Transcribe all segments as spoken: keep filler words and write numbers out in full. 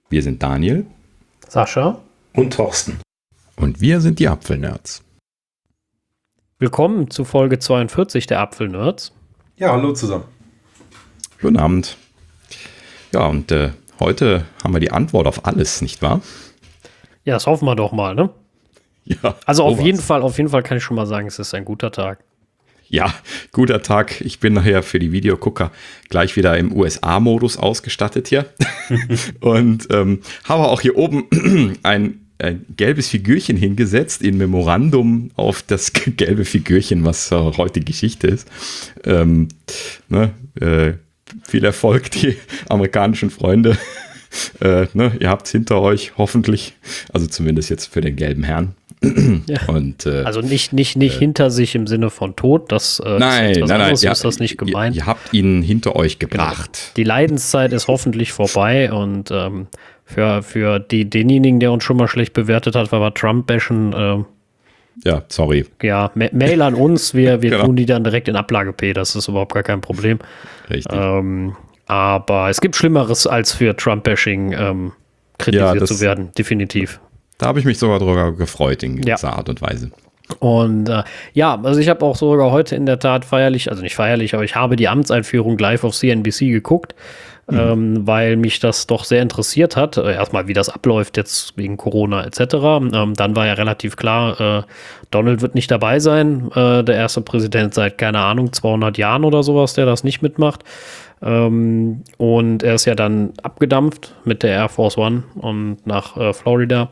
Wir sind Daniel, Sascha und Thorsten. Und wir sind die Apfelnerds. Willkommen zu Folge zweiundvierzig der Apfelnerds. Ja, hallo zusammen. Guten Abend. Ja, und äh, heute haben wir die Antwort auf alles, nicht wahr? Ja, das hoffen wir doch mal, ne? Ja. Also auf sowas. jeden Fall, auf jeden Fall kann ich schon mal sagen, es ist ein guter Tag. Ja, guter Tag. Ich bin nachher für die Videogucker gleich wieder im U S A-Modus ausgestattet hier. Und ähm, habe auch hier oben ein, ein gelbes Figürchen hingesetzt, in Memorandum auf das gelbe Figürchen, was äh, heute Geschichte ist. Ähm, ne, äh, viel Erfolg, die amerikanischen Freunde. äh, ne, ihr habt hinter euch hoffentlich, also zumindest jetzt für den gelben Herrn. Ja. Und, äh, also nicht, nicht, nicht äh, hinter sich im Sinne von Tod, das äh, nein, ist nein, nein, ist ja, das nicht gemeint. Ihr, ihr habt ihn hinter euch gebracht. Genau. Die Leidenszeit ist hoffentlich vorbei und ähm, für, für die, denjenigen, der uns schon mal schlecht bewertet hat, weil wir Trump bashen, äh, ja, sorry. Ja, Ma- Mail an uns, wir, wir genau. tun die dann direkt in Ablage P, das ist überhaupt gar kein Problem. Richtig. Ähm, aber es gibt Schlimmeres, als für Trump-Bashing ähm, kritisiert ja, das, zu werden, definitiv. Da habe ich mich sogar drüber gefreut in gewisser ja. Art und Weise. Und äh, ja, also ich habe auch sogar heute in der Tat feierlich, also nicht feierlich, aber ich habe die Amtseinführung live auf C N B C geguckt, mhm. ähm, weil mich das doch sehr interessiert hat. Äh, erstmal, wie das abläuft jetzt wegen Corona et cetera. Ähm, dann war ja relativ klar, äh, Donald wird nicht dabei sein, äh, der erste Präsident seit, keine Ahnung, zweihundert Jahren oder sowas, der das nicht mitmacht. Ähm, und er ist ja dann abgedampft mit der Air Force One und nach äh, Florida.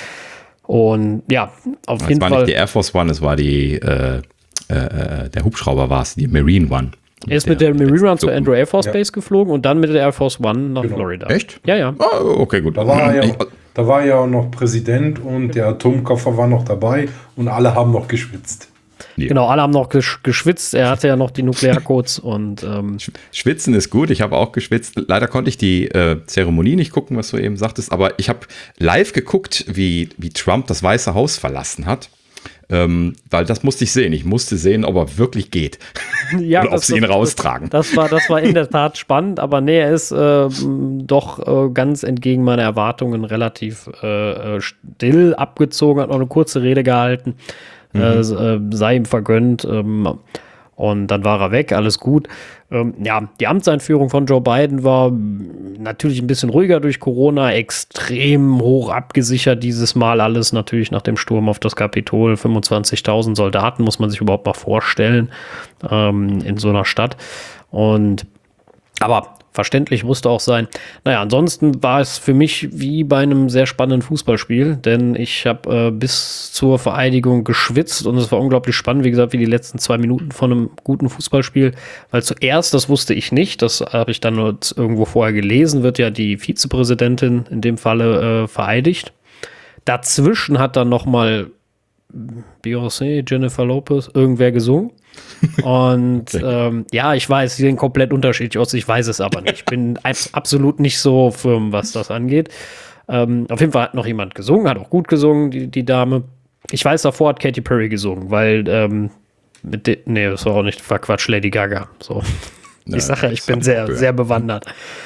Und ja, auf das jeden war Fall. Nicht die Air Force One, es war die, äh, äh, der Hubschrauber war es, die Marine One. Er ist mit der, mit der Marine One zur Andrew Air Force ja. Base geflogen und dann mit der Air Force One nach genau. Florida. Echt? Ja, ja. Oh, okay, gut. Da war, ja, da war ja auch noch Präsident und der Atomkoffer war noch dabei und alle haben noch geschwitzt. Nee. Genau, alle haben noch gesch- geschwitzt. Er hatte ja noch die Nuklearcodes und ähm Schwitzen ist gut. Ich habe auch geschwitzt. Leider konnte ich die äh, Zeremonie nicht gucken, was du eben sagtest, aber ich habe live geguckt, wie, wie Trump das Weiße Haus verlassen hat. Ähm, weil das musste ich sehen. Ich musste sehen, ob er wirklich geht. Ja, oder ob sie ihn das, raustragen. Das, das, war, das war in der Tat spannend, aber nee, er ist äh, doch äh, ganz entgegen meiner Erwartungen relativ äh, still abgezogen, hat noch eine kurze Rede gehalten. Mhm. Äh, sei ihm vergönnt. Ähm, und dann war er weg, alles gut. Ähm, ja, die Amtseinführung von Joe Biden war natürlich ein bisschen ruhiger durch Corona, extrem hoch abgesichert dieses Mal alles, natürlich nach dem Sturm auf das Kapitol, fünfundzwanzigtausend Soldaten, muss man sich überhaupt mal vorstellen, ähm, in so einer Stadt. Und aber verständlich musste auch sein. Naja, ansonsten war es für mich wie bei einem sehr spannenden Fußballspiel, denn ich habe äh, bis zur Vereidigung geschwitzt und es war unglaublich spannend, wie gesagt, wie die letzten zwei Minuten von einem guten Fußballspiel, weil zuerst, das wusste ich nicht, das habe ich dann nur irgendwo vorher gelesen, wird ja die Vizepräsidentin in dem Falle äh, vereidigt. Dazwischen hat dann nochmal Beyoncé, Jennifer Lopez, irgendwer gesungen. Und okay. ähm, ja, ich weiß, sie sehen komplett unterschiedlich aus, ich weiß es aber nicht. Ich bin absolut nicht so firm, was das angeht. Ähm, auf jeden Fall hat noch jemand gesungen, hat auch gut gesungen, die, die Dame. Ich weiß, davor hat Katy Perry gesungen, weil, ähm, mit de- nee, das war auch nicht, war Quatsch, Lady Gaga. So. Ja, ich sage ja, ich bin sehr, sehr bewandert.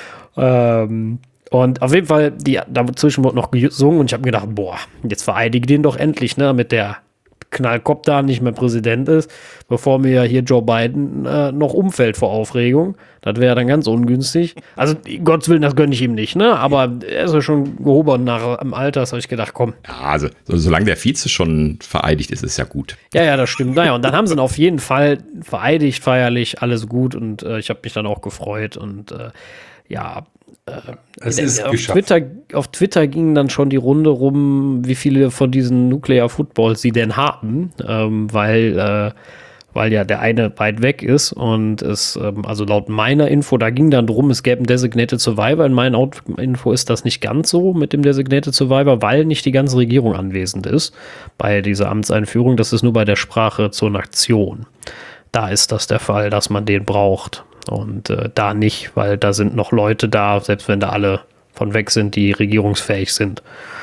Ähm, und auf jeden Fall, die, dazwischen wurde noch gesungen und ich habe mir gedacht, boah, jetzt vereidige den doch endlich, ne, mit der Knallkopf da nicht mehr Präsident ist, bevor mir hier Joe Biden äh, noch umfällt vor Aufregung. Das wäre dann ganz ungünstig. Also, Gottes Willen, das gönne ich ihm nicht, ne? Aber er ist ja schon gehoben nach im Alter, das habe ich gedacht, komm. Ja, also, so, solange der Vize schon vereidigt ist, ist ja gut. Ja, ja, das stimmt. Naja, und dann haben sie ihn auf jeden Fall vereidigt, feierlich, alles gut und äh, ich habe mich dann auch gefreut und äh, ja, Äh, es ist auf, geschafft. Twitter, auf Twitter ging dann schon die Runde rum, wie viele von diesen Nuclear Footballs sie denn haben, ähm, weil, äh, weil ja der eine weit weg ist und es, ähm, also laut meiner Info, da ging dann drum, es gäbe einen Designated Survivor. In meiner Info ist das nicht ganz so mit dem Designated Survivor, weil nicht die ganze Regierung anwesend ist bei dieser Amtseinführung. Das ist nur bei der Sprache zur Nation. Da ist das der Fall, dass man den braucht. Und äh, da nicht, weil da sind noch Leute da, selbst wenn da alle von weg sind, die regierungsfähig sind.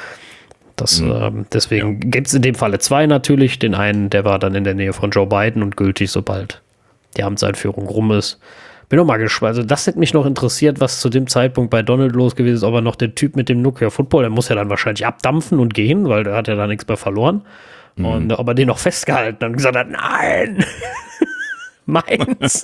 Das, mhm. ähm, deswegen ja. gibt es in dem Falle zwei natürlich. Den einen, der war dann in der Nähe von Joe Biden und gültig, sobald die Amtseinführung rum ist. Bin noch mal gespannt. Also das hätte mich noch interessiert, was zu dem Zeitpunkt bei Donald los gewesen ist, ob er noch der Typ mit dem Nokia Football, der muss ja dann wahrscheinlich abdampfen und gehen, weil der hat ja da nichts mehr verloren. Mhm. Und ob er den noch festgehalten hat und gesagt hat, nein, meins.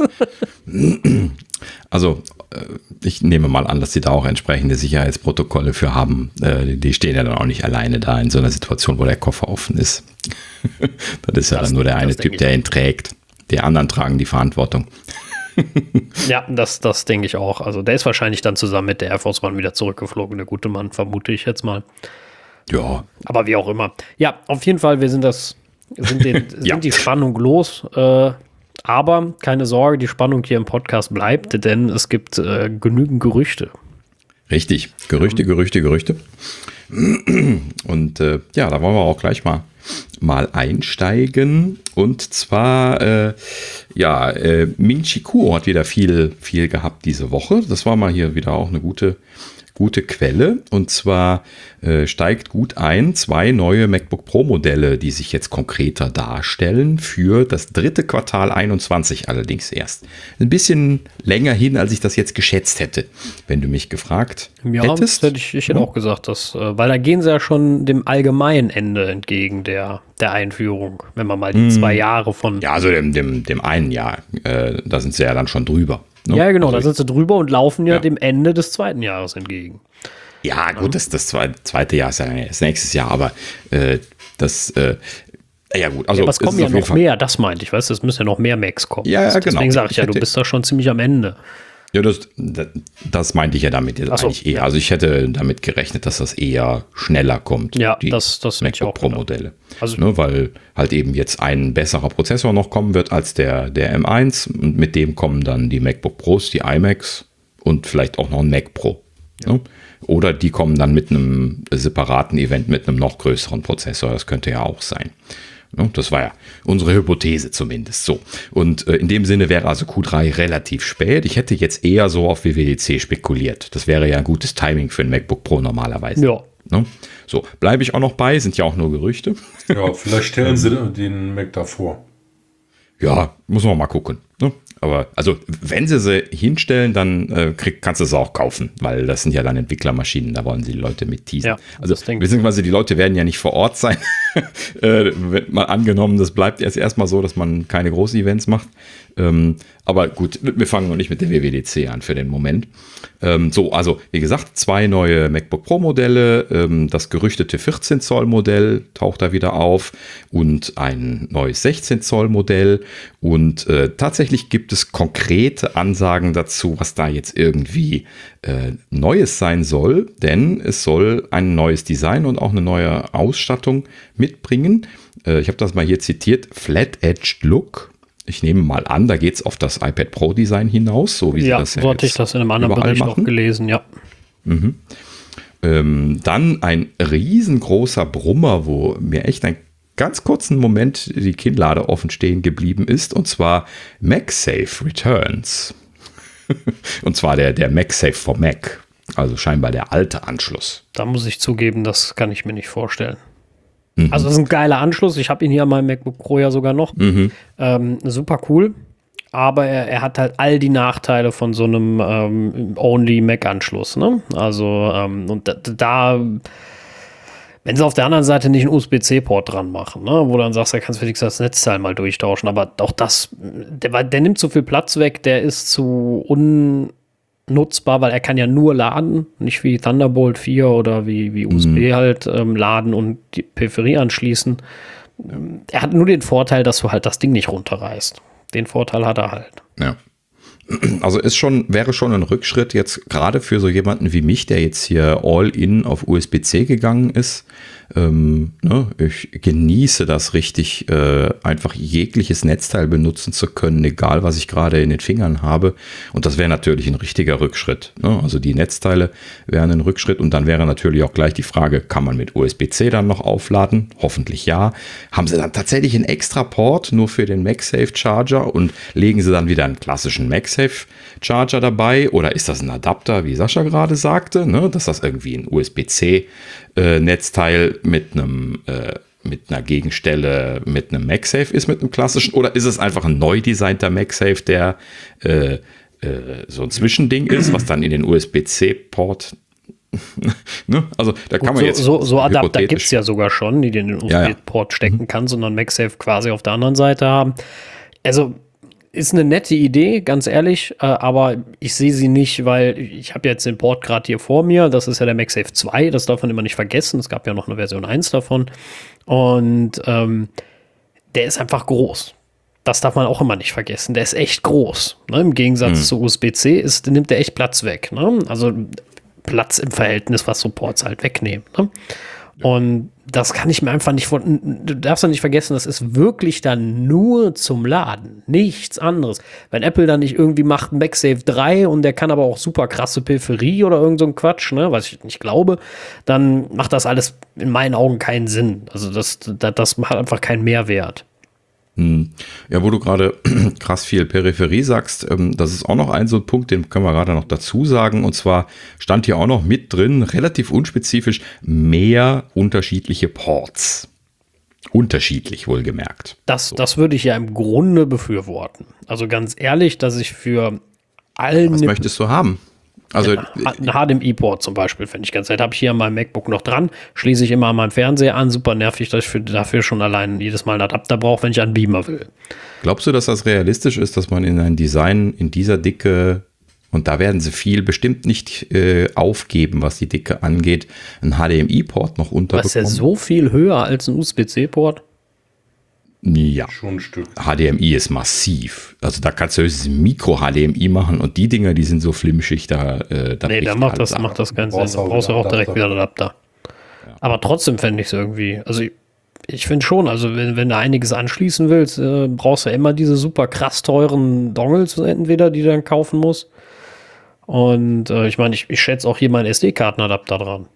Also ich nehme mal an, dass sie da auch entsprechende Sicherheitsprotokolle für haben. Die stehen ja dann auch nicht alleine da in so einer Situation, wo der Koffer offen ist. Das ist ja das dann nur der eine Typ, der ihn trägt. Die anderen tragen die Verantwortung. Ja, das, das denke ich auch. Also der ist wahrscheinlich dann zusammen mit der Air Force One wieder zurückgeflogen, der gute Mann, vermute ich jetzt mal. Ja. Aber wie auch immer. Ja, auf jeden Fall, wir sind das, sind, den, sind ja. die Spannung los. Äh, aber keine Sorge, die Spannung hier im Podcast bleibt, denn es gibt äh, genügend Gerüchte. Richtig, Gerüchte, Gerüchte, Gerüchte. Und äh, ja, da wollen wir auch gleich mal mal einsteigen. Und zwar, äh, ja, äh, Ming Chi Kuo hat wieder viel, viel gehabt diese Woche. Das war mal hier wieder auch eine gute, gute Quelle. Und zwar äh, steigt gut ein, zwei neue MacBook Pro Modelle, die sich jetzt konkreter darstellen für das dritte Quartal einundzwanzig allerdings erst. Ein bisschen länger hin, als ich das jetzt geschätzt hätte, wenn du mich gefragt ja, hättest. Hätte ich, ich hätte auch gesagt, dass, äh, weil da gehen sie ja schon dem allgemeinen Ende entgegen der, der Einführung, wenn man mal die hm. zwei Jahre von... Ja, also dem, dem, dem einen Jahr, äh, da sind sie ja dann schon drüber. Ne? Ja, genau, also da sind sie drüber und laufen ja, ja. dem Ende des zweiten Jahres entgegen. Ja, gut, das, das zweite Jahr ist ja das nächstes Jahr, aber äh, das, äh, ja gut. Also ja, aber es kommen ja noch mehr, das meinte ich, weißt du, es müssen ja noch mehr Macs kommen. Ja, ja Deswegen genau. Deswegen sage ich, ich ja, hätte, du bist da schon ziemlich am Ende. Ja, das, das, das meinte ich ja damit jetzt so, eigentlich eher. Ja. Also ich hätte damit gerechnet, dass das eher schneller kommt. Ja, die das, das MacBook Pro Modelle. Also, ne, weil halt eben jetzt ein besserer Prozessor noch kommen wird als der, der M eins und mit dem kommen dann die MacBook Pros, die iMacs und vielleicht auch noch ein Mac Pro. Ja. Ne? Oder die kommen dann mit einem separaten Event mit einem noch größeren Prozessor. Das könnte ja auch sein. Das war ja unsere Hypothese zumindest. So. Und äh, in dem Sinne wäre also Q drei relativ spät. Ich hätte jetzt eher so auf W W D C spekuliert. Das wäre ja ein gutes Timing für ein MacBook Pro normalerweise. Ja. Ne? So, bleibe ich auch noch bei, sind ja auch nur Gerüchte. Ja, vielleicht stellen sie den Mac davor. Ja, muss man mal gucken. Ne? Aber also, wenn sie sie hinstellen, dann äh, krieg, kannst du sie auch kaufen, weil das sind ja dann Entwicklermaschinen, da wollen sie die Leute mit teasen. Ja, also, beziehungsweise die Leute werden ja nicht vor Ort sein. äh, wird mal angenommen, das bleibt erst erstmal so, dass man keine großen Events macht. Ähm, aber gut, wir fangen noch nicht mit der W W D C an für den Moment. Ähm, so, also wie gesagt, zwei neue MacBook Pro Modelle, ähm, das gerüchtete vierzehn Zoll Modell taucht da wieder auf und ein neues sechzehn Zoll Modell und äh, tatsächlich gibt es konkrete Ansagen dazu, was da jetzt irgendwie äh, Neues sein soll, denn es soll ein neues Design und auch eine neue Ausstattung mitbringen. Äh, ich habe das mal hier zitiert, Flat-Edged Look. Ich nehme mal an, da geht es auf das iPad Pro Design hinaus, so wie ja, sie das ja so hatte ich das in einem anderen Bericht machen. auch gelesen, ja. Mhm. Ähm, dann ein riesengroßer Brummer, wo mir echt einen ganz kurzen Moment die Kinnlade offen stehen geblieben ist, und zwar MagSafe Returns. Und zwar der, der MagSafe for Mac, also scheinbar der alte Anschluss. Da muss ich zugeben, das kann ich mir nicht vorstellen. Mhm. Also das ist ein geiler Anschluss. Ich habe ihn hier an meinem MacBook Pro ja sogar noch. Mhm. Ähm, super cool. Aber er, er hat halt all die Nachteile von so einem ähm, Only-Mac-Anschluss. Ne? Also ähm, und da, da, wenn sie auf der anderen Seite nicht einen U S B C-Port dran machen, ne? Wo du dann sagst, da kannst du wenigstens das Netzteil mal durchtauschen. Aber auch das, der, der nimmt zu viel Platz weg, der ist zu unnutzbar, weil er kann ja nur laden, nicht wie Thunderbolt vier oder wie, wie U S B mhm. halt ähm, laden und die Peripherie anschließen. Er hat nur den Vorteil, dass du halt das Ding nicht runterreißt. Den Vorteil hat er halt. Ja. Also ist schon, wäre schon ein Rückschritt jetzt gerade für so jemanden wie mich, der jetzt hier all in auf U S B C gegangen ist. Ähm, ne, ich genieße das richtig, äh, einfach jegliches Netzteil benutzen zu können, egal was ich gerade in den Fingern habe. Und das wäre natürlich ein richtiger Rückschritt. Ne? Also die Netzteile wären ein Rückschritt und dann wäre natürlich auch gleich die Frage, kann man mit U S B C dann noch aufladen? Hoffentlich ja. Haben sie dann tatsächlich einen extra Port nur für den MagSafe Charger und legen sie dann wieder einen klassischen MagSafe Charger dabei? Oder ist das ein Adapter, wie Sascha gerade sagte, ne? Dass das irgendwie ein U S B C äh, Netzteil mit einem äh, mit einer Gegenstelle mit einem MagSafe ist, mit einem klassischen, oder ist es einfach ein neu designter MagSafe, der äh, äh, so ein Zwischending ist, was dann in den U S B C-Port, ne? Also da kann Gut, man so, jetzt so, so Adapter hypothetisch- gibt es ja sogar schon, die den in den U S B-Port Ja, ja. stecken kannst und dann MagSafe quasi auf der anderen Seite haben. Also ist eine nette Idee, ganz ehrlich, äh, aber ich sehe sie nicht, weil ich habe jetzt den Port gerade hier vor mir. Das ist ja der MagSafe zwei, das darf man immer nicht vergessen. Es gab ja noch eine Version eins davon. Und ähm, der ist einfach groß. Das darf man auch immer nicht vergessen. Der ist echt groß. Ne? Im Gegensatz Mhm. zu U S B C ist, nimmt der echt Platz weg. Ne? Also Platz im Verhältnis, was so Ports halt wegnehmen. Ne? Und das kann ich mir einfach nicht vor. Du darfst ja nicht vergessen, das ist wirklich dann nur zum Laden. Nichts anderes. Wenn Apple dann nicht irgendwie macht MagSafe drei und der kann aber auch super krasse Peripherie oder irgend so ein Quatsch, ne, was ich nicht glaube, dann macht das alles in meinen Augen keinen Sinn. Also das, das, das hat einfach keinen Mehrwert. Hm. Ja, wo du gerade krass viel Peripherie sagst, ähm, das ist auch noch ein so ein Punkt, den können wir gerade noch dazu sagen. Und zwar stand hier auch noch mit drin, relativ unspezifisch, mehr unterschiedliche Ports. Unterschiedlich wohlgemerkt. Das, das würde ich ja im Grunde befürworten. Also ganz ehrlich, dass ich für allen Was möchtest du haben? Also ja, ein H D M I-Port zum Beispiel, finde ich ganz nett. Habe ich hier an meinem MacBook noch dran, schließe ich immer an meinem Fernseher an. Super nervig, dass ich für, dafür schon allein jedes Mal einen Adapter brauche, wenn ich einen Beamer will. glaubst du, dass das realistisch ist, dass man in ein Design in dieser Dicke, und da werden sie viel bestimmt nicht äh, aufgeben, was die Dicke angeht, einen H D M I-Port noch unterbekommen? Was ist ja so viel höher als ein U S B C-Port? Ja. Schon ein Stück. H D M I ist massiv. Also da kannst du höchstens Mikro-H D M I machen und die Dinger, die sind so flimschig, da, äh, da Nee, bricht da macht alles das, ab. macht das keinen Sinn. Brauchst Da auch brauchst du wieder auch direkt Adapter. wieder einen Adapter. Aber trotzdem fände ich es irgendwie, also ich, ich finde schon, also wenn, wenn du einiges anschließen willst, äh, brauchst du ja immer diese super krass teuren Dongles entweder, die du dann kaufen musst. Und äh, ich meine, ich, ich schätze auch hier meinen S D-Kartenadapter dran.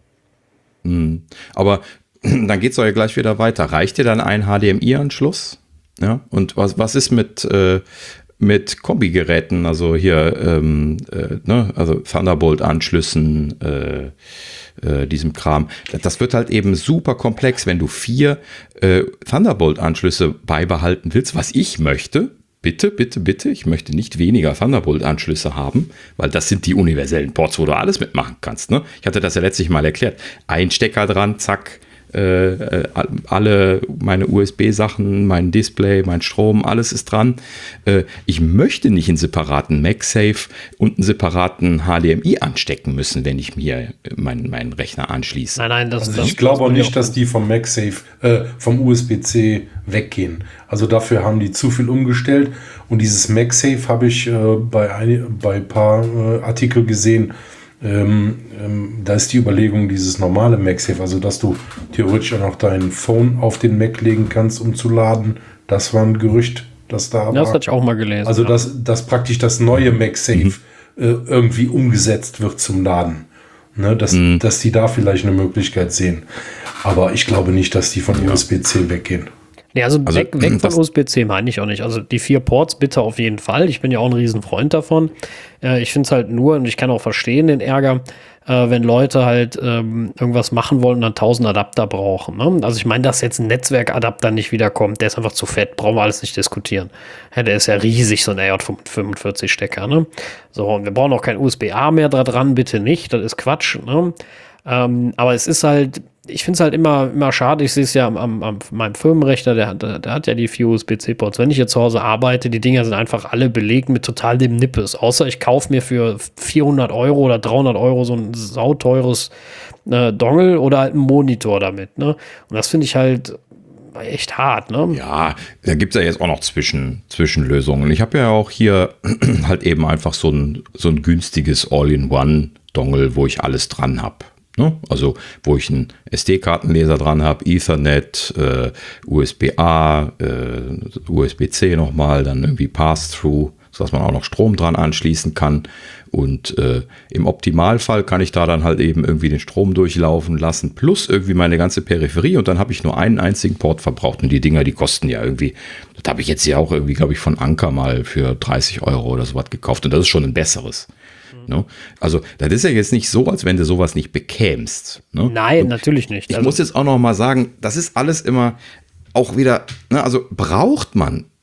Hm. Aber dann geht es doch ja gleich wieder weiter. Reicht dir dann ein H D M I-Anschluss? Ja. Und was, was ist mit, äh, mit Kombigeräten? Also hier, ähm, äh, ne? also Thunderbolt-Anschlüssen, äh, äh, diesem Kram. Das wird halt eben super komplex, wenn du vier äh, Thunderbolt-Anschlüsse beibehalten willst, was ich möchte. Bitte, bitte, bitte, ich möchte nicht weniger Thunderbolt-Anschlüsse haben, weil das sind die universellen Ports, wo du alles mitmachen kannst. Ne? Ich hatte das ja letztlich mal erklärt. Ein Stecker dran, zack, äh, alle meine U S B-Sachen, mein Display, mein Strom, alles ist dran. Äh, ich möchte nicht einen separaten MagSafe und einen separaten H D M I anstecken müssen, wenn ich mir meinen, meinen Rechner anschließe. Nein, nein, das, Also das ich glaube auch muss man nicht, ja dass die vom MagSafe, äh, vom U S B C weggehen. Also dafür haben die zu viel umgestellt. Und dieses MagSafe habe ich äh, bei ein bei paar äh, Artikel gesehen. Ähm, ähm, da ist die Überlegung, dieses normale MagSafe, also dass du theoretisch auch noch dein Phone auf den Mac legen kannst, um zu laden. Das war ein Gerücht, dass da Das war. hatte ich auch mal gelesen. Also ja. dass, dass praktisch das neue MagSafe Mhm. äh, irgendwie umgesetzt wird zum Laden. Ne, dass, Mhm. dass die da vielleicht eine Möglichkeit sehen. Aber ich glaube nicht, dass die von U S B C weggehen. Nee, also, Also, weg, weg von das- U S B C meine ich auch nicht. Also die vier Ports bitte auf jeden Fall. Ich bin ja auch ein Riesenfreund davon. Äh, ich finde es halt nur, und ich kann auch verstehen den Ärger, äh, wenn Leute halt ähm, irgendwas machen wollen und dann tausend Adapter brauchen. Ne? Also ich meine, dass jetzt ein Netzwerkadapter nicht wiederkommt, der ist einfach zu fett, brauchen wir alles nicht diskutieren. Ja, der ist ja riesig, so ein R J fünfundvierzig Stecker. Ne? So, und wir brauchen auch kein U S B A mehr da dran, bitte nicht, das ist Quatsch. Ne? Ähm, aber es ist halt, ich finde es halt immer, immer schade, ich sehe es ja am, am, am meinem Firmenrechner, der, hat- der hat ja die vier U S B C-Ports. Wenn ich jetzt zu Hause arbeite, die Dinger sind einfach alle belegt mit total dem Nippes. Außer ich kaufe mir für vierhundert Euro oder dreihundert Euro so ein sauteures äh, Dongle oder halt einen Monitor damit. Ne? Und das finde ich halt echt hart. Ne? Ja, da gibt es ja jetzt auch noch Zwischen, Zwischenlösungen. Ich habe ja auch hier halt eben einfach so ein, so ein günstiges All-in-One-Dongle, wo ich alles dran habe. Ne? Also wo ich einen S D-Kartenleser dran habe, Ethernet, äh, U S B A, äh, U S B C nochmal, dann irgendwie Pass-Through, sodass man auch noch Strom dran anschließen kann. Und äh, im Optimalfall kann ich da dann halt eben irgendwie den Strom durchlaufen lassen, plus irgendwie meine ganze Peripherie, und dann habe ich nur einen einzigen Port verbraucht. Und die Dinger, die kosten ja irgendwie, das habe ich jetzt ja auch irgendwie, glaube ich, von Anker mal für dreißig Euro oder sowas gekauft. Und das ist schon ein besseres. Mhm. Ne? Also das ist ja jetzt nicht so, als wenn du sowas nicht bekämst. Ne? Nein, Und natürlich nicht. ich Also- muss jetzt auch noch mal sagen, das ist alles immer auch wieder, ne, also braucht man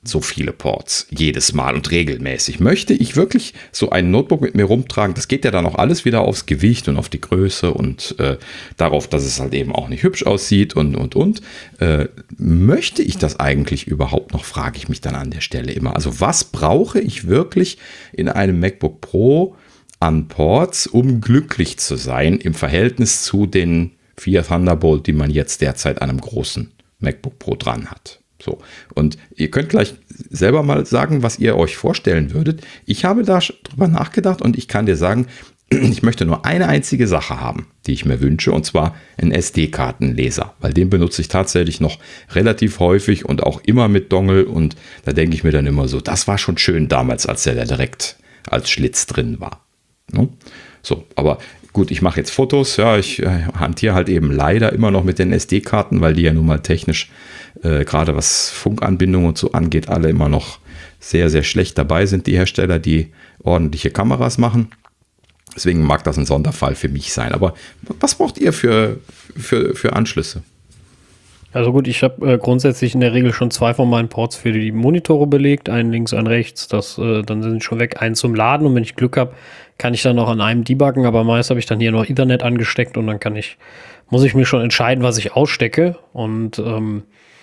so viele Ports jedes Mal und regelmäßig. Möchte ich wirklich so ein Notebook mit mir rumtragen? Das geht ja dann auch alles wieder aufs Gewicht und auf die Größe und äh, darauf, dass es halt eben auch nicht hübsch aussieht und, und, und. Äh, möchte ich das eigentlich überhaupt noch, frage ich mich dann an der Stelle immer. Also was brauche ich wirklich in einem MacBook Pro an Ports, um glücklich zu sein im Verhältnis zu den vier Thunderbolt, die man jetzt derzeit an einem großen MacBook Pro dran hat? So, und ihr könnt gleich selber mal sagen, was ihr euch vorstellen würdet. Ich habe da drüber nachgedacht und ich kann dir sagen, ich möchte nur eine einzige Sache haben, die ich mir wünsche, und zwar einen S D-Kartenleser, weil den benutze ich tatsächlich noch relativ häufig und auch immer mit Dongle, und da denke ich mir dann immer so, das war schon schön damals, als der da direkt als Schlitz drin war. No? So, aber gut, ich mache jetzt Fotos, ja, ich äh, hantiere halt eben leider immer noch mit den S D-Karten, weil die ja nun mal technisch, äh, gerade was Funkanbindungen und so angeht, alle immer noch sehr, sehr schlecht dabei sind, die Hersteller, die ordentliche Kameras machen. Deswegen mag das ein Sonderfall für mich sein. Aber was braucht ihr für, für, für Anschlüsse? Also gut, ich habe äh, grundsätzlich in der Regel schon zwei von meinen Ports für die Monitore belegt, einen links, einen rechts, das, äh, dann sind schon weg, einen zum Laden, und wenn ich Glück habe, kann ich dann noch an einem debuggen, aber meist habe ich dann hier noch Ethernet angesteckt und dann kann ich, muss ich mir schon entscheiden, was ich ausstecke, und ähm,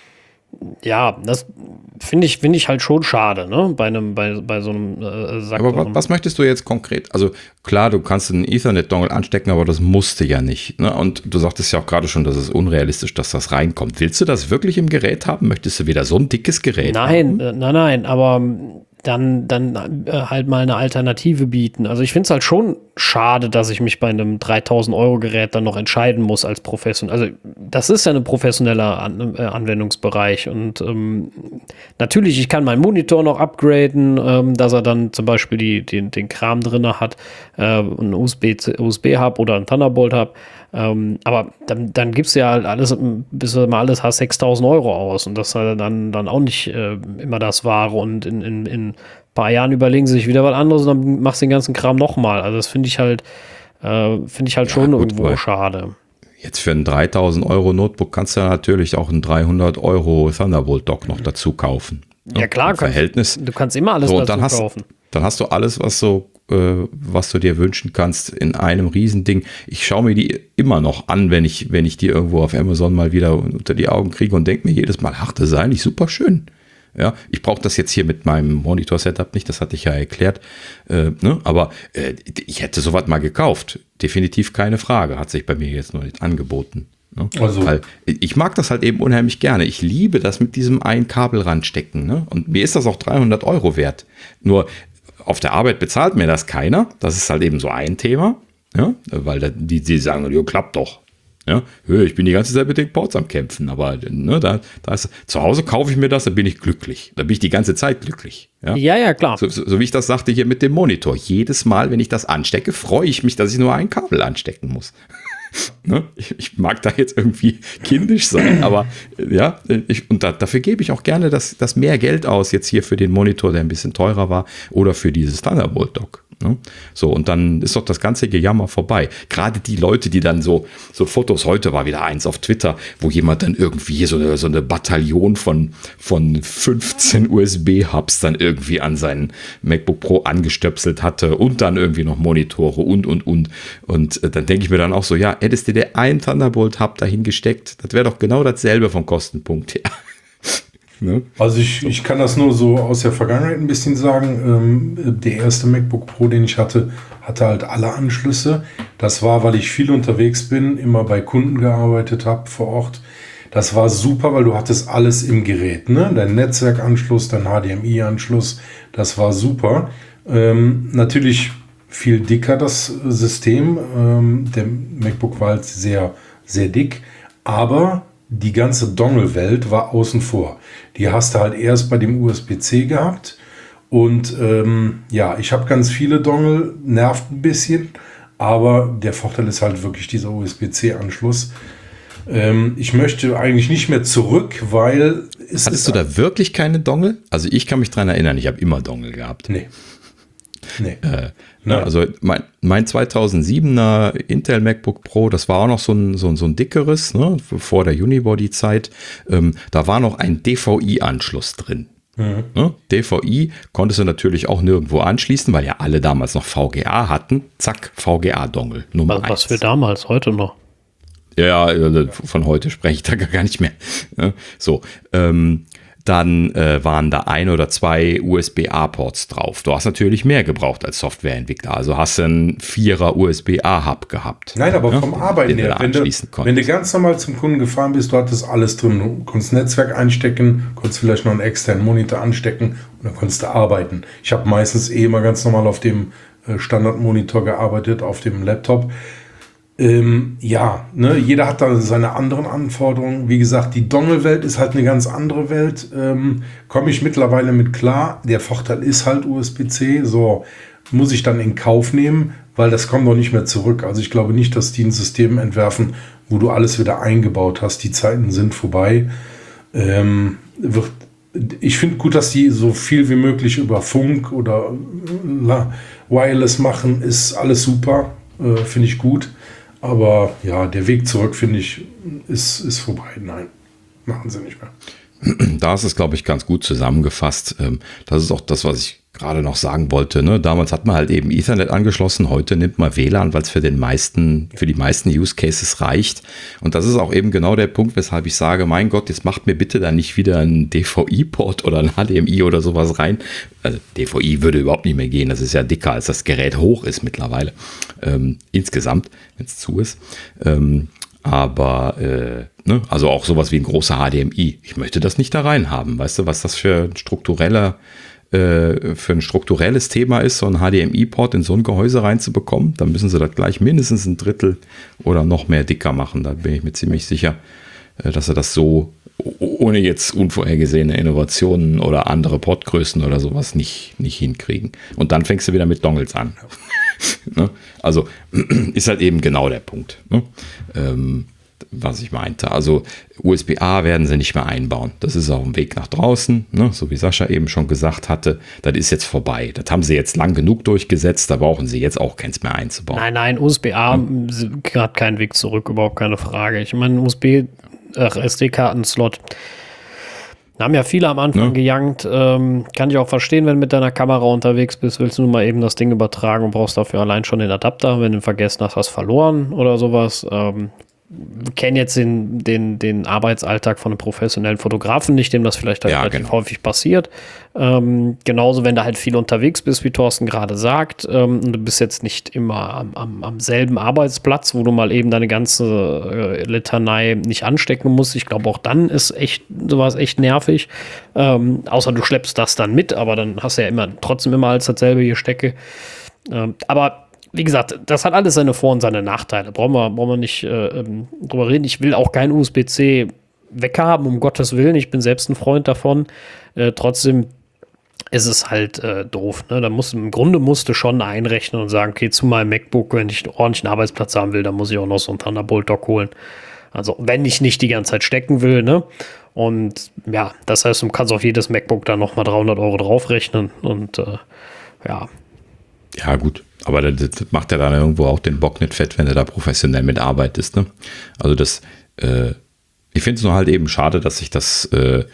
ja, das finde ich, finde ich halt schon schade, ne? Bei einem, bei, bei so einem äh, Sack. Aber was, was möchtest du jetzt konkret? Also klar, du kannst einen Ethernet-Dongle anstecken, aber das musste ja nicht. Ne? Und du sagtest ja auch gerade schon, dass es unrealistisch, dass das reinkommt. Willst du das wirklich im Gerät haben? Möchtest du wieder so ein dickes Gerät nein, haben? Nein, äh, nein, nein, aber dann, dann äh, halt mal eine Alternative bieten. Also ich finde es halt schon schade, dass ich mich bei einem dreitausend Euro Gerät dann noch entscheiden muss als Profession. Also das ist ja ein professioneller An- äh, Anwendungsbereich, und ähm, natürlich, ich kann meinen Monitor noch upgraden, ähm, dass er dann zum Beispiel die, die, den Kram drin hat, äh, einen U S B-Hub oder einen Thunderbolt-Hub. Ähm, aber dann, dann gibst du ja halt alles, bis du mal alles hast, sechstausend Euro aus, und das ist halt dann, dann auch nicht äh, immer das Wahre, und in, in, in ein paar Jahren überlegen sie sich wieder was anderes und dann machst du den ganzen Kram nochmal. Also das finde ich halt, äh, finde ich halt ja, schon gut, irgendwo schade. Jetzt für ein dreitausend Euro Notebook kannst du ja natürlich auch einen dreihundert Euro Thunderbolt Dock noch dazu kaufen. Ja, ja klar, Verhältnis. Du kannst immer alles so, dazu dann hast, kaufen. Dann hast du alles, was so was du dir wünschen kannst, in einem Riesending. Ich schaue mir die immer noch an, wenn ich, wenn ich die irgendwo auf Amazon mal wieder unter die Augen kriege, und denke mir jedes Mal, ach, das ist eigentlich super schön. Ja, ich brauche das jetzt hier mit meinem Monitor-Setup nicht, das hatte ich ja erklärt. Äh, ne? Aber äh, ich hätte sowas mal gekauft. Definitiv keine Frage. Hat sich bei mir jetzt noch nicht angeboten. Ne? Also. Weil ich mag das halt eben unheimlich gerne. Ich liebe das mit diesem einen Kabel ranstecken. Ne? Und mir ist das auch dreihundert Euro wert. Nur auf der Arbeit bezahlt mir das keiner. Das ist halt eben so ein Thema. Ja? Weil da, die, die sagen, jo, klappt doch. Ja? Ich bin die ganze Zeit mit den Ports am Kämpfen. Aber ne, da, da ist, zu Hause kaufe ich mir das, da bin ich glücklich. Da bin ich die ganze Zeit glücklich. Ja, ja, ja, klar. So, so, so wie ich das sagte hier mit dem Monitor. Jedes Mal, wenn ich das anstecke, freue ich mich, dass ich nur ein Kabel anstecken muss. Ne? Ich, ich mag da jetzt irgendwie kindisch sein, aber ja, ich, und da, dafür gebe ich auch gerne das, das mehr Geld aus, jetzt hier für den Monitor, der ein bisschen teurer war, oder für dieses Thunderbolt-Dock. Ne? So, und dann ist doch das ganze Gejammer vorbei. Gerade die Leute, die dann so, so Fotos, heute war wieder eins auf Twitter, wo jemand dann irgendwie so eine, so eine Bataillon von, von fünfzehn U S B-Hubs dann irgendwie an seinen MacBook Pro angestöpselt hatte und dann irgendwie noch Monitore und, und, und. Und äh, dann denke ich mir dann auch so, ja, hättest du dir einen Thunderbolt-Hub dahin gesteckt, das wäre doch genau dasselbe vom Kostenpunkt her. Ne? Also ich, ich kann das nur so aus der Vergangenheit ein bisschen sagen. Ähm, der erste MacBook Pro, den ich hatte, hatte halt alle Anschlüsse. Das war, weil ich viel unterwegs bin, immer bei Kunden gearbeitet habe vor Ort. Das war super, weil du hattest alles im Gerät. Ne? Dein Netzwerkanschluss, dein H D M I-Anschluss, das war super. Ähm, natürlich viel dicker das System. Ähm, der MacBook war halt sehr, sehr dick. Aber die ganze Dongle-Welt war außen vor. Die hast du halt erst bei dem U S B C gehabt. Und ähm, ja, ich habe ganz viele Dongle, nervt ein bisschen. Aber der Vorteil ist halt wirklich dieser U S B C-Anschluss. Ähm, ich möchte eigentlich nicht mehr zurück, weil... Es Hattest du da wirklich keine Dongle? Also ich kann mich dran erinnern, ich habe immer Dongle gehabt. Nee. Nee. Äh, ne, also mein, mein zweitausendsiebener Intel MacBook Pro, das war auch noch so ein, so ein, so ein dickeres, ne, vor der Unibody-Zeit. Ähm, da war noch ein D V I-Anschluss drin. Mhm. Ne? D V I konntest du natürlich auch nirgendwo anschließen, weil ja alle damals noch V G A hatten. Zack, V G A-Dongle Nummer was, was für damals, heute noch. Ja, von heute spreche ich da gar nicht mehr. So, ähm, dann äh, waren da ein oder zwei U S B A-Ports drauf. Du hast natürlich mehr gebraucht als Softwareentwickler. Also hast du einen Vierer U S B A-Hub gehabt. Nein, aber ja, vom Arbeiten her, wenn du, wenn du ganz normal zum Kunden gefahren bist, du hattest alles drin. Du konntest Netzwerk einstecken, konntest vielleicht noch einen externen Monitor anstecken und dann konntest du arbeiten. Ich habe meistens eh immer ganz normal auf dem Standardmonitor gearbeitet, auf dem Laptop. Ähm, ja, ne, jeder hat da seine anderen Anforderungen. Wie gesagt, die Dongle-Welt ist halt eine ganz andere Welt. Ähm, komme ich mittlerweile mit klar. Der Vorteil ist halt U S B C. So muss ich dann in Kauf nehmen, weil das kommt doch nicht mehr zurück. Also ich glaube nicht, dass die ein System entwerfen, wo du alles wieder eingebaut hast. Die Zeiten sind vorbei. Ähm, wird, ich finde gut, dass die so viel wie möglich über Funk oder la, Wireless machen. Ist alles super. Äh, finde ich gut. Aber ja, der Weg zurück, finde ich, ist, ist vorbei. Nein, machen sie nicht mehr. Da ist es, glaube ich, ganz gut zusammengefasst. Das ist auch das, was ich gerade noch sagen wollte. Ne? Damals hat man halt eben Ethernet angeschlossen, heute nimmt man W L A N, weil es für den meisten, für die meisten Use Cases reicht. Und das ist auch eben genau der Punkt, weshalb ich sage, mein Gott, jetzt macht mir bitte da nicht wieder einen D V I-Port oder ein H D M I oder sowas rein. Also D V I würde überhaupt nicht mehr gehen, das ist ja dicker, als das Gerät hoch ist mittlerweile. Ähm, insgesamt, wenn es zu ist. Ähm, aber, äh, ne, also auch sowas wie ein großer H D M I. Ich möchte das nicht da rein haben. Weißt du, was das für ein struktureller für ein strukturelles Thema ist, so ein H D M I-Port in so ein Gehäuse reinzubekommen, dann müssen sie das gleich mindestens ein Drittel oder noch mehr dicker machen. Da bin ich mir ziemlich sicher, dass sie das so, ohne jetzt unvorhergesehene Innovationen oder andere Portgrößen oder sowas nicht, nicht hinkriegen. Und dann fängst du wieder mit Dongles an. Ne? Also ist halt eben genau der Punkt. Ne? Ähm, was ich meinte. Also U S B A werden sie nicht mehr einbauen. Das ist auch ein Weg nach draußen, ne? So wie Sascha eben schon gesagt hatte. Das ist jetzt vorbei. Das haben sie jetzt lang genug durchgesetzt. Da brauchen sie jetzt auch keins mehr einzubauen. Nein, nein, U S B A ja. hat keinen Weg zurück, überhaupt keine Frage. Ich meine, U S B, äh, S D-Karten-Slot haben ja viele am Anfang ja. gejankt. Ähm, kann ich auch verstehen, wenn du mit deiner Kamera unterwegs bist, willst du nur mal eben das Ding übertragen und brauchst dafür allein schon den Adapter. Wenn du ihn vergessen hast, hast du verloren oder sowas. Ähm, Wir kennen jetzt den, den, den Arbeitsalltag von einem professionellen Fotografen nicht, dem das vielleicht halt ja, relativ genau. häufig passiert. Ähm, genauso, wenn du halt viel unterwegs bist, wie Thorsten gerade sagt, ähm, und du bist jetzt nicht immer am, am, am selben Arbeitsplatz, wo du mal eben deine ganze äh, Litanei nicht anstecken musst. Ich glaube, auch dann ist echt sowas echt nervig. Ähm, außer du schleppst das dann mit, aber dann hast du ja immer trotzdem immer als dasselbe Gestecke. Ähm, aber wie gesagt, das hat alles seine Vor- und seine Nachteile. Brauchen wir, brauchen wir nicht äh, drüber reden. Ich will auch kein U S B C weghaben, um Gottes Willen. Ich bin selbst ein Freund davon. Äh, trotzdem ist es halt äh, doof. Ne? Da muss, im Grunde musst du schon einrechnen und sagen, okay, zu meinem MacBook, wenn ich einen ordentlichen Arbeitsplatz haben will, dann muss ich auch noch so einen Thunderbolt-Dock holen. Also wenn ich nicht die ganze Zeit stecken will. Ne? Und ja, das heißt, du kannst auf jedes MacBook dann nochmal dreihundert Euro draufrechnen. Und äh, ja. Ja, gut. Aber das, das macht ja dann irgendwo auch den Bock nicht fett, wenn du da professionell mitarbeitest. Ne? Also das, äh, ich finde es nur halt eben schade, dass sich das äh,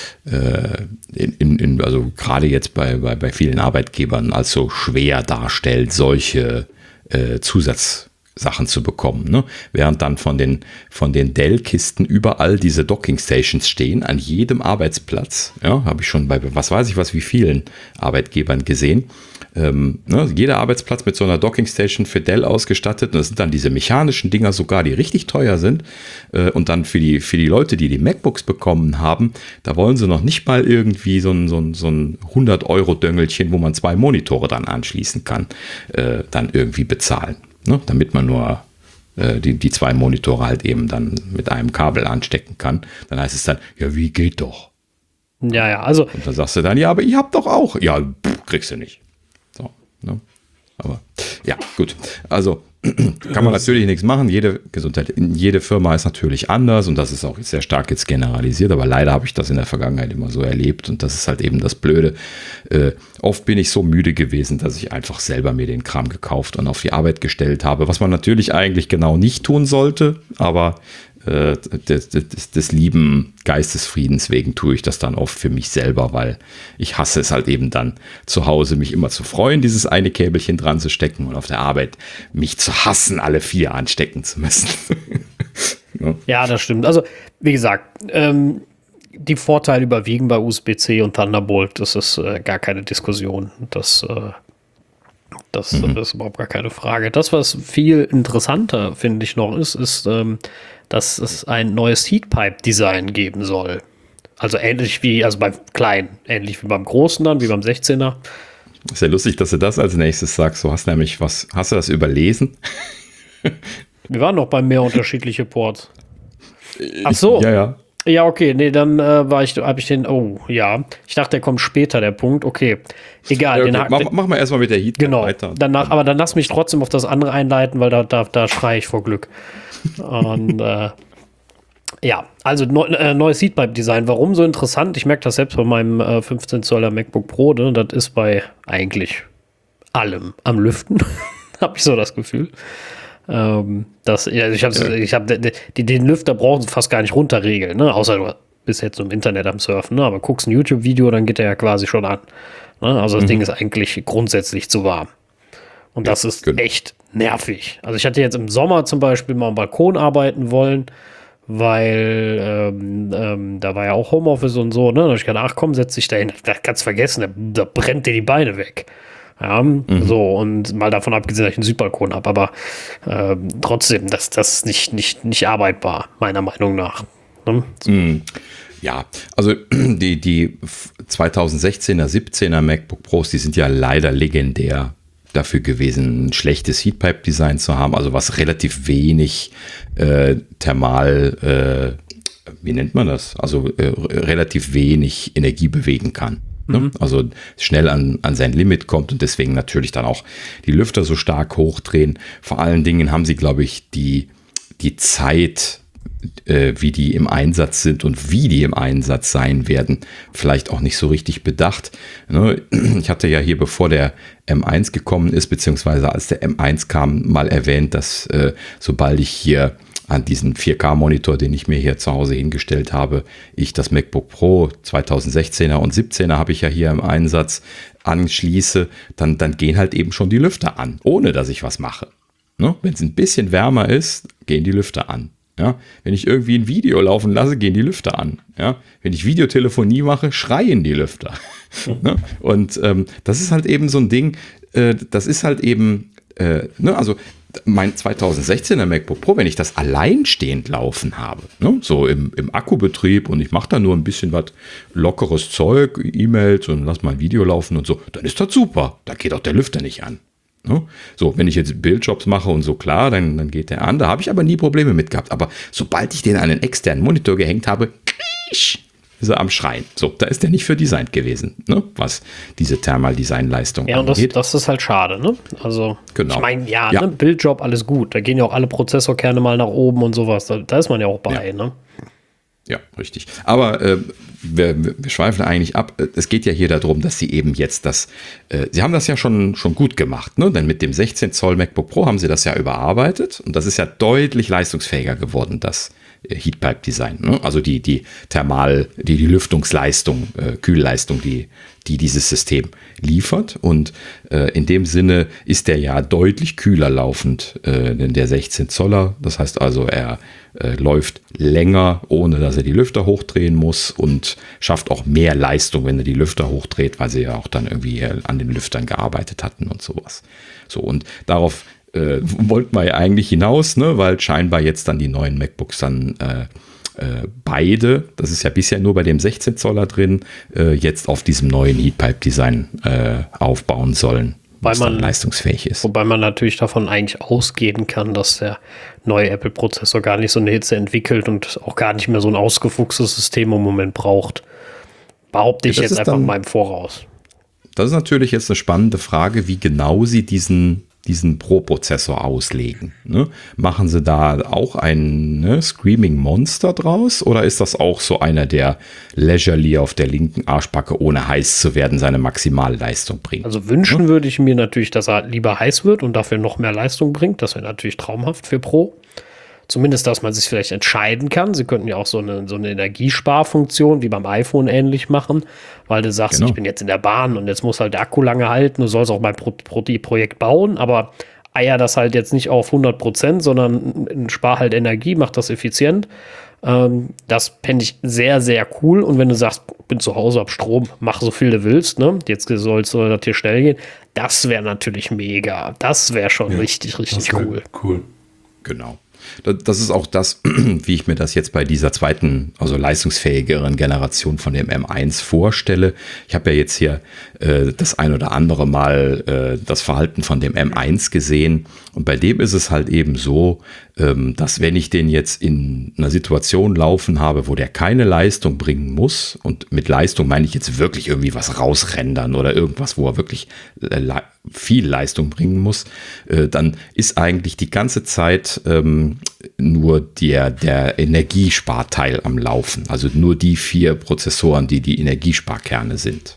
in, in, in, also gerade jetzt bei, bei, bei vielen Arbeitgebern als so schwer darstellt, solche äh, Zusatzsachen zu bekommen. Ne? Während dann von den, von den Dell-Kisten überall diese Docking-Stations stehen, an jedem Arbeitsplatz. Ja, habe ich schon bei, was weiß ich was, wie vielen Arbeitgebern gesehen. Ähm, ne, jeder Arbeitsplatz mit so einer Dockingstation für Dell ausgestattet. Und das sind dann diese mechanischen Dinger sogar, die richtig teuer sind. Äh, und dann für die, für die Leute, die die MacBooks bekommen haben, da wollen sie noch nicht mal irgendwie so ein, so ein, so ein hundert-Euro-Döngelchen, wo man zwei Monitore dann anschließen kann, äh, dann irgendwie bezahlen. Ne? Damit man nur äh, die, die zwei Monitore halt eben dann mit einem Kabel anstecken kann. Dann heißt es dann, ja, wie geht doch? Ja, ja, also. Und dann sagst du dann, ja, aber ich hab doch auch. Ja, pff, kriegst du nicht. Ne? Aber ja, gut. Also kann man natürlich nichts machen. Jede Gesundheit, jede Firma ist natürlich anders und das ist auch sehr stark jetzt generalisiert, aber leider habe ich das in der Vergangenheit immer so erlebt und das ist halt eben das Blöde. Äh, oft bin ich so müde gewesen, dass ich einfach selber mir den Kram gekauft und auf die Arbeit gestellt habe, was man natürlich eigentlich genau nicht tun sollte, aber äh, des, des, des lieben Geistesfriedens wegen tue ich das dann oft für mich selber, weil ich hasse es halt eben dann zu Hause, mich immer zu freuen, dieses eine Käbelchen dran zu stecken und auf der Arbeit mich zu hassen, alle vier anstecken zu müssen. Ja. Ja, das stimmt. Also, wie gesagt, ähm, die Vorteile überwiegen bei U S B C und Thunderbolt. Das ist äh, gar keine Diskussion. Das, äh, das, mhm. das ist überhaupt gar keine Frage. Das, was viel interessanter, finde ich, noch ist, ist, ähm, dass es ein neues Heatpipe-Design geben soll. Also ähnlich wie, also beim Kleinen, ähnlich wie beim Großen dann, wie beim sechzehner. Ist ja lustig, dass du das als nächstes sagst. Du hast nämlich was, hast du das überlesen? Wir waren noch bei mehr unterschiedliche Ports. Ach so. Ja, ja. Ja, okay, nee, dann äh, war ich, habe ich den, oh, ja. Ich dachte, der kommt später, der Punkt. Okay, egal. Ja, okay. Den, mach, den, mach mal erstmal mit der Heat genau, weiter. Danach, aber dann lass mich trotzdem auf das andere einleiten, weil da, da, da schreie ich vor Glück. Und äh, ja, also neu, äh, neues Heatpipe-Design. Warum so interessant? Ich merke das selbst bei meinem äh, fünfzehn Zoller MacBook Pro. Ne? Das ist bei eigentlich allem am Lüften. Habe ich so das Gefühl. Ähm, das, ja, ich habe ja. ich hab, die, den Lüfter brauchen sie fast gar nicht runterregeln, ne? Außer du bist jetzt so im Internet am Surfen, ne? Aber guckst ein YouTube-Video, dann geht der ja quasi schon an. Ne? Also das mhm. Ding ist eigentlich grundsätzlich zu warm. Und ja, das ist genau. echt nervig. Also ich hatte jetzt im Sommer zum Beispiel mal am Balkon arbeiten wollen, weil ähm, ähm, da war ja auch Homeoffice und so, ne? Da habe ich gedacht, ach komm, setz dich da hin. Das kannst du vergessen, da, da brennt dir die Beine weg. Ja, mhm. so, und mal davon abgesehen, dass ich einen Südbalkon habe, aber äh, trotzdem, das, das ist nicht, nicht, nicht arbeitbar, meiner Meinung nach. Ne? So. Mhm. Ja, also die, die zweitausendsechzehner, siebzehner MacBook Pros, die sind ja leider legendär dafür gewesen, ein schlechtes Heatpipe-Design zu haben, also was relativ wenig äh, thermal, äh, wie nennt man das? Also äh, relativ wenig Energie bewegen kann. Ne? Also schnell an, an sein Limit kommt und deswegen natürlich dann auch die Lüfter so stark hochdrehen. Vor allen Dingen haben sie, glaube ich, die, die Zeit, äh, wie die im Einsatz sind und wie die im Einsatz sein werden, vielleicht auch nicht so richtig bedacht. Ne? Ich hatte ja hier, bevor der M eins gekommen ist, beziehungsweise als der M eins kam, mal erwähnt, dass äh, sobald ich hier an diesen vier K Monitor, den ich mir hier zu Hause hingestellt habe, ich das MacBook Pro zweitausendsechzehner und siebzehner habe ich ja hier im Einsatz, anschließe, dann, dann gehen halt eben schon die Lüfter an, ohne dass ich was mache. Ne? Wenn es ein bisschen wärmer ist, gehen die Lüfter an. Ja? Wenn ich irgendwie ein Video laufen lasse, gehen die Lüfter an. Ja? Wenn ich Videotelefonie mache, schreien die Lüfter. Ne? Und ähm, das ist halt eben so ein Ding, äh, das ist halt eben, äh, ne? also mein zweitausendsechzehner MacBook Pro, wenn ich das alleinstehend laufen habe, ne, so im, im Akkubetrieb und ich mache da nur ein bisschen was lockeres Zeug, E-Mails und lass mal ein Video laufen und so, dann ist das super. Da geht auch der Lüfter nicht an. Ne? So, wenn ich jetzt Bildjobs mache und so, klar, dann, dann geht der an. Da habe ich aber nie Probleme mit gehabt. Aber sobald ich den an einen externen Monitor gehängt habe, ist er am Schreien. So, da ist der nicht für designt gewesen, ne? Was diese Thermal-Design-Leistung ja, angeht. Ja, und das, das ist halt schade, ne? Also, genau. Ich meine, ja, ja. Ne? Bildjob, alles gut. Da gehen ja auch alle Prozessorkerne mal nach oben und sowas. Da, da ist man ja auch bei, ja. ne? Ja, richtig. Aber äh, wir, wir schweifen eigentlich ab. Es geht ja hier darum, dass sie eben jetzt das, äh, sie haben das ja schon, schon gut gemacht, ne? Denn mit dem sechzehn Zoll MacBook Pro haben sie das ja überarbeitet und das ist ja deutlich leistungsfähiger geworden, das Heatpipe-Design, ne? Also die, die Thermal, die, die Lüftungsleistung, äh, Kühlleistung, die, die dieses System liefert. Und äh, in dem Sinne ist der ja deutlich kühler laufend, äh, denn der sechzehn Zoller. Das heißt also, er äh, läuft länger, ohne dass er die Lüfter hochdrehen muss und schafft auch mehr Leistung, wenn er die Lüfter hochdreht, weil sie ja auch dann irgendwie an den Lüftern gearbeitet hatten und sowas. So, und darauf Äh, wollten wir ja eigentlich hinaus, ne? Weil scheinbar jetzt dann die neuen MacBooks dann äh, äh, beide, das ist ja bisher nur bei dem sechzehn Zoller drin, äh, jetzt auf diesem neuen Heatpipe-Design äh, aufbauen sollen, was man, dann leistungsfähig ist. Wobei man natürlich davon eigentlich ausgehen kann, dass der neue Apple-Prozessor gar nicht so eine Hitze entwickelt und auch gar nicht mehr so ein ausgefuchstes System im Moment braucht. Behaupte ich ja, jetzt einfach dann, mal im Voraus. Das ist natürlich jetzt eine spannende Frage, wie genau sie diesen diesen Pro-Prozessor auslegen. Ne? Machen sie da auch ein ne, Screaming Monster draus oder ist das auch so einer, der leisurely auf der linken Arschbacke, ohne heiß zu werden, seine Maximalleistung bringt? Also wünschen ja? würde ich mir natürlich, dass er lieber heiß wird und dafür noch mehr Leistung bringt. Das wäre natürlich traumhaft für Pro. zumindest, dass man sich vielleicht entscheiden kann. Sie könnten ja auch so eine, so eine Energiesparfunktion wie beim iPhone ähnlich machen, weil du sagst, Genau. ich bin jetzt in der Bahn und jetzt muss halt der Akku lange halten, du sollst auch mein Pro Pro Projekt bauen, aber eier das halt jetzt nicht auf hundert Prozent, sondern spar halt Energie, mach das effizient. Ähm, das fände ich sehr, sehr cool. Und wenn du sagst, bin zu Hause, hab Strom, mach so viel du willst, ne? Jetzt soll es das hier schnell gehen. Das wäre natürlich mega. Das wäre schon ja, richtig, richtig cool. Cool. Genau. Das ist auch das, wie ich mir das jetzt bei dieser zweiten, also leistungsfähigeren Generation von dem M eins vorstelle. Ich habe ja jetzt hier äh, das ein oder andere Mal äh, das Verhalten von dem M eins gesehen. Und bei dem ist es halt eben so, ähm, dass wenn ich den jetzt in einer Situation laufen habe, wo der keine Leistung bringen muss, und mit Leistung meine ich jetzt wirklich irgendwie was rausrendern oder irgendwas, wo er wirklich äh, viel Leistung bringen muss, äh, dann ist eigentlich die ganze Zeit ähm, nur der, der Energiesparteil am Laufen. Also nur die vier Prozessoren, die die Energiesparkerne sind.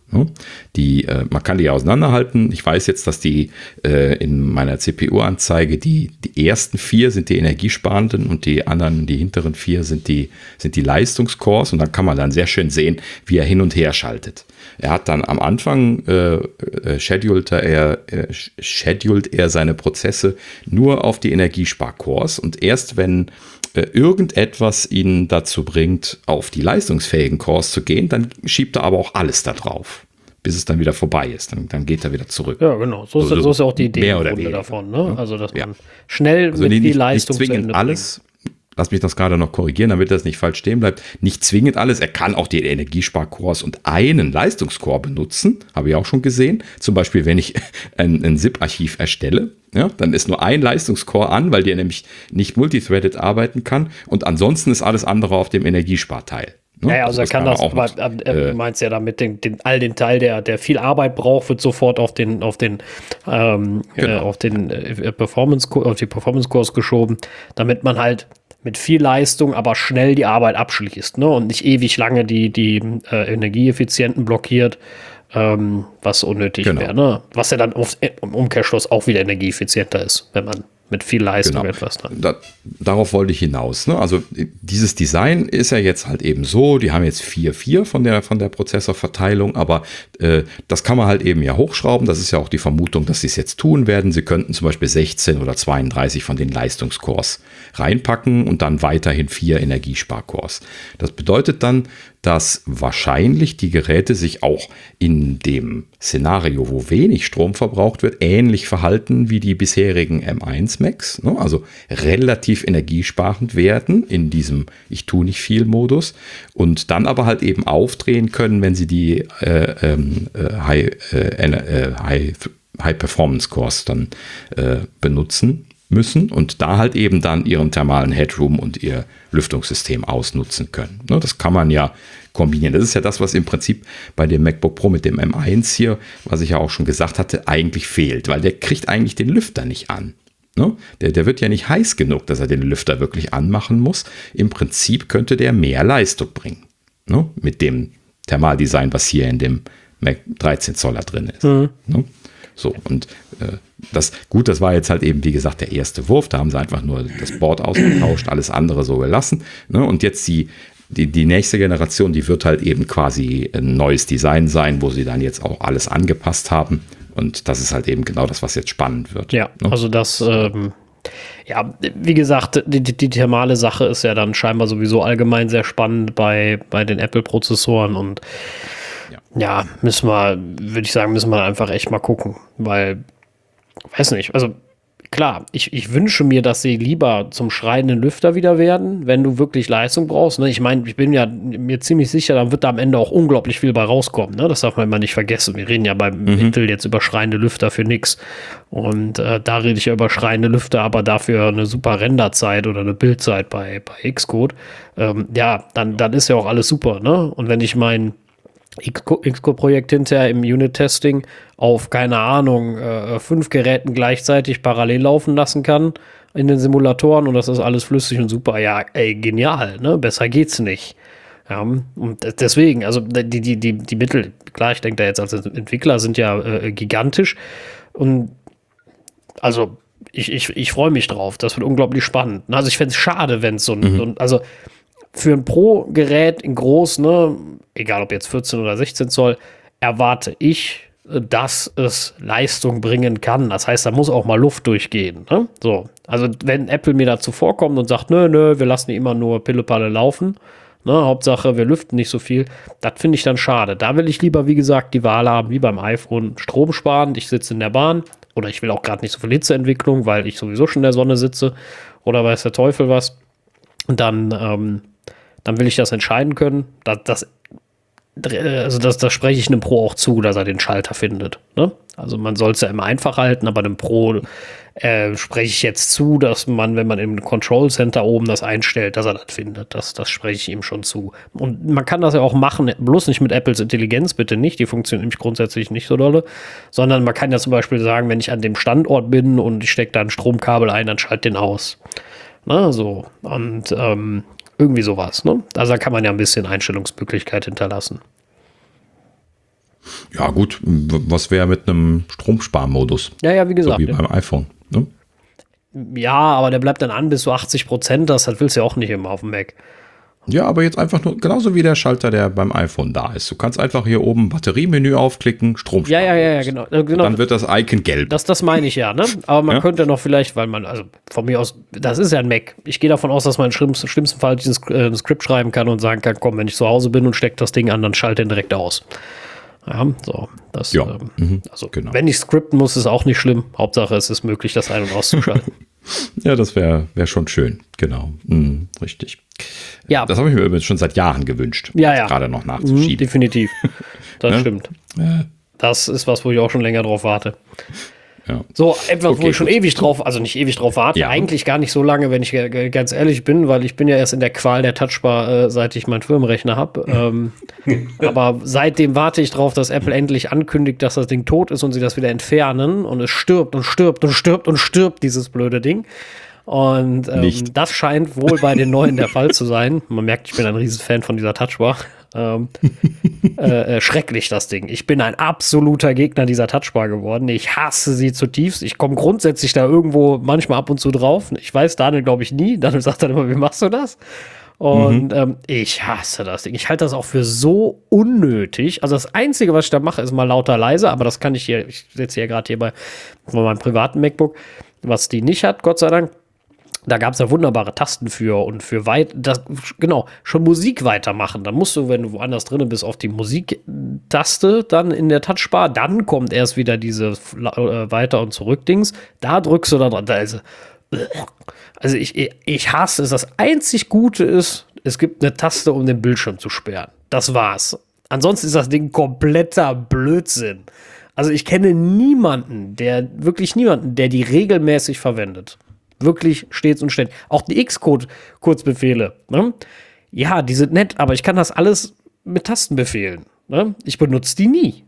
Die, äh, man kann die auseinanderhalten. Ich weiß jetzt, dass die äh, in meiner C P U-Anzeige die, die ersten vier sind die energiesparenden und die anderen, die hinteren vier sind die, sind die Leistungscores. Und dann kann man dann sehr schön sehen, wie er hin und her schaltet. Er hat dann am Anfang äh, äh, schedult er, äh, schedult er seine Prozesse nur auf die Energiesparcores. Und erst wenn äh, irgendetwas ihn dazu bringt, auf die leistungsfähigen Cores zu gehen, dann schiebt er aber auch alles da drauf, bis es dann wieder vorbei ist. Dann, dann geht er wieder zurück. Ja, genau. So, so, so ist ja auch die Idee im Grunde davon. Ne? Also, dass man ja. schnell also mit nicht, viel Leistung nicht zwingend alles. Lass mich das gerade noch korrigieren, damit das nicht falsch stehen bleibt. Nicht zwingend alles. Er kann auch die Energiesparcores und einen Leistungscore benutzen. Habe ich auch schon gesehen. Zum Beispiel, wenn ich ein, ein ZIP-Archiv erstelle, ja, dann ist nur ein Leistungscore an, weil der nämlich nicht multithreaded arbeiten kann. Und ansonsten ist alles andere auf dem Energiesparteil. Ne? Ja, also, also er kann das, auch noch, aber er äh, meint ja damit, den, den, all den Teil, der, der viel Arbeit braucht, wird sofort auf den, auf den, ähm, genau. äh, auf den äh, Performance, auf die Performance-Kurs geschoben, damit man halt mit viel Leistung, aber schnell die Arbeit abschließt, ne? Und nicht ewig lange die, die äh, Energieeffizienten blockiert, ähm, was unnötig genau. wäre, ne? Was ja dann auf, im Umkehrschluss auch wieder energieeffizienter ist, wenn man mit viel Leistung genau. etwas dran. Da, darauf wollte ich hinaus. Ne? Also dieses Design ist ja jetzt halt eben so, die haben jetzt vier vier von der, von der Prozessorverteilung, aber äh, das kann man halt eben ja hochschrauben. Das ist ja auch die Vermutung, dass sie es jetzt tun werden. Sie könnten zum Beispiel sechzehn oder zweiunddreißig von den Leistungscores reinpacken und dann weiterhin vier Energiesparcores. Das bedeutet dann, dass wahrscheinlich die Geräte sich auch in dem Szenario, wo wenig Strom verbraucht wird, ähnlich verhalten wie die bisherigen M eins Macs, ne? Also relativ energiesparend werden in diesem Ich-tu-nicht-viel-Modus und dann aber halt eben aufdrehen können, wenn sie die äh, ähm, äh, High, äh, High, High Performance Cores dann äh, benutzen müssen und da halt eben dann ihren thermalen Headroom und ihr Lüftungssystem ausnutzen können. Ne, das kann man ja kombinieren. Das ist ja das, was im Prinzip bei dem MacBook Pro mit dem M eins hier, was ich ja auch schon gesagt hatte, eigentlich fehlt, weil der kriegt eigentlich den Lüfter nicht an. Ne? Der, der wird ja nicht heiß genug, dass er den Lüfter wirklich anmachen muss. Im Prinzip könnte der mehr Leistung bringen. Ne? Mit dem Thermaldesign, was hier in dem Mac dreizehn Zoller drin ist. Mhm. Ne? So, und äh, das, gut, das war jetzt halt eben, wie gesagt, der erste Wurf. Da haben sie einfach nur das Board ausgetauscht, alles andere so gelassen. Ne? Und jetzt die, die, die nächste Generation, die wird halt eben quasi ein neues Design sein, wo sie dann jetzt auch alles angepasst haben. Und das ist halt eben genau das, was jetzt spannend wird. Ja, ne? Also das, ähm, ja, wie gesagt, die, die, die thermale Sache ist ja dann scheinbar sowieso allgemein sehr spannend bei, bei den Apple-Prozessoren und ja. ja, müssen wir, würde ich sagen, müssen wir einfach echt mal gucken, weil weiß nicht, also klar, ich, ich wünsche mir, dass sie lieber zum schreienden Lüfter wieder werden, wenn du wirklich Leistung brauchst. Ne? Ich meine, ich bin ja mir ziemlich sicher, dann wird da am Ende auch unglaublich viel bei rauskommen. Ne? Das darf man immer nicht vergessen. Wir reden ja beim mhm. Intel jetzt über schreiende Lüfter für nix. Und äh, da rede ich ja über schreiende Lüfter, aber dafür eine super Renderzeit oder eine Bildzeit bei, bei Xcode. Ähm, ja, dann, dann ist ja auch alles super. Ne? Und wenn ich mein Xcode-Projekt hinterher im Unit-Testing auf, keine Ahnung, äh, fünf Geräten gleichzeitig parallel laufen lassen kann in den Simulatoren und das ist alles flüssig und super. Ja, ey, genial, ne? Besser geht's nicht. Ja, und deswegen, also die, die, die, die Mittel, klar, ich denke da jetzt als Entwickler sind ja äh, gigantisch und also ich, ich, ich freue mich drauf. Das wird unglaublich spannend. Also ich fände es schade, wenn es so, mhm. so ein, also für ein Pro-Gerät in groß, ne, egal ob jetzt vierzehn oder sechzehn Zoll, erwarte ich, dass es Leistung bringen kann. Das heißt, da muss auch mal Luft durchgehen. Ne? So, also wenn Apple mir dazu vorkommt und sagt, nö, nö, wir lassen die immer nur Pille-Palle laufen, ne, Hauptsache, wir lüften nicht so viel, das finde ich dann schade. Da will ich lieber, wie gesagt, die Wahl haben, wie beim iPhone, Strom sparen, ich sitze in der Bahn oder ich will auch gerade nicht so viel Hitzeentwicklung, weil ich sowieso schon in der Sonne sitze oder weiß der Teufel was. Und dann, ähm, dann will ich das entscheiden können. Das, das Also das, das spreche ich einem Pro auch zu, dass er den Schalter findet. Ne? Also man soll es ja immer einfach halten, aber einem Pro äh, spreche ich jetzt zu, dass man, wenn man im Control Center oben das einstellt, dass er das findet. Das, das spreche ich ihm schon zu. Und man kann das ja auch machen, bloß nicht mit Apples Intelligenz, bitte nicht, die funktioniert nämlich grundsätzlich nicht so dolle, sondern man kann ja zum Beispiel sagen, wenn ich an dem Standort bin und ich stecke da ein Stromkabel ein, dann schalte den aus. Na, so. Und ähm, irgendwie sowas, ne? Also da kann man ja ein bisschen Einstellungsmöglichkeit hinterlassen. Ja gut, was wäre mit einem Stromsparmodus? Ja, ja, wie gesagt. So wie beim iPhone, ne? Ja, aber der bleibt dann an bis zu achtzig Prozent, das, das willst du ja auch nicht immer auf dem Mac. Ja, aber jetzt einfach nur, genauso wie der Schalter, der beim iPhone da ist. Du kannst einfach hier oben Batteriemenü aufklicken, Strom Ja, ja, ja, ja, genau. genau. Dann wird das Icon gelb. Das, das meine ich ja, ne? Aber man ja. könnte noch vielleicht, weil man, also von mir aus, das ist ja ein Mac. Ich gehe davon aus, dass man im schlimmsten, schlimmsten Fall diesen äh, Skript schreiben kann und sagen kann, komm, wenn ich zu Hause bin und stecke das Ding an, dann schalte den direkt aus. Ja, so. Das, ja. Ähm, mhm. also, genau. Wenn ich skripten muss, ist auch nicht schlimm. Hauptsache, es ist möglich, das ein- und auszuschalten. Ja, das wäre wär schon schön. Genau. Mhm, richtig. Ja. Das habe ich mir übrigens schon seit Jahren gewünscht. Ja, ja. Gerade noch nachzuschieben. Mhm, definitiv. Das ja? stimmt. Ja. Das ist was, wo ich auch schon länger drauf warte. Ja. So, etwas, okay, wo ich schon gut. ewig drauf, also nicht ewig drauf warte, ja. eigentlich gar nicht so lange, wenn ich g- ganz ehrlich bin, weil ich bin ja erst in der Qual der Touchbar, äh, seit ich meinen Firmenrechner habe. Ähm, aber seitdem warte ich drauf, dass Apple endlich ankündigt, dass das Ding tot ist und sie das wieder entfernen und es stirbt und stirbt und stirbt und stirbt, dieses blöde Ding. Und ähm, das scheint wohl bei den neuen der Fall zu sein. Man merkt, ich bin ein riesen Fan von dieser Touchbar. Ähm, äh, äh, schrecklich, das Ding. Ich bin ein absoluter Gegner dieser Touchbar geworden. Ich hasse sie zutiefst. Ich komme grundsätzlich da irgendwo manchmal ab und zu drauf. Ich weiß Daniel, glaube ich, nie. Daniel sagt dann immer, wie machst du das? Und mhm. ähm, ich hasse das Ding. Ich halte das auch für so unnötig. Also das Einzige, was ich da mache, ist mal lauter leise. Aber das kann ich hier, ich sitze hier gerade hier bei, bei meinem privaten MacBook, was die nicht hat, Gott sei Dank. Da gab es ja wunderbare Tasten für und für weit, das, genau, schon Musik weitermachen. Dann musst du, wenn du woanders drin bist, auf die Musiktaste dann in der Touchbar, dann kommt erst wieder diese äh, Weiter- und Zurück-Dings. Da drückst du dann dran. Da ist, also ich, ich hasse es. Das einzig Gute ist, es gibt eine Taste, um den Bildschirm zu sperren. Das war's. Ansonsten ist das Ding kompletter Blödsinn. Also ich kenne niemanden, der, wirklich niemanden, der die regelmäßig verwendet. Wirklich stets und ständig. Auch die Xcode-Kurzbefehle. Ne? Ja, die sind nett, aber ich kann das alles mit Tasten befehlen. Ne? Ich benutze die nie.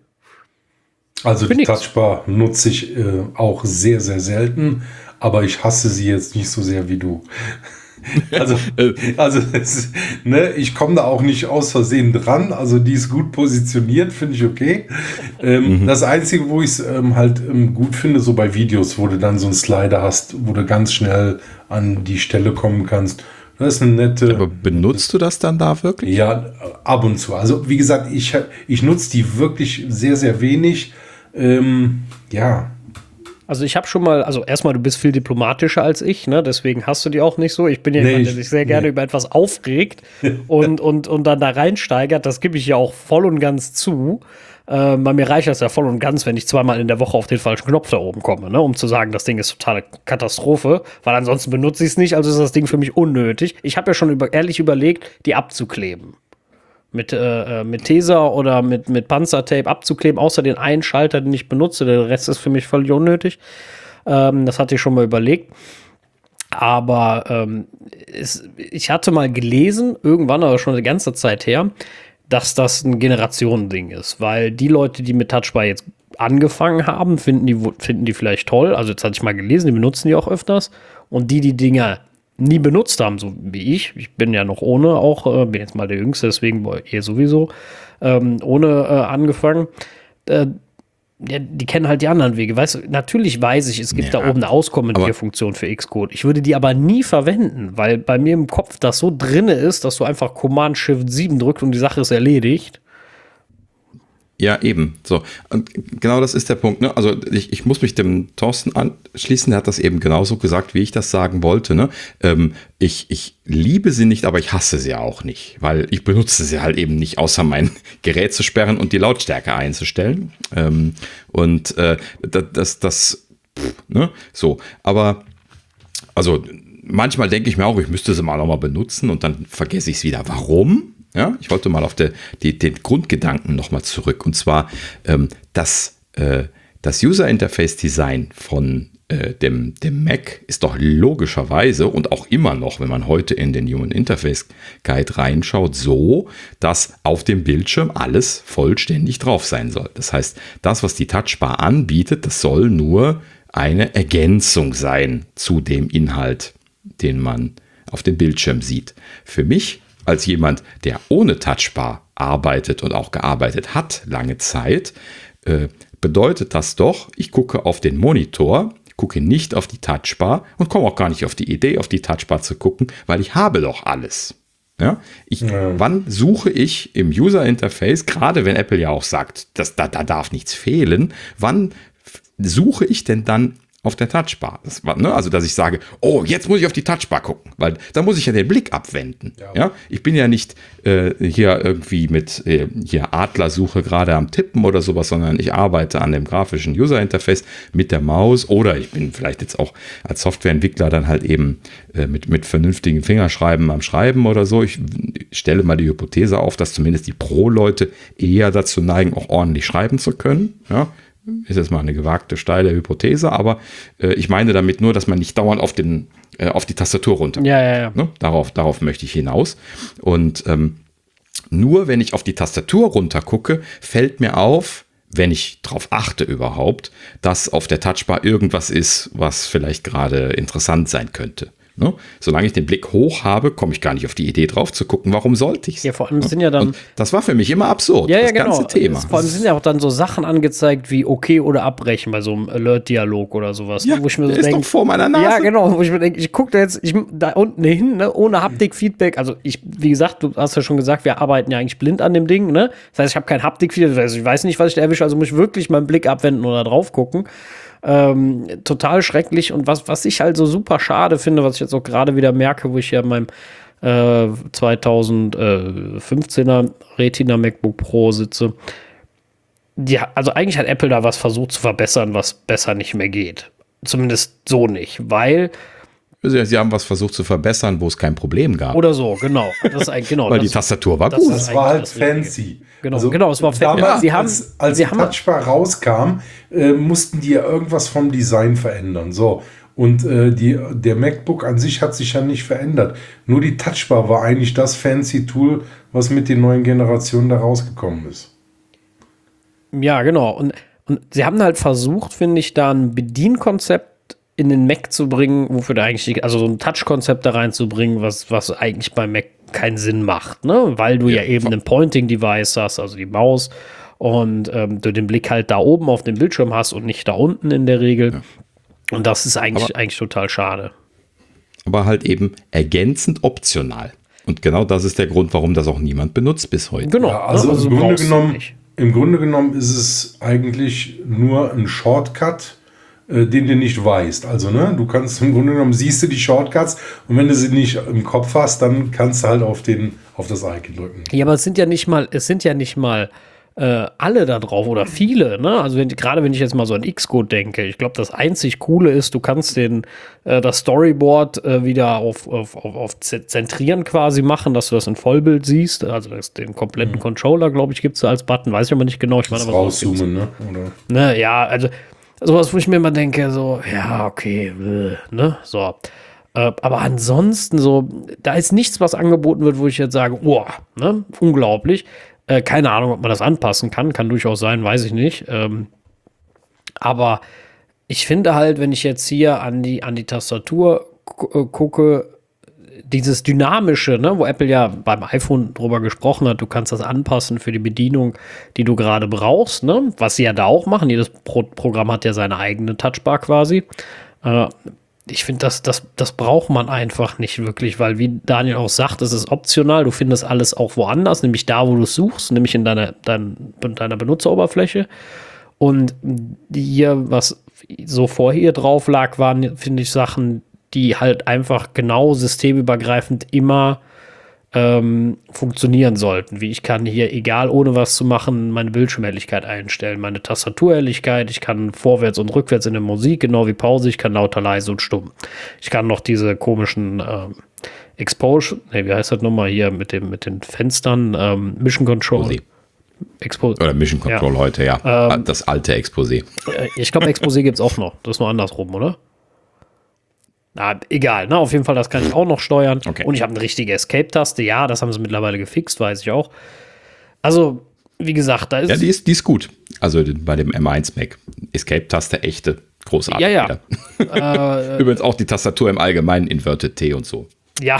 Also die Touchbar nutze ich äh, auch sehr, sehr selten, aber ich hasse sie jetzt nicht so sehr wie du. Also, also es, ne, ich komme da auch nicht aus Versehen dran. Also die ist gut positioniert, finde ich okay. Ähm, mhm. Das Einzige, wo ich es ähm, halt ähm, gut finde, so bei Videos, wo du dann so einen Slider hast, wo du ganz schnell an die Stelle kommen kannst. Das ist eine nette. Aber benutzt du das dann da wirklich? Ja, ab und zu. Also wie gesagt, ich, ich nutze die wirklich sehr, sehr wenig. Ähm, ja. Also ich habe schon mal, also erstmal, du bist viel diplomatischer als ich, ne? Deswegen hast du die auch nicht so. Ich bin ja nee, jemand, der sich sehr gerne nee. über etwas aufregt und, und, und dann da reinsteigert. Das gebe ich ja auch voll und ganz zu. Äh, bei mir reicht das ja voll und ganz, wenn ich zweimal in der Woche auf den falschen Knopf da oben komme, ne? Um zu sagen, das Ding ist totale Katastrophe, weil ansonsten benutze ich es nicht, also ist das Ding für mich unnötig. Ich habe ja schon über, ehrlich überlegt, die abzukleben. Mit, äh, mit Tesa oder mit, mit Panzertape abzukleben, außer den einen Schalter, den ich benutze. Der Rest ist für mich völlig unnötig. Ähm, das hatte ich schon mal überlegt. Aber ähm, es, ich hatte mal gelesen, irgendwann, aber schon eine ganze Zeit her, dass das ein Generationending ist. Weil die Leute, die mit Touchbar jetzt angefangen haben, finden die, finden die vielleicht toll. Also jetzt hatte ich mal gelesen, die benutzen die auch öfters. Und die, die Dinger nie benutzt haben, so wie ich. Ich bin ja noch ohne auch, äh, bin jetzt mal der Jüngste, deswegen eher sowieso, ähm, ohne äh, angefangen. Äh, ja, die kennen halt die anderen Wege. Weißt du, natürlich weiß ich, es gibt Ja, da oben eine Auskommentierfunktion für Xcode. Ich würde die aber nie verwenden, weil bei mir im Kopf das so drinne ist, dass du einfach Command-Shift sieben drückst und die Sache ist erledigt. Ja, eben. So. Und genau das ist der Punkt. Ne? Also ich, ich muss mich dem Thorsten anschließen, der hat das eben genauso gesagt, wie ich das sagen wollte. Ne? Ähm, ich, ich liebe sie nicht, aber ich hasse sie auch nicht, weil ich benutze sie halt eben nicht, außer mein Gerät zu sperren und die Lautstärke einzustellen. Ähm, und äh, das, das, das pff, ne? So, aber also manchmal denke ich mir auch, ich müsste sie mal nochmal benutzen und dann vergesse ich es wieder. Warum? Ja, ich wollte mal auf der, die, den Grundgedanken nochmal zurück. Und zwar ähm, das, äh, das User-Interface-Design von äh, dem, dem Mac ist doch logischerweise und auch immer noch, wenn man heute in den Human Interface Guide reinschaut, so, dass auf dem Bildschirm alles vollständig drauf sein soll. Das heißt, das, was die Touchbar anbietet, das soll nur eine Ergänzung sein zu dem Inhalt, den man auf dem Bildschirm sieht. Für mich als jemand, der ohne Touchbar arbeitet und auch gearbeitet hat lange Zeit, äh, bedeutet das doch, ich gucke auf den Monitor, gucke nicht auf die Touchbar und komme auch gar nicht auf die Idee, auf die Touchbar zu gucken, weil ich habe doch alles. Ja? Ich, ja. Wann suche ich im User-Interface, gerade wenn Apple ja auch sagt, dass, da, da darf nichts fehlen, wann suche ich denn dann auf der Touchbar? Das war, ne? Also, dass ich sage, oh, jetzt muss ich auf die Touchbar gucken, weil da muss ich ja den Blick abwenden. Ja, ja? Ich bin ja nicht äh, hier irgendwie mit äh, hier Adlersuche gerade am Tippen oder sowas, sondern ich arbeite an dem grafischen User-Interface mit der Maus oder ich bin vielleicht jetzt auch als Softwareentwickler dann halt eben äh, mit, mit vernünftigen Fingerschreiben am Schreiben oder so. Ich stelle mal die Hypothese auf, dass zumindest die Pro-Leute eher dazu neigen, auch ordentlich schreiben zu können. Ja? Ist jetzt mal eine gewagte, steile Hypothese, aber äh, ich meine damit nur, dass man nicht dauernd auf, den, äh, auf die Tastatur runter. Ja, ja, ja. Ne? Darauf, darauf möchte ich hinaus. Und ähm, nur wenn ich auf die Tastatur runter gucke, fällt mir auf, wenn ich darauf achte überhaupt, dass auf der Touchbar irgendwas ist, was vielleicht gerade interessant sein könnte. Ne? Solange ich den Blick hoch habe, komme ich gar nicht auf die Idee drauf zu gucken, warum sollte ich es? Ja, vor allem sind ja dann. Und das war für mich immer absurd, ja, ja, das genau. ganze Thema. Vor allem sind ja auch dann so Sachen angezeigt wie okay oder abbrechen bei so einem Alert-Dialog oder sowas. Ja, wo ich mir so der denk, ist doch vor meiner Nase. Ja, genau. Wo ich mir denke, ich gucke da jetzt ich, da unten hin, ne, ohne Haptik-Feedback. Also, ich, wie gesagt, du hast ja schon gesagt, wir arbeiten ja eigentlich blind an dem Ding. Ne? Das heißt, ich habe kein Haptik-Feedback. Also ich weiß nicht, was ich da erwische. Also muss ich wirklich meinen Blick abwenden oder drauf gucken. Ähm, total schrecklich und was, was ich halt so super schade finde, was ich jetzt auch gerade wieder merke, wo ich ja in meinem äh, zweitausendfünfzehner Retina MacBook Pro sitze. Die, also eigentlich hat Apple da was versucht zu verbessern, was besser nicht mehr geht. Zumindest so nicht, weil Sie haben was versucht zu verbessern, wo es kein Problem gab. Oder so, genau. Das ist eigentlich, genau Weil das, die Tastatur war das gut. Das war halt fancy. Genau, also genau, es war fancy. Damals, Sie haben, als, als sie die haben, Touchbar rauskam, äh, mussten die ja irgendwas vom Design verändern. So. Und äh, die, der MacBook an sich hat sich ja nicht verändert. Nur die Touchbar war eigentlich das fancy Tool, was mit den neuen Generationen da rausgekommen ist. Ja, genau. Und, und sie haben halt versucht, finde ich, da ein Bedienkonzept in den Mac zu bringen, wofür da eigentlich, also so ein Touch-Konzept da reinzubringen, was, was eigentlich beim Mac keinen Sinn macht, ne? Weil du ja, ja eben ein Pointing-Device hast, also die Maus, und ähm, du den Blick halt da oben auf dem Bildschirm hast und nicht da unten in der Regel. Ja. Und das ist eigentlich, aber, eigentlich total schade. Aber halt eben ergänzend optional. Und genau das ist der Grund, warum das auch niemand benutzt bis heute. Genau. Ja, also, also im, Grunde genommen, im Grunde genommen ist es eigentlich nur ein Shortcut, den du nicht weißt. Also, ne, du kannst im Grunde genommen, siehst du die Shortcuts und wenn du sie nicht im Kopf hast, dann kannst du halt auf, den, auf das Icon drücken. Ja, aber es sind ja nicht mal, es sind ja nicht mal äh, alle da drauf oder viele, ne? Also wenn, gerade wenn ich jetzt mal so an Xcode denke, ich glaube, das einzig Coole ist, du kannst den, äh, das Storyboard äh, wieder auf, auf, auf, auf Zentrieren quasi machen, dass du das in Vollbild siehst. Also das, den kompletten mhm. Controller, glaube ich, gibt es als Button, weiß ich aber nicht genau. Ich meine, aber rauszoomen, ne? Oder? Ne, ja, also sowas, wo ich mir immer denke, so, ja, okay, ne, so. Äh, aber ansonsten so, da ist nichts, was angeboten wird, wo ich jetzt sage, oh, ne, unglaublich. Äh, keine Ahnung, ob man das anpassen kann, kann durchaus sein, weiß ich nicht. Ähm, aber ich finde halt, wenn ich jetzt hier an die, an die Tastatur gu- gucke, dieses Dynamische, ne, wo Apple ja beim iPhone drüber gesprochen hat, du kannst das anpassen für die Bedienung, die du gerade brauchst, ne, was sie ja da auch machen. Jedes Pro- Programm hat ja seine eigene Touchbar quasi. Äh, ich finde, das, das, das braucht man einfach nicht wirklich, weil, wie Daniel auch sagt, es ist optional. Du findest alles auch woanders, nämlich da, wo du es suchst, nämlich in deiner, dein, deiner Benutzeroberfläche. Und hier, was so vorher drauf lag, waren, finde ich, Sachen, die halt einfach genau systemübergreifend immer ähm, funktionieren sollten. Wie ich kann hier, egal ohne was zu machen, meine Bildschirmhelligkeit einstellen, meine Tastaturhelligkeit, ich kann vorwärts und rückwärts in der Musik, genau wie Pause, ich kann lauter, leise und stumm. Ich kann noch diese komischen ähm, Exposure, ne, wie heißt das nochmal hier mit dem mit den Fenstern, ähm, Mission Control. Exposé. Expo- Oder Mission Control ja. heute, ja. Ähm, das alte Exposé. Äh, Ich glaube, Exposé gibt es auch noch. Das ist nur andersrum, oder? Na, egal, ne? Auf jeden Fall, das kann ich auch noch steuern. Okay. Und ich habe eine richtige Escape-Taste. Ja, das haben sie mittlerweile gefixt, weiß ich auch. Also, wie gesagt, da ist. Ja, die ist, die ist gut. Also bei dem M eins Mac. Escape-Taste, echte, großartig. Ja, ja. äh, Übrigens auch die Tastatur im Allgemeinen, Inverted T und so. Ja.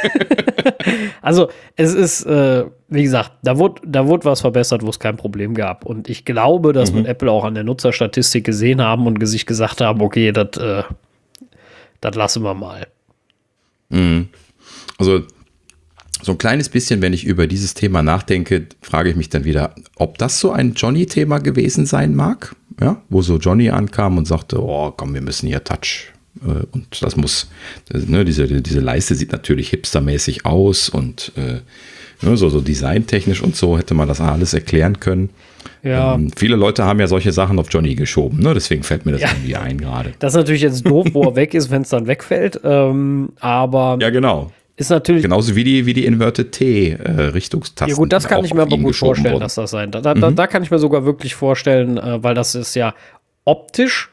Also, es ist, äh, wie gesagt, da wurde, da wurde was verbessert, wo es kein Problem gab. Und ich glaube, dass Mhm. mit Apple auch an der Nutzerstatistik gesehen haben und sich gesagt haben, okay, das äh, das lassen wir mal. Mhm. Also so ein kleines bisschen, wenn ich über dieses Thema nachdenke, frage ich mich dann wieder, ob das so ein Johnny-Thema gewesen sein mag, ja, wo so Johnny ankam und sagte, oh komm, wir müssen hier Touch äh, und das muss, das, ne, diese, diese Leiste sieht natürlich hipstermäßig aus und äh, ne, so, so designtechnisch und so hätte man das alles erklären können. Ja. Ähm, viele Leute haben ja solche Sachen auf Johnny geschoben, ne? Deswegen fällt mir das Ja. irgendwie ein gerade. Das ist natürlich jetzt doof, wo er weg ist, wenn es dann wegfällt. Ähm, aber Ja, genau. ist natürlich. Genauso wie die, wie die Inverted T-Richtungstasten. Ja gut, das kann auch ich mir auf aber ihn gut geschoben vorstellen, wurden. dass das sein. Da, da, da, da kann ich mir sogar wirklich vorstellen, äh, weil das ist ja optisch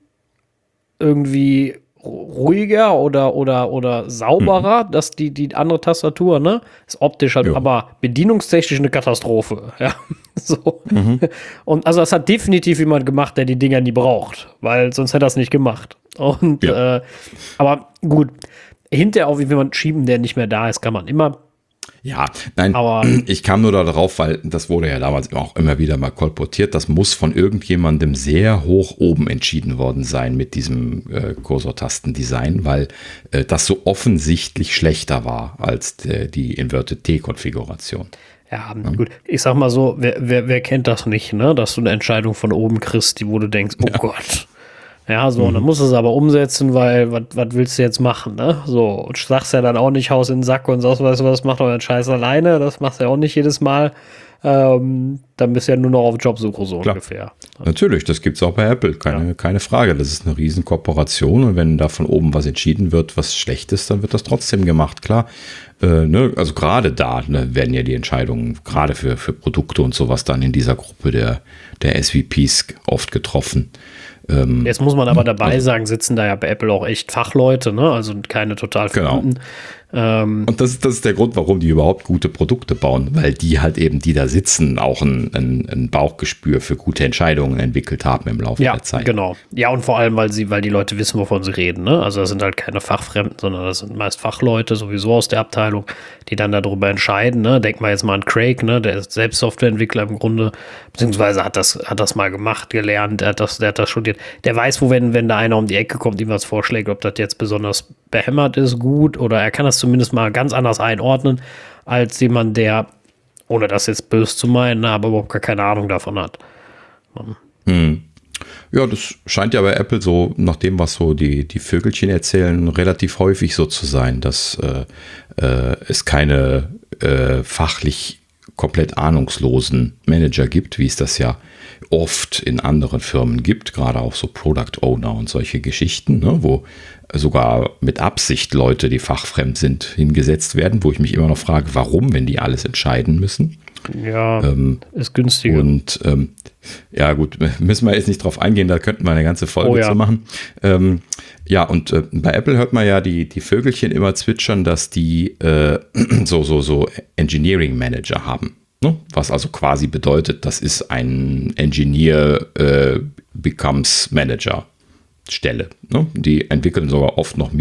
irgendwie ruhiger oder, oder, oder sauberer, Mhm. dass die, die andere Tastatur, ne? Ist optisch, halt, Jo. aber bedienungstechnisch eine Katastrophe. Ja. So. Mhm. Und also das hat definitiv jemand gemacht, der die Dinger nie braucht, weil sonst hätte er es nicht gemacht. Und Ja. äh, aber gut, hinterher auch wie jemand schieben, der nicht mehr da ist, kann man immer. Ja, nein, Aber- ich kam nur darauf, weil das wurde ja damals auch immer wieder mal kolportiert. Das muss von irgendjemandem sehr hoch oben entschieden worden sein mit diesem äh, Kursortastendesign, weil äh, das so offensichtlich schlechter war als der, die Inverted T-Konfiguration. Ja, gut. Ich sag mal so, wer, wer, wer kennt das nicht, ne? Dass du eine Entscheidung von oben kriegst, die wo du denkst, oh Gott. Ja, so, und dann musst du es aber umsetzen, weil, was was willst du jetzt machen, ne? So, und sagst ja dann auch nicht Haus in den Sack und sagst, weißt du was, mach doch den Scheiß alleine, das machst du ja auch nicht jedes Mal. Ähm, dann bist du ja nur noch auf Jobsuche, so Klar. ungefähr. Natürlich, das gibt es auch bei Apple, keine, Ja. keine Frage. Das ist eine riesen Kooperation und wenn da von oben was entschieden wird, was schlecht ist, dann wird das trotzdem gemacht, klar. Äh, ne, also gerade da ne, werden ja die Entscheidungen, gerade für, für Produkte und sowas, dann in dieser Gruppe der, der S V Ps oft getroffen. Ähm, Jetzt muss man aber dabei sagen, sitzen da ja bei Apple auch echt Fachleute, ne? Also keine total Genau. Fremden. Ähm, Und das, das ist der Grund, warum die überhaupt gute Produkte bauen, weil die halt eben, die da sitzen, auch ein, ein, ein Bauchgespür für gute Entscheidungen entwickelt haben im Laufe ja, der Zeit. genau. Ja, und vor allem, weil sie, weil die Leute wissen, wovon sie reden, ne? Also das sind halt keine Fachfremden, sondern das sind meist Fachleute sowieso aus der Abteilung, die dann darüber entscheiden, ne? Denk mal jetzt mal an Craig, ne? Der ist selbst Softwareentwickler im Grunde, beziehungsweise hat das, hat das mal gemacht, gelernt, der hat das, der hat das studiert. Der weiß, wo, wenn, wenn da einer um die Ecke kommt, ihm was vorschlägt, ob das jetzt besonders behämmert ist, gut, oder er kann das zumindest mal ganz anders einordnen, als jemand, der, ohne das jetzt böse zu meinen, aber überhaupt gar keine Ahnung davon hat. Hm. Ja, das scheint ja bei Apple so, nach dem, was so die, die Vögelchen erzählen, relativ häufig so zu sein, dass äh, äh, es keine äh, fachlich komplett ahnungslosen Manager gibt, wie es das ja oft in anderen Firmen gibt, gerade auch so Product Owner und solche Geschichten, ne, wo sogar mit Absicht Leute, die fachfremd sind, hingesetzt werden, wo ich mich immer noch frage, warum, wenn die alles entscheiden müssen. Ja, Ähm, ist günstiger. Und ähm, ja gut, müssen wir jetzt nicht drauf eingehen, da könnten wir eine ganze Folge Oh ja. zu machen. Ähm, ja, und äh, bei Apple hört man ja die, die Vögelchen immer zwitschern, dass die äh, so, so, so Engineering Manager haben. Ne? Was also quasi bedeutet, das ist ein Engineer äh, becomes Manager Stelle. Ne? Die entwickeln sogar oft noch mit.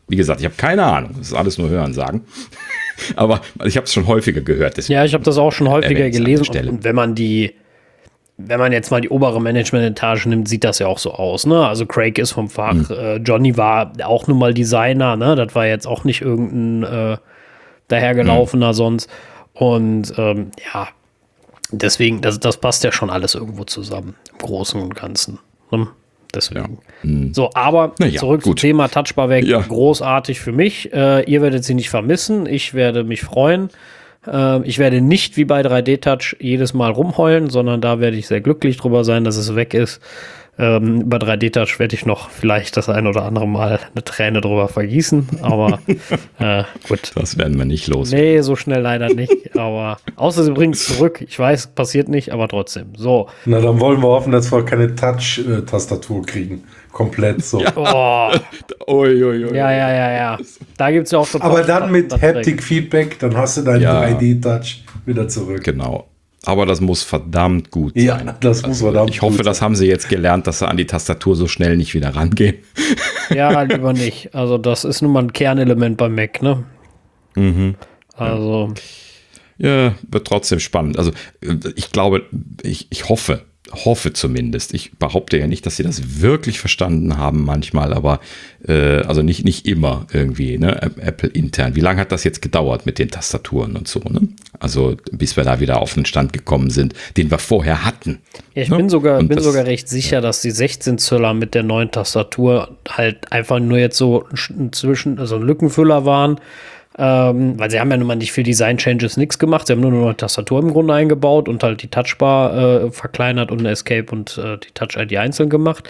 Wie gesagt, ich habe keine Ahnung. Das ist alles nur Hören sagen. Aber ich habe es schon häufiger gehört. Ja, ich habe das auch schon häufiger gelesen. Und, und wenn man die, wenn man jetzt mal die obere Management-Etage nimmt, sieht das ja auch so aus. Ne? Also Craig ist vom Fach. Mhm. Äh, Johnny war auch nun mal Designer. Ne? Das war jetzt auch nicht irgendein äh, dahergelaufener mhm. sonst. Und ähm, ja, deswegen, das, das passt ja schon alles irgendwo zusammen. Im Großen und Ganzen. Ne? Deswegen. Ja. Mhm. So, aber ja, zurück gut. zum Thema Touchbar weg. Ja. Großartig für mich. Äh, ihr werdet sie nicht vermissen. Ich werde mich freuen. Äh, ich werde nicht wie bei drei D Touch jedes Mal rumheulen, sondern da werde ich sehr glücklich drüber sein, dass es weg ist. Ähm, über drei D Touch werde ich noch vielleicht das ein oder andere Mal eine Träne drüber vergießen, aber äh, gut. Das werden wir nicht los. Nee, so schnell leider nicht, aber außer sie bringen es zurück. Ich weiß, passiert nicht, aber trotzdem. So. Na, dann wollen wir hoffen, dass wir keine Touch-Tastatur kriegen. Komplett so. Ja. Oh. Ui, ui, ui. Ja, ja, ja, ja. Da gibt es ja auch schon. Aber dann mit Haptic-Feedback, dann hast du deinen ja. drei D Touch wieder zurück. Genau. Aber das muss verdammt gut sein. Ja, das muss also, verdammt Ich hoffe, gut das sein. haben sie jetzt gelernt, dass sie an die Tastatur so schnell nicht wieder rangehen. Ja, lieber nicht. Also das ist nun mal ein Kernelement beim Mac, ne? Mhm. Also. Ja, wird trotzdem spannend. Also ich glaube, ich, ich hoffe, hoffe zumindest. Ich behaupte ja nicht, dass sie das wirklich verstanden haben manchmal, aber äh, also nicht, nicht immer irgendwie, ne? Apple intern. Wie lange hat das jetzt gedauert mit den Tastaturen und so, ne? Also bis wir da wieder auf den Stand gekommen sind, den wir vorher hatten. Ja, ich ne? bin sogar, bin das, sogar recht sicher, dass die sechzehn Zöller mit der neuen Tastatur halt einfach nur jetzt so zwischen, also ein Lückenfüller waren. Ähm, weil sie haben ja nun mal nicht viel Design-Changes, nichts gemacht. Sie haben nur eine neue Tastatur im Grunde eingebaut und halt die Touchbar äh, verkleinert und eine Escape und äh, die Touch-I D einzeln gemacht.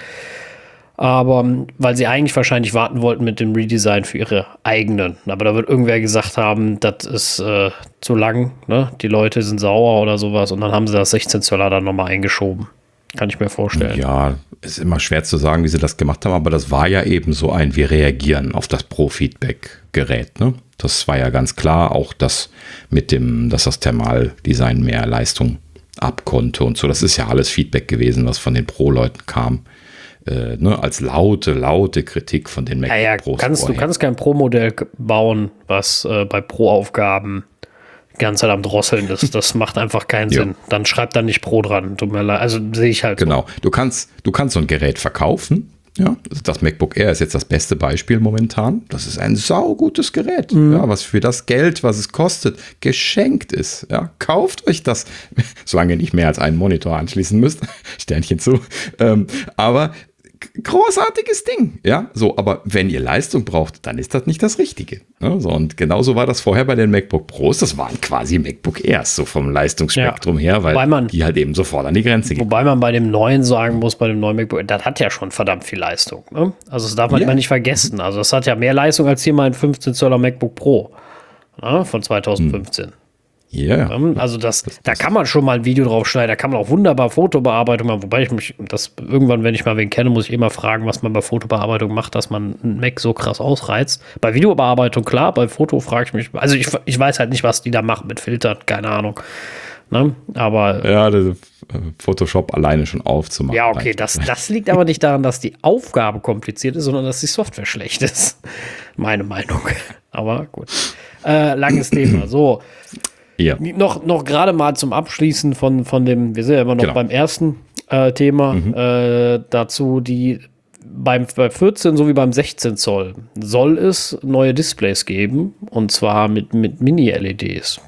Aber weil sie eigentlich wahrscheinlich warten wollten mit dem Redesign für ihre eigenen. Aber da wird irgendwer gesagt haben, das ist äh, zu lang, ne? Die Leute sind sauer oder sowas und dann haben sie das sechzehn Zöller dann nochmal eingeschoben. Kann ich mir vorstellen. Ja, ist immer schwer zu sagen, wie sie das gemacht haben, aber das war ja eben so ein, wir reagieren auf das Pro-Feedback-Gerät, ne? Das war ja ganz klar, auch das mit dem, dass das Thermaldesign mehr Leistung abkonnte und so. Das ist ja alles Feedback gewesen, was von den Pro-Leuten kam. Äh, ne, als laute, laute Kritik von den MacBook ja, ja, Pros. Kannst, du kannst kein Pro-Modell bauen, was äh, bei Pro-Aufgaben die ganze Zeit am Drosseln ist. Das macht einfach keinen Sinn. Dann schreibt da nicht Pro dran. Tut mir leid. Also sehe ich halt. Genau. So. Du kannst, du kannst so ein Gerät verkaufen. Ja, das MacBook Air ist jetzt das beste Beispiel momentan. Das ist ein saugutes Gerät, mhm. ja, was für das Geld, was es kostet, geschenkt ist. Ja, kauft euch das, solange ihr nicht mehr als einen Monitor anschließen müsst. Sternchen zu. Ähm, aber großartiges Ding, ja, so, aber wenn ihr Leistung braucht, dann ist das nicht das Richtige. Ne? So, und genauso war das vorher bei den MacBook Pros, das waren quasi MacBook Airs, so vom Leistungsspektrum ja, her, weil man, die halt eben sofort an die Grenze gehen. Wobei man bei dem neuen sagen muss, bei dem neuen MacBook, das hat ja schon verdammt viel Leistung. Ne? Also das darf man ja. immer nicht vergessen. Also das hat ja mehr Leistung als hier mal ein fünfzehn Zöller MacBook Pro, ne? Von zwanzig fünfzehn. Hm. Ja. Yeah. Also das, das, da kann man schon mal ein Video drauf schneiden, da kann man auch wunderbar Fotobearbeitung machen, wobei ich mich, das irgendwann, wenn ich mal wen kenne, muss ich immer fragen, was man bei Fotobearbeitung macht, dass man einen Mac so krass ausreizt. Bei Videobearbeitung klar, bei Foto frage ich mich, also ich, ich weiß halt nicht, was die da machen mit Filtern, keine Ahnung. Ne? Aber ja, das Photoshop alleine schon aufzumachen. Ja, okay, das, das liegt aber nicht daran, dass die Aufgabe kompliziert ist, sondern dass die Software schlecht ist. Meine Meinung. Aber gut. Äh, langes Thema. So. Ja. Noch, noch gerade mal zum Abschließen von, von dem, wir sind ja immer noch genau. beim ersten äh, Thema, mhm. äh, dazu die beim, bei vierzehn sowie beim sechzehn Zoll soll es neue Displays geben und zwar mit, mit Mini-L E Ds.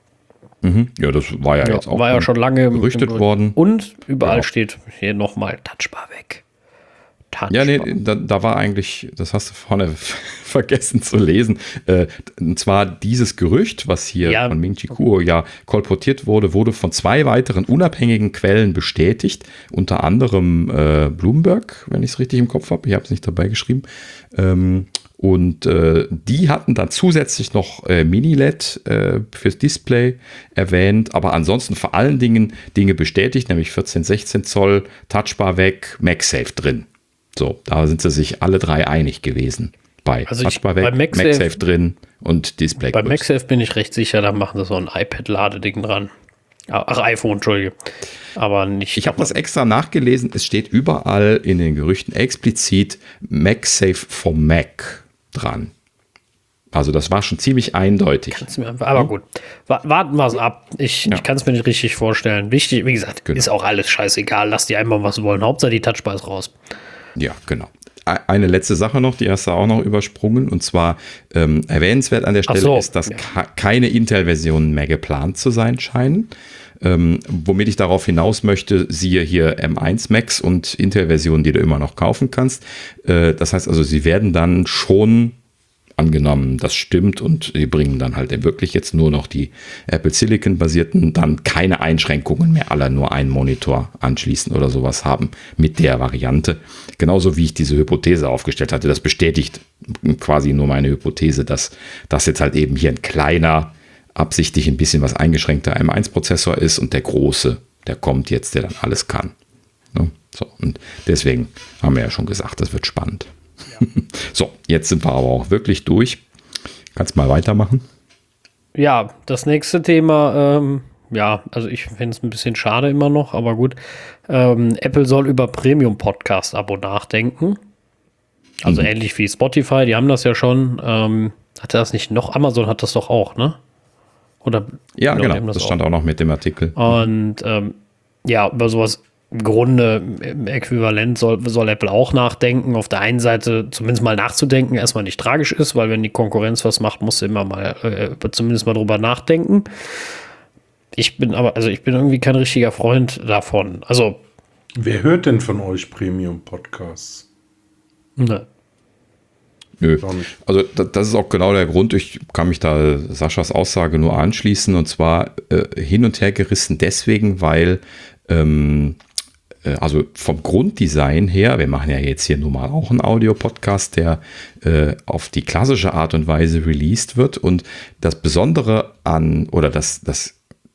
Mhm. Ja, das war ja, ja jetzt auch war ja schon lange gerüchtet worden. Und überall ja. steht hier nochmal Touchbar weg. Touchbar. Ja, nee, da, da war eigentlich, das hast du vorne vergessen zu lesen, äh, und zwar dieses Gerücht, was hier ja. von Ming-Chi Kuo ja kolportiert wurde, wurde von zwei weiteren unabhängigen Quellen bestätigt, unter anderem äh, Bloomberg, wenn ich es richtig im Kopf habe, ich habe es nicht dabei geschrieben, ähm, und äh, die hatten dann zusätzlich noch äh, Mini-L E D äh, fürs Display erwähnt, aber ansonsten vor allen Dingen Dinge bestätigt, nämlich vierzehn, sechzehn Zoll, Touchbar weg, MagSafe drin. So, da sind sie sich alle drei einig gewesen. Bei also Touchbar weg, MagSafe, MagSafe drin und Display. Bei MagSafe bin ich recht sicher, da machen sie so ein iPad-Ladeding dran. Ach, iPhone, Entschuldige. Aber nicht. Ich habe das extra nachgelesen. Es steht überall in den Gerüchten explizit MagSafe for Mac dran. Also das war schon ziemlich eindeutig. Kannst du mir einfach, aber gut, warten wir es ab. Ich, ja. ich kann es mir nicht richtig vorstellen. Wichtig, wie gesagt, genau. Ist auch alles scheißegal. Lass die einmal was wollen. Hauptsache die Touchbar ist raus. Ja, genau. Eine letzte Sache noch, die hast du auch noch übersprungen. Und zwar ähm, erwähnenswert an der Stelle so, ist, dass ja. keine Intel-Versionen mehr geplant zu sein scheinen. Ähm, womit ich darauf hinaus möchte, siehe hier M eins Max und Intel-Versionen, die du immer noch kaufen kannst. Äh, das heißt also, sie werden dann schon angenommen, das stimmt und die bringen dann halt wirklich jetzt nur noch die Apple Silicon basierten, dann keine Einschränkungen mehr, alle nur einen Monitor anschließen oder sowas haben mit der Variante. Genauso wie ich diese Hypothese aufgestellt hatte, das bestätigt quasi nur meine Hypothese, dass das jetzt halt eben hier ein kleiner, absichtlich ein bisschen was eingeschränkter M eins Prozessor ist und der große, der kommt jetzt, der dann alles kann. Ne? So, und deswegen haben wir ja schon gesagt, das wird spannend. Ja. So, jetzt sind wir aber auch wirklich durch. Kannst mal weitermachen? Ja, das nächste Thema, ähm, ja, also ich finde es ein bisschen schade immer noch, aber gut. Ähm, Apple soll über Premium-Podcast-Abo nachdenken. Also mhm. ähnlich wie Spotify, die haben das ja schon. Ähm, hatte das nicht noch? Amazon hat das doch auch, ne? Oder, ja, genau, das, das stand auch noch mit dem Artikel. Und ähm, ja, über sowas im Grunde im Äquivalent soll, soll Apple auch nachdenken. Auf der einen Seite zumindest mal nachzudenken, erstmal nicht tragisch ist, weil wenn die Konkurrenz was macht, musst du immer mal äh, zumindest mal drüber nachdenken. Ich bin aber, also ich bin irgendwie kein richtiger Freund davon. Also. Wer hört denn von euch Premium-Podcasts? Ne. Nö. Also das ist auch genau der Grund, ich kann mich da Saschas Aussage nur anschließen und zwar äh, hin und her gerissen deswegen, weil ähm, äh, also vom Grunddesign her, wir machen ja jetzt hier nun mal auch einen Audio-Podcast, der äh, auf die klassische Art und Weise released wird und das Besondere an oder das, das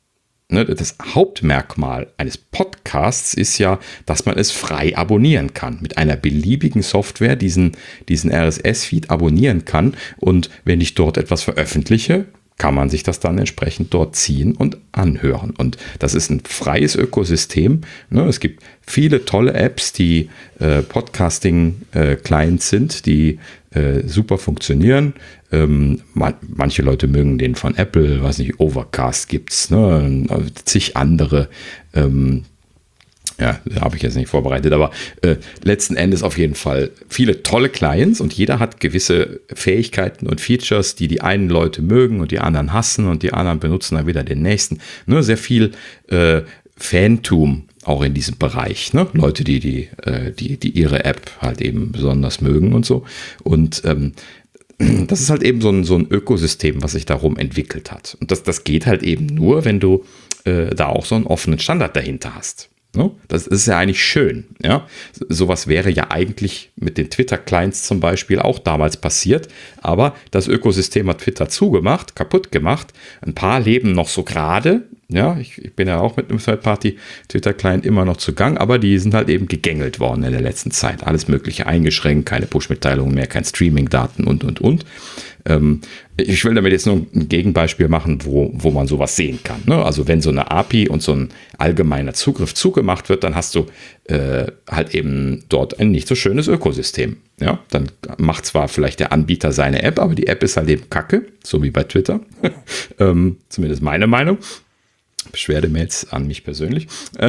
Das Hauptmerkmal eines Podcasts ist ja, dass man es frei abonnieren kann. Mit einer beliebigen Software diesen, diesen R S S-Feed abonnieren kann. Und wenn ich dort etwas veröffentliche, kann man sich das dann entsprechend dort ziehen und anhören. Und das ist ein freies Ökosystem. Es gibt viele tolle Apps, die äh, Podcasting-Clients äh, sind, die äh, super funktionieren. Ähm, man, manche Leute mögen den von Apple, weiß nicht, Overcast gibt's, ne, zig andere. Ähm, ja, habe ich jetzt nicht vorbereitet, aber äh, letzten Endes auf jeden Fall viele tolle Clients und jeder hat gewisse Fähigkeiten und Features, die die einen Leute mögen und die anderen hassen und die anderen benutzen dann wieder den nächsten. Ne, sehr viel äh, Fantum auch in diesem Bereich, ne? Leute, die, die, äh, die, die ihre App halt eben besonders mögen und so. Und ähm, das ist halt eben so ein, so ein Ökosystem, was sich darum entwickelt hat. Und das, das geht halt eben nur, wenn du äh, da auch so einen offenen Standard dahinter hast. Ne? Das ist ja eigentlich schön. Ja? Sowas wäre ja eigentlich mit den Twitter-Clients zum Beispiel auch damals passiert. Aber das Ökosystem hat Twitter zugemacht, kaputt gemacht. Ein paar leben noch so gerade. Ja, ich, ich bin ja auch mit einem Third-Party-Twitter-Client immer noch zugang, aber die sind halt eben gegängelt worden in der letzten Zeit. Alles Mögliche eingeschränkt, keine Push-Mitteilungen mehr, kein Streaming-Daten und, und, und. Ähm, ich will damit jetzt nur ein Gegenbeispiel machen, wo, wo man sowas sehen kann. Ne? Also wenn so eine A P I und so ein allgemeiner Zugriff zugemacht wird, dann hast du äh, halt eben dort ein nicht so schönes Ökosystem. Ja, dann macht zwar vielleicht der Anbieter seine App, aber die App ist halt eben kacke, so wie bei Twitter. ähm, zumindest meine Meinung. Beschwerdemails an mich persönlich.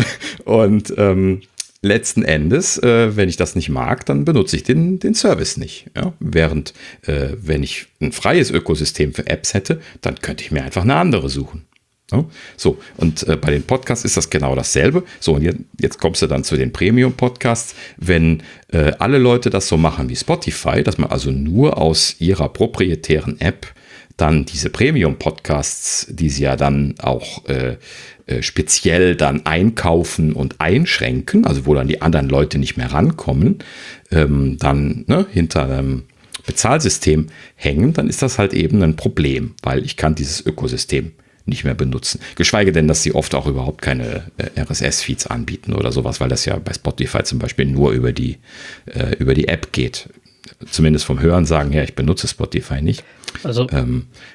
Und ähm, letzten Endes, äh, wenn ich das nicht mag, dann benutze ich den, den Service nicht. Ja? Während, äh, wenn ich ein freies Ökosystem für Apps hätte, dann könnte ich mir einfach eine andere suchen. Ja? So, und äh, bei den Podcasts ist das genau dasselbe. So, und jetzt, jetzt kommst du dann zu den Premium-Podcasts. Wenn äh, alle Leute das so machen wie Spotify, dass man also nur aus ihrer proprietären App dann diese Premium-Podcasts, die sie ja dann auch äh, äh, speziell dann einkaufen und einschränken, also wo dann die anderen Leute nicht mehr rankommen, ähm, dann ne, hinter einem Bezahlsystem hängen, dann ist das halt eben ein Problem, weil ich kann dieses Ökosystem nicht mehr benutzen. Geschweige denn, dass sie oft auch überhaupt keine äh, R S S-Feeds anbieten oder sowas, weil das ja bei Spotify zum Beispiel nur über die, äh, über die App geht. Zumindest vom Hörensagen her, ich benutze Spotify nicht. Also, ähm,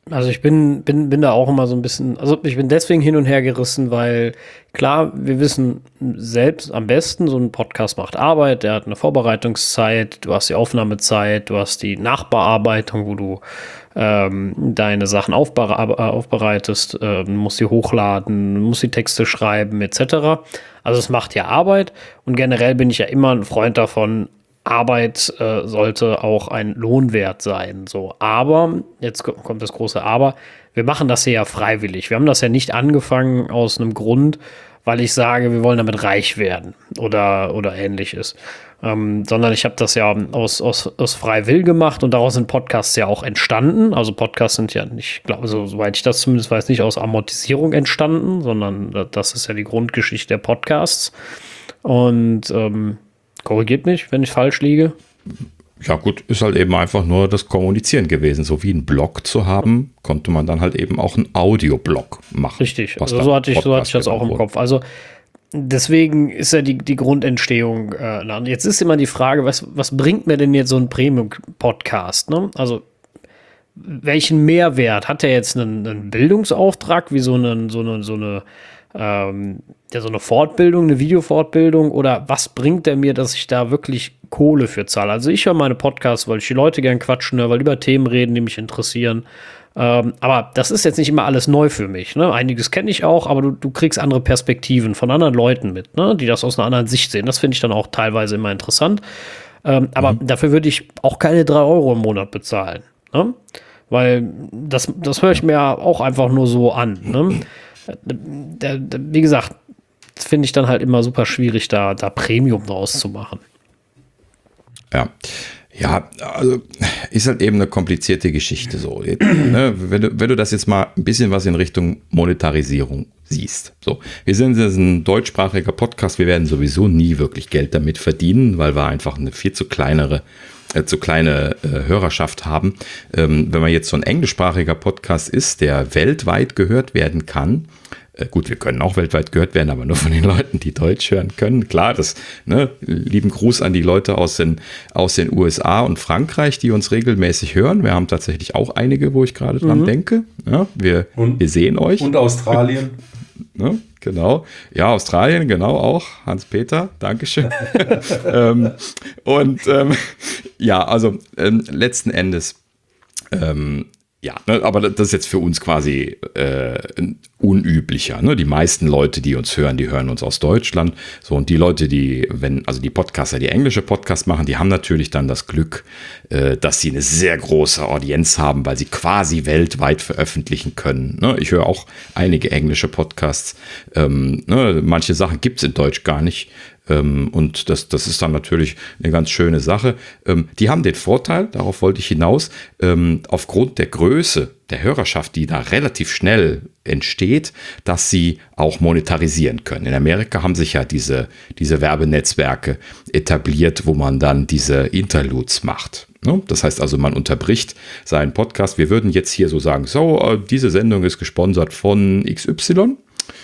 Also ich bin, bin, bin da auch immer so ein bisschen, also ich bin deswegen hin und her gerissen, weil klar, wir wissen selbst am besten, so ein Podcast macht Arbeit, der hat eine Vorbereitungszeit, du hast die Aufnahmezeit, du hast die Nachbearbeitung, wo du ähm, deine Sachen aufbere- aufbereitest, äh, musst sie hochladen, musst die Texte schreiben et cetera. Also es macht ja Arbeit und generell bin ich ja immer ein Freund davon, Arbeit äh, sollte auch ein Lohnwert sein. So. Aber, jetzt kommt das große Aber, wir machen das hier ja freiwillig. Wir haben das ja nicht angefangen aus einem Grund, weil ich sage, wir wollen damit reich werden oder, oder ähnliches. Ähm, sondern ich habe das ja aus, aus, aus frei will gemacht und daraus sind Podcasts ja auch entstanden. Also Podcasts sind ja nicht, ich glaube, so, soweit ich das zumindest weiß, nicht aus Amortisierung entstanden, sondern das ist ja die Grundgeschichte der Podcasts. Und ähm, korrigiert mich, wenn ich falsch liege. Ja gut, ist halt eben einfach nur das Kommunizieren gewesen. So wie einen Blog zu haben, konnte man dann halt eben auch einen Audioblog machen. Richtig, also so hatte ich, so hatte ich das auch im Kopf. Also deswegen ist ja die, die Grundentstehung. Äh, jetzt ist immer die Frage, was, was bringt mir denn jetzt so ein Premium-Podcast? Ne? Also welchen Mehrwert hat der jetzt einen, einen Bildungsauftrag, wie so eine, so eine, so eine Ähm, ja, so eine Fortbildung, eine Videofortbildung oder was bringt der mir, dass ich da wirklich Kohle für zahle? Also ich höre meine Podcasts, weil ich die Leute gern quatschen höre, weil über Themen reden, die mich interessieren. Ähm, aber das ist jetzt nicht immer alles neu für mich. Ne? Einiges kenne ich auch, aber du, du kriegst andere Perspektiven von anderen Leuten mit, ne? Die das aus einer anderen Sicht sehen. Das finde ich dann auch teilweise immer interessant. Ähm, aber mhm. dafür würde ich auch keine drei Euro im Monat bezahlen. Ne? Weil das, das höre ich mir auch einfach nur so an. Ne? Der, der, wie gesagt, finde ich dann halt immer super schwierig, da, da Premium draus zu machen. Ja, ja, also ist halt eben eine komplizierte Geschichte so. Ne? Wenn du, wenn du das jetzt mal ein bisschen was in Richtung Monetarisierung siehst. So, wir sind jetzt ein deutschsprachiger Podcast, wir werden sowieso nie wirklich Geld damit verdienen, weil wir einfach eine viel zu kleinere äh, zu kleine äh, Hörerschaft haben. Ähm, wenn man jetzt so ein englischsprachiger Podcast ist, der weltweit gehört werden kann, äh, gut, wir können auch weltweit gehört werden, aber nur von den Leuten, die Deutsch hören können. Klar, das, ne, lieben Gruß an die Leute aus den, aus den U S A und Frankreich, die uns regelmäßig hören. Wir haben tatsächlich auch einige, wo ich gerade dran mhm. denke. Ja, wir, und, wir sehen euch. Und Australien. Ne, genau. Ja, Australien, genau auch. Hans-Peter, Dankeschön. ähm, und ähm, ja, also ähm, letzten Endes, ähm, ja, ne, aber das ist jetzt für uns quasi äh, unüblicher. Ne? Die meisten Leute, die uns hören, die hören uns aus Deutschland. So, und die Leute, die, wenn, also die Podcaster, die englische Podcasts machen, die haben natürlich dann das Glück, äh, dass sie eine sehr große Audienz haben, weil sie quasi weltweit veröffentlichen können. Ne? Ich höre auch einige englische Podcasts. Ähm, ne? Manche Sachen gibt es in Deutsch gar nicht. Ähm, und das, das ist dann natürlich eine ganz schöne Sache. Ähm, die haben den Vorteil, darauf wollte ich hinaus, ähm, aufgrund der Größe der Hörerschaft, die da relativ schnell entsteht, dass sie auch monetarisieren können. In Amerika haben sich ja diese, diese Werbenetzwerke etabliert, wo man dann diese Interludes macht. Das heißt also, man unterbricht seinen Podcast. Wir würden jetzt hier so sagen, so, diese Sendung ist gesponsert von X Y.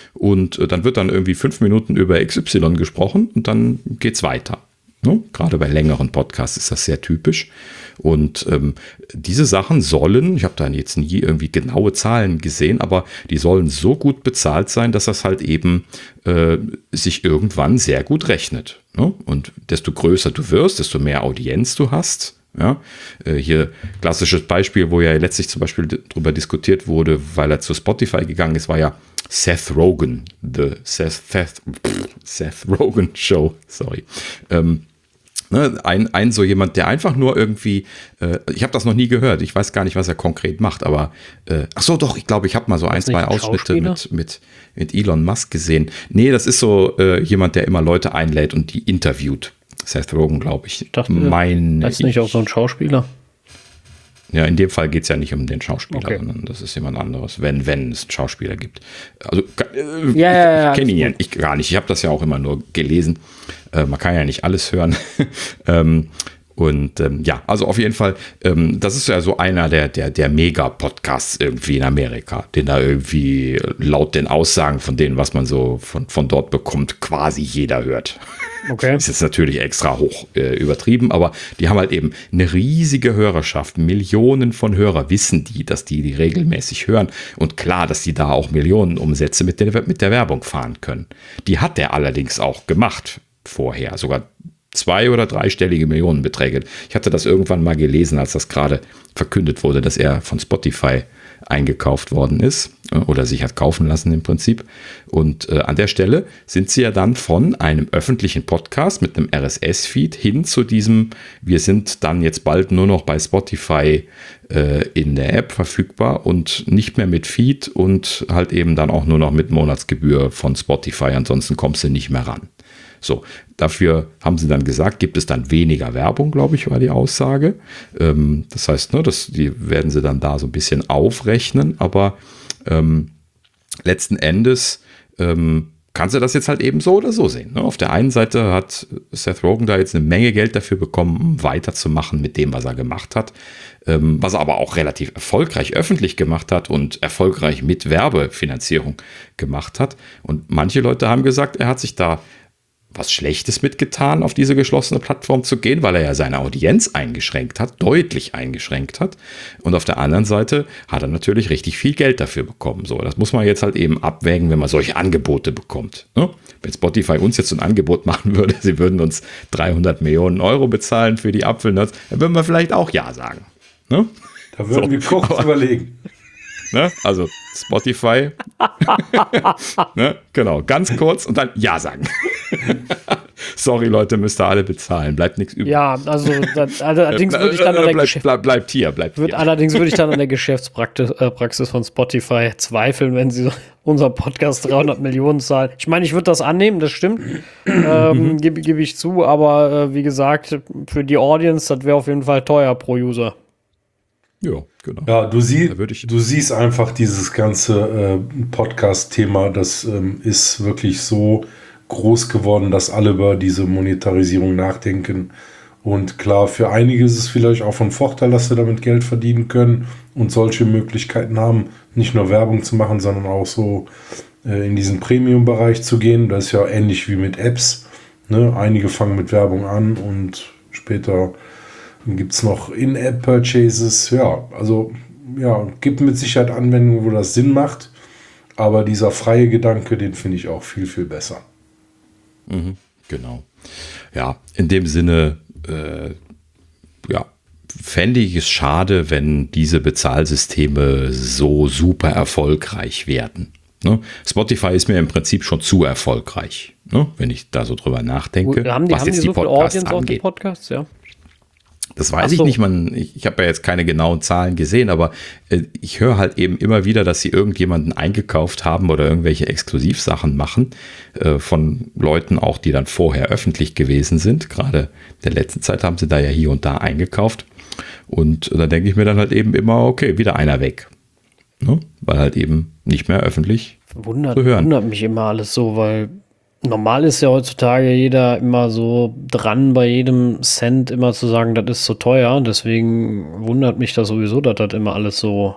Und dann wird dann irgendwie fünf Minuten über X Y gesprochen und dann geht's weiter. Ne? Gerade bei längeren Podcasts ist das sehr typisch. Und ähm, diese Sachen sollen, ich habe da jetzt nie irgendwie genaue Zahlen gesehen, aber die sollen so gut bezahlt sein, dass das halt eben äh, sich irgendwann sehr gut rechnet. Ne? Und desto größer du wirst, desto mehr Audienz du hast. Ja, äh, hier klassisches Beispiel, wo ja letztlich zum Beispiel darüber diskutiert wurde, weil er zu Spotify gegangen ist, war ja Seth Rogen, the Seth, Seth, Seth Rogen Show, sorry. Ähm, ne, ein, ein so jemand, der einfach nur irgendwie, äh, ich habe das noch nie gehört, ich weiß gar nicht, was er konkret macht, aber, äh, ach so, doch, ich glaube, ich habe mal so ein, zwei Ausschnitte mit, mit, mit Elon Musk gesehen. Nee, das ist so äh, jemand, der immer Leute einlädt und die interviewt. Seth Rogen, glaube ich. Ich dachte, mein, ist nicht auch so ein Schauspieler? Ja, in dem Fall geht es ja nicht um den Schauspieler, okay. sondern das ist jemand anderes, wenn, wenn es einen Schauspieler gibt. Also, äh, ja, ja, ja, ich kenne ihn ja ich, gar nicht. Ich habe das ja auch immer nur gelesen. Äh, man kann ja nicht alles hören. ähm, und ähm, ja, also auf jeden Fall, ähm, das ist ja so einer der, der, der Mega-Podcasts irgendwie in Amerika, den da irgendwie laut den Aussagen von denen, was man so von, von dort bekommt, quasi jeder hört. Okay. Ist jetzt natürlich extra hoch äh, übertrieben, aber die haben halt eben eine riesige Hörerschaft. Millionen von Hörer wissen die, dass die die regelmäßig hören. Und klar, dass die da auch Millionen Umsätze mit der, mit der Werbung fahren können. Die hat der allerdings auch gemacht vorher. Sogar zwei- oder dreistellige Millionenbeträge. Ich hatte das irgendwann mal gelesen, als das gerade verkündet wurde, dass er von Spotify eingekauft worden ist oder sich hat kaufen lassen im Prinzip. Und äh, an der Stelle sind sie ja dann von einem öffentlichen Podcast mit einem R S S-Feed hin zu diesem, wir sind dann jetzt bald nur noch bei Spotify äh, in der App verfügbar und nicht mehr mit Feed und halt eben dann auch nur noch mit Monatsgebühr von Spotify, ansonsten kommst du nicht mehr ran. So, dafür haben sie dann gesagt, gibt es dann weniger Werbung, glaube ich, war die Aussage. Ähm, das heißt, ne, das, die werden sie dann da so ein bisschen aufrechnen, aber ähm, letzten Endes ähm, kannst du das jetzt halt eben so oder so sehen. Ne? Auf der einen Seite hat Seth Rogen da jetzt eine Menge Geld dafür bekommen, um weiterzumachen mit dem, was er gemacht hat, ähm, was er aber auch relativ erfolgreich öffentlich gemacht hat und erfolgreich mit Werbefinanzierung gemacht hat. Und manche Leute haben gesagt, er hat sich da was Schlechtes mitgetan, auf diese geschlossene Plattform zu gehen, weil er ja seine Audienz eingeschränkt hat, deutlich eingeschränkt hat. Und auf der anderen Seite hat er natürlich richtig viel Geld dafür bekommen. So, das muss man jetzt halt eben abwägen, wenn man solche Angebote bekommt. Ne? Wenn Spotify uns jetzt so ein Angebot machen würde, sie würden uns dreihundert Millionen Euro bezahlen für die Apfelnuts, dann würden wir vielleicht auch Ja sagen. Ne? Da würden so, wir kurz aber überlegen. Ne? Also Spotify, ne? Genau, ganz kurz und dann Ja sagen. Sorry Leute, müsst ihr alle bezahlen, bleibt nichts übrig. Ja, also das, allerdings würde ich dann an der bleib, Geschäft bleib, bleibt hier, bleibt würd, hier. Allerdings würde ich dann an der Geschäftspraxis äh, Praxis von Spotify zweifeln, wenn sie unser Podcast dreihundert Millionen zahlen. Ich meine, ich würde das annehmen, das stimmt, ähm, gebe geb ich zu, aber äh, wie gesagt, für die Audience, das wäre auf jeden Fall teuer pro User. Ja, genau. Ja, du, sie, ich du siehst einfach dieses ganze äh, Podcast-Thema, das ähm, ist wirklich so groß geworden, dass alle über diese Monetarisierung nachdenken. Und klar, für einige ist es vielleicht auch von Vorteil, dass sie damit Geld verdienen können und solche Möglichkeiten haben, nicht nur Werbung zu machen, sondern auch so äh, in diesen Premium-Bereich zu gehen. Das ist ja ähnlich wie mit Apps. Ne? Einige fangen mit Werbung an und später gibt es noch In-App-Purchases. Ja, also ja, gibt mit Sicherheit Anwendungen, wo das Sinn macht. Aber dieser freie Gedanke, den finde ich auch viel, viel besser. Mhm, genau. Ja, in dem Sinne, äh, ja, fände ich es schade, wenn diese Bezahlsysteme so super erfolgreich werden. Ne? Spotify ist mir im Prinzip schon zu erfolgreich, ne? Wenn ich da so drüber nachdenke, haben die, was haben jetzt die die so viel Podcasts Audience auf den angeht. Podcasts, ja? Das weiß Ach ich so. nicht, man, ich, ich habe ja jetzt keine genauen Zahlen gesehen, aber äh, ich höre halt eben immer wieder, dass sie irgendjemanden eingekauft haben oder irgendwelche Exklusivsachen machen äh, von Leuten auch, die dann vorher öffentlich gewesen sind. Gerade in der letzten Zeit haben sie da ja hier und da eingekauft. Und da denke ich mir dann halt eben immer, okay, wieder einer weg. Ne? Weil halt eben nicht mehr öffentlich Wundert, zu hören. wundert mich immer alles so, weil normal ist ja heutzutage jeder immer so dran, bei jedem Cent immer zu sagen, das ist so teuer. Deswegen wundert mich das sowieso, dass das immer alles so,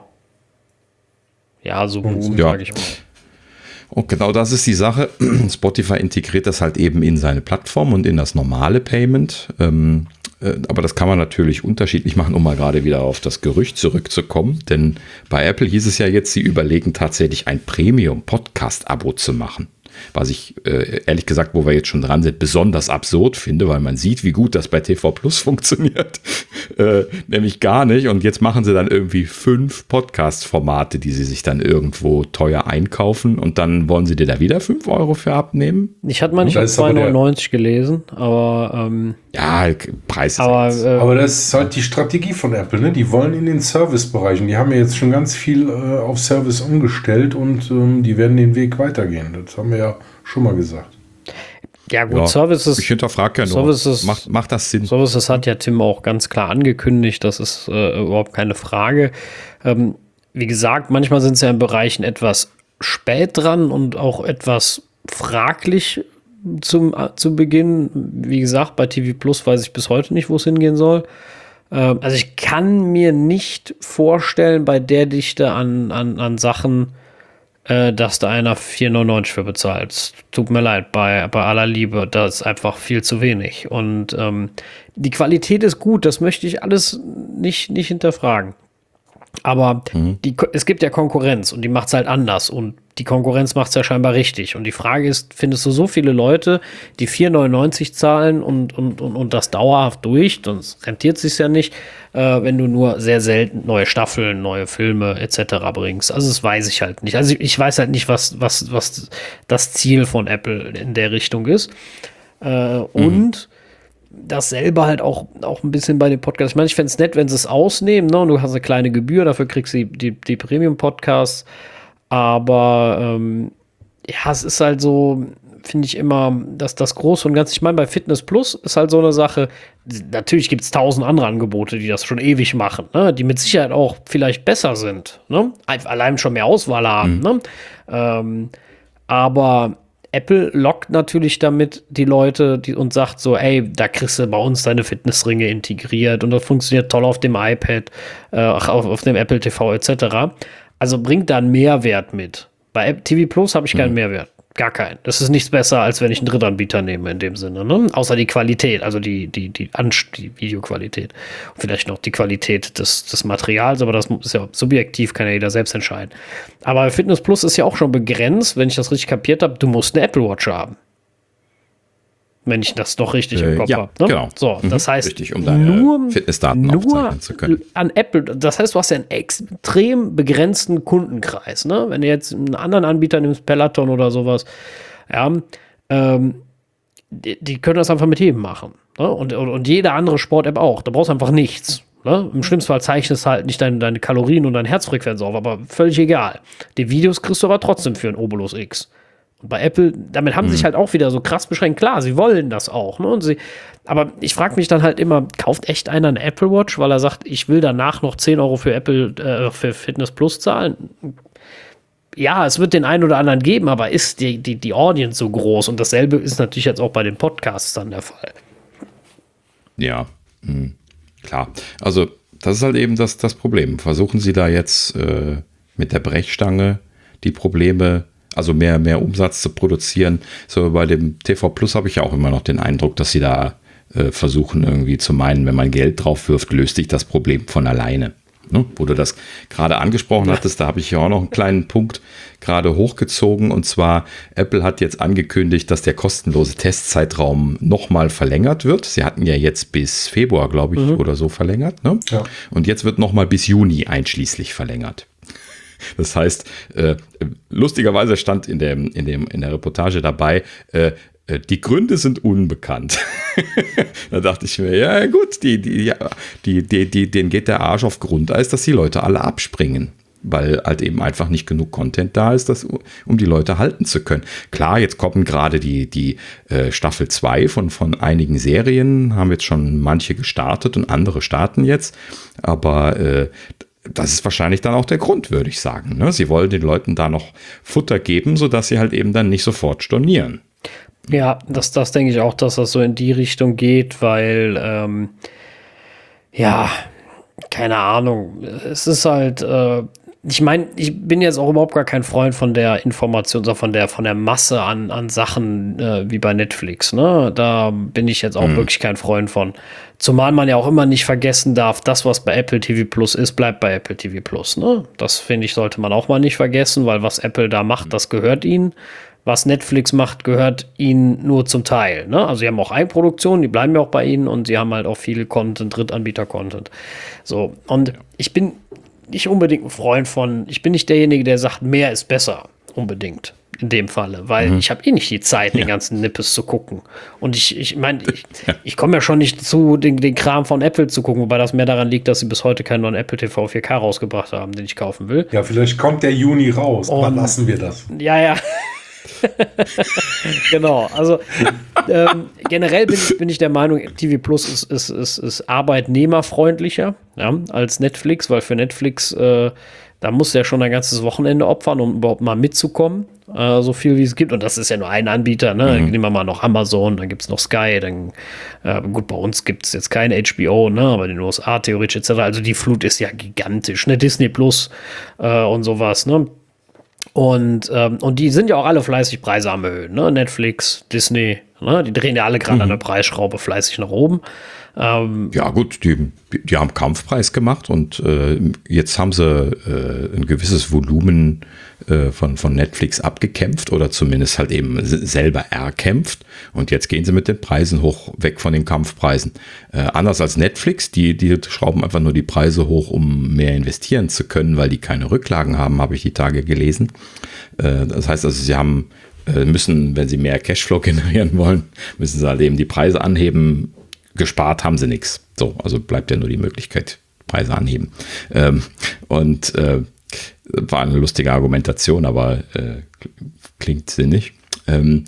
ja, so boomt, Ja. sag ich mal. Und genau das ist die Sache. Spotify integriert das halt eben in seine Plattform und in das normale Payment. Ähm, äh, aber das kann man natürlich unterschiedlich machen, um mal gerade wieder auf das Gerücht zurückzukommen. Denn bei Apple hieß es ja jetzt, sie überlegen tatsächlich ein Premium-Podcast-Abo zu machen. Was ich, äh, ehrlich gesagt, wo wir jetzt schon dran sind, besonders absurd finde, weil man sieht, wie gut das bei T V Plus funktioniert. äh, nämlich gar nicht. Und jetzt machen sie dann irgendwie fünf Podcast-Formate, die sie sich dann irgendwo teuer einkaufen. Und dann wollen sie dir da wieder fünf Euro für abnehmen. Ich hatte mal nicht Da auf ist aber zwei der- neunundneunzig gelesen, aber ähm, Ja, Preis ist aber, jetzt. äh, Aber das ist halt die Strategie von Apple, ne? Die wollen in den Servicebereichen. Die haben ja jetzt schon ganz viel äh, auf Service umgestellt und ähm, die werden den Weg weitergehen. Das haben wir ja schon mal gesagt. ja gut, Ja, Services, ich hinterfrage ja nur, Services- macht, macht das Sinn? Services hat ja Tim auch ganz klar angekündigt, das ist äh, überhaupt keine Frage. Ähm, wie gesagt, manchmal sind sie ja in Bereichen etwas spät dran und auch etwas fraglich zum, äh, zu Beginn. Wie gesagt, bei T V Plus weiß ich bis heute nicht, wo es hingehen soll. Ähm, also ich kann mir nicht vorstellen, bei der Dichte an, an, an Sachen, äh, dass da einer vier neunundneunzig für bezahlt. Tut mir leid, bei, bei aller Liebe, das ist einfach viel zu wenig. Und ähm, die Qualität ist gut, das möchte ich alles nicht, nicht hinterfragen. Aber mhm. die, es gibt ja Konkurrenz und die macht es halt anders und die Konkurrenz macht es ja scheinbar richtig. Und die Frage ist, findest du so viele Leute, die vier neunundneunzig zahlen und, und, und, und das dauerhaft durch, sonst rentiert es sich ja nicht, äh, wenn du nur sehr selten neue Staffeln, neue Filme et cetera bringst. Also das weiß ich halt nicht. Also ich, ich weiß halt nicht, was, was, was das Ziel von Apple in der Richtung ist. Äh, mhm. Und dasselbe halt auch, auch ein bisschen bei den Podcasts. Ich meine, ich fände es nett, wenn sie es ausnehmen, ne? Und du hast eine kleine Gebühr, dafür kriegst du die, die, die Premium-Podcasts. Aber ähm, ja, es ist halt so, finde ich immer, dass das Große und Ganze, ich meine, bei Fitness Plus ist halt so eine Sache, natürlich gibt es tausend andere Angebote, die das schon ewig machen, ne? Die mit Sicherheit auch vielleicht besser sind, ne? Allein schon mehr Auswahl haben, mhm. ne? Ähm, aber Apple lockt natürlich damit die Leute die, und sagt so, ey, da kriegst du bei uns deine Fitnessringe integriert und das funktioniert toll auf dem iPad, äh, auf, auf dem Apple T V et cetera. Also bringt da einen Mehrwert mit. Bei T V Plus habe ich keinen mhm. Mehrwert. Gar keinen. Das ist nichts besser, als wenn ich einen Drittanbieter nehme in dem Sinne. Ne? Außer die Qualität, also die, die, die, die Videoqualität. Und vielleicht noch die Qualität des, des Materials, aber das ist ja subjektiv, kann ja jeder selbst entscheiden. Aber Fitness Plus ist ja auch schon begrenzt, wenn ich das richtig kapiert habe, du musst eine Apple Watch haben. Wenn ich das doch richtig äh, im Kopf ja, habe. Ne? Genau. So, mhm, das heißt, richtig, um deine nur, Fitnessdaten nur aufzeichnen zu können. An Apple, das heißt, du hast ja einen extrem begrenzten Kundenkreis. Ne? Wenn du jetzt einen anderen Anbieter nimmst, Peloton oder sowas, ja, ähm, die, die können das einfach mit jedem machen. Ne? Und, und, und jede andere Sport-App auch. Da brauchst du einfach nichts. Ne? Im schlimmsten Fall zeichnest halt nicht deine, deine Kalorien und deine Herzfrequenz auf, aber völlig egal. Die Videos kriegst du aber trotzdem für ein Obolus X. Und bei Apple, damit haben sie mhm. sich halt auch wieder so krass beschränkt. Klar, sie wollen das auch. Ne? Und sie, aber ich frage mich dann halt immer, kauft echt einer eine Apple Watch, weil er sagt, ich will danach noch zehn Euro für Apple, äh, für Fitness Plus zahlen? Ja, es wird den einen oder anderen geben, aber ist die, die, die Audience so groß? Und dasselbe ist natürlich jetzt auch bei den Podcasts dann der Fall. Ja, mh, klar. Also das ist halt eben das, das Problem. Versuchen Sie da jetzt äh, mit der Brechstange die Probleme, also mehr, mehr Umsatz zu produzieren. So bei dem T V Plus habe ich ja auch immer noch den Eindruck, dass sie da äh, versuchen irgendwie zu meinen, wenn man Geld drauf wirft, löst sich das Problem von alleine. Ne? Wo du das gerade angesprochen hattest, da habe ich ja auch noch einen kleinen Punkt gerade hochgezogen. Und zwar, Apple hat jetzt angekündigt, dass der kostenlose Testzeitraum nochmal verlängert wird. Sie hatten ja jetzt bis Februar, glaube ich, mhm. oder so verlängert. Ne? Ja. Und jetzt wird nochmal bis Juni einschließlich verlängert. Das heißt, äh, lustigerweise stand in, dem, in, dem, in der Reportage dabei, äh, die Gründe sind unbekannt. Da dachte ich mir, ja gut, die, die, ja, die, die, die, denen geht der Arsch auf Grundeis, dass die Leute alle abspringen. Weil halt eben einfach nicht genug Content da ist, das, um die Leute halten zu können. Klar, jetzt kommen gerade die, die äh, Staffel zwei von, von einigen Serien, haben jetzt schon manche gestartet und andere starten jetzt. Aber äh, das ist wahrscheinlich dann auch der Grund, würde ich sagen. Ne? Sie wollen den Leuten da noch Futter geben, sodass sie halt eben dann nicht sofort stornieren. Ja, das, das denke ich auch, dass das so in die Richtung geht, weil, ähm, ja, keine Ahnung, es ist halt, äh, ich meine, ich bin jetzt auch überhaupt gar kein Freund von der Information, sondern von der, von der Masse an, an Sachen äh, wie bei Netflix, ne? Da bin ich jetzt auch mhm. wirklich kein Freund von. Zumal man ja auch immer nicht vergessen darf, das, was bei Apple T V Plus ist, bleibt bei Apple T V Plus, ne? Das, finde ich, sollte man auch mal nicht vergessen, weil was Apple da macht, das gehört ihnen. Was Netflix macht, gehört ihnen nur zum Teil, ne? Also sie haben auch Eigenproduktionen, die bleiben ja auch bei ihnen und sie haben halt auch viel Content, Drittanbieter-Content. So, und ja. ich bin nicht unbedingt ein Freund von, ich bin nicht derjenige, der sagt, mehr ist besser, unbedingt, in dem Falle, weil mhm. ich habe eh nicht die Zeit, ja. den ganzen Nippes zu gucken. Und ich ich meine, ich, ich komme ja schon nicht zu, den, den Kram von Apple zu gucken, wobei das mehr daran liegt, dass sie bis heute keinen neuen Apple T V vier K rausgebracht haben, den ich kaufen will. Ja, vielleicht kommt der Juni raus, und, aber lassen wir das. Ja, ja. Genau, also ähm, generell bin ich, bin ich der Meinung, T V Plus ist, ist, ist, ist arbeitnehmerfreundlicher, ja, als Netflix, weil für Netflix, äh, da musst du ja schon ein ganzes Wochenende opfern, um überhaupt mal mitzukommen, äh, so viel wie es gibt. Und das ist ja nur ein Anbieter, ne? Mhm. Nehmen wir mal noch Amazon, dann gibt es noch Sky, dann, äh, gut, bei uns gibt es jetzt kein H B O, ne? Aber in den U S A theoretisch et cetera. Also die Flut ist ja gigantisch, ne? Disney Plus äh, und sowas, ne? Und, ähm, und die sind ja auch alle fleißig Preise am Erhöhen, ne? Netflix, Disney, ne? Die drehen ja alle gerade mhm. an der Preisschraube fleißig nach oben. Ähm, ja gut, die, die haben Kampfpreis gemacht und äh, jetzt haben sie äh, ein gewisses Volumen äh, von, von Netflix abgekämpft oder zumindest halt eben selber erkämpft und jetzt gehen sie mit den Preisen hoch, weg von den Kampfpreisen. Äh, anders als Netflix, die, die schrauben einfach nur die Preise hoch, um mehr investieren zu können, weil die keine Rücklagen haben, habe ich die Tage gelesen. Äh, das heißt also, sie haben äh, müssen, wenn sie mehr Cashflow generieren wollen, müssen sie halt eben die Preise anheben. Gespart haben sie nichts. So, also bleibt ja nur die Möglichkeit, Preise anheben. Ähm, und äh, war eine lustige Argumentation, aber äh, klingt sinnig. Ähm,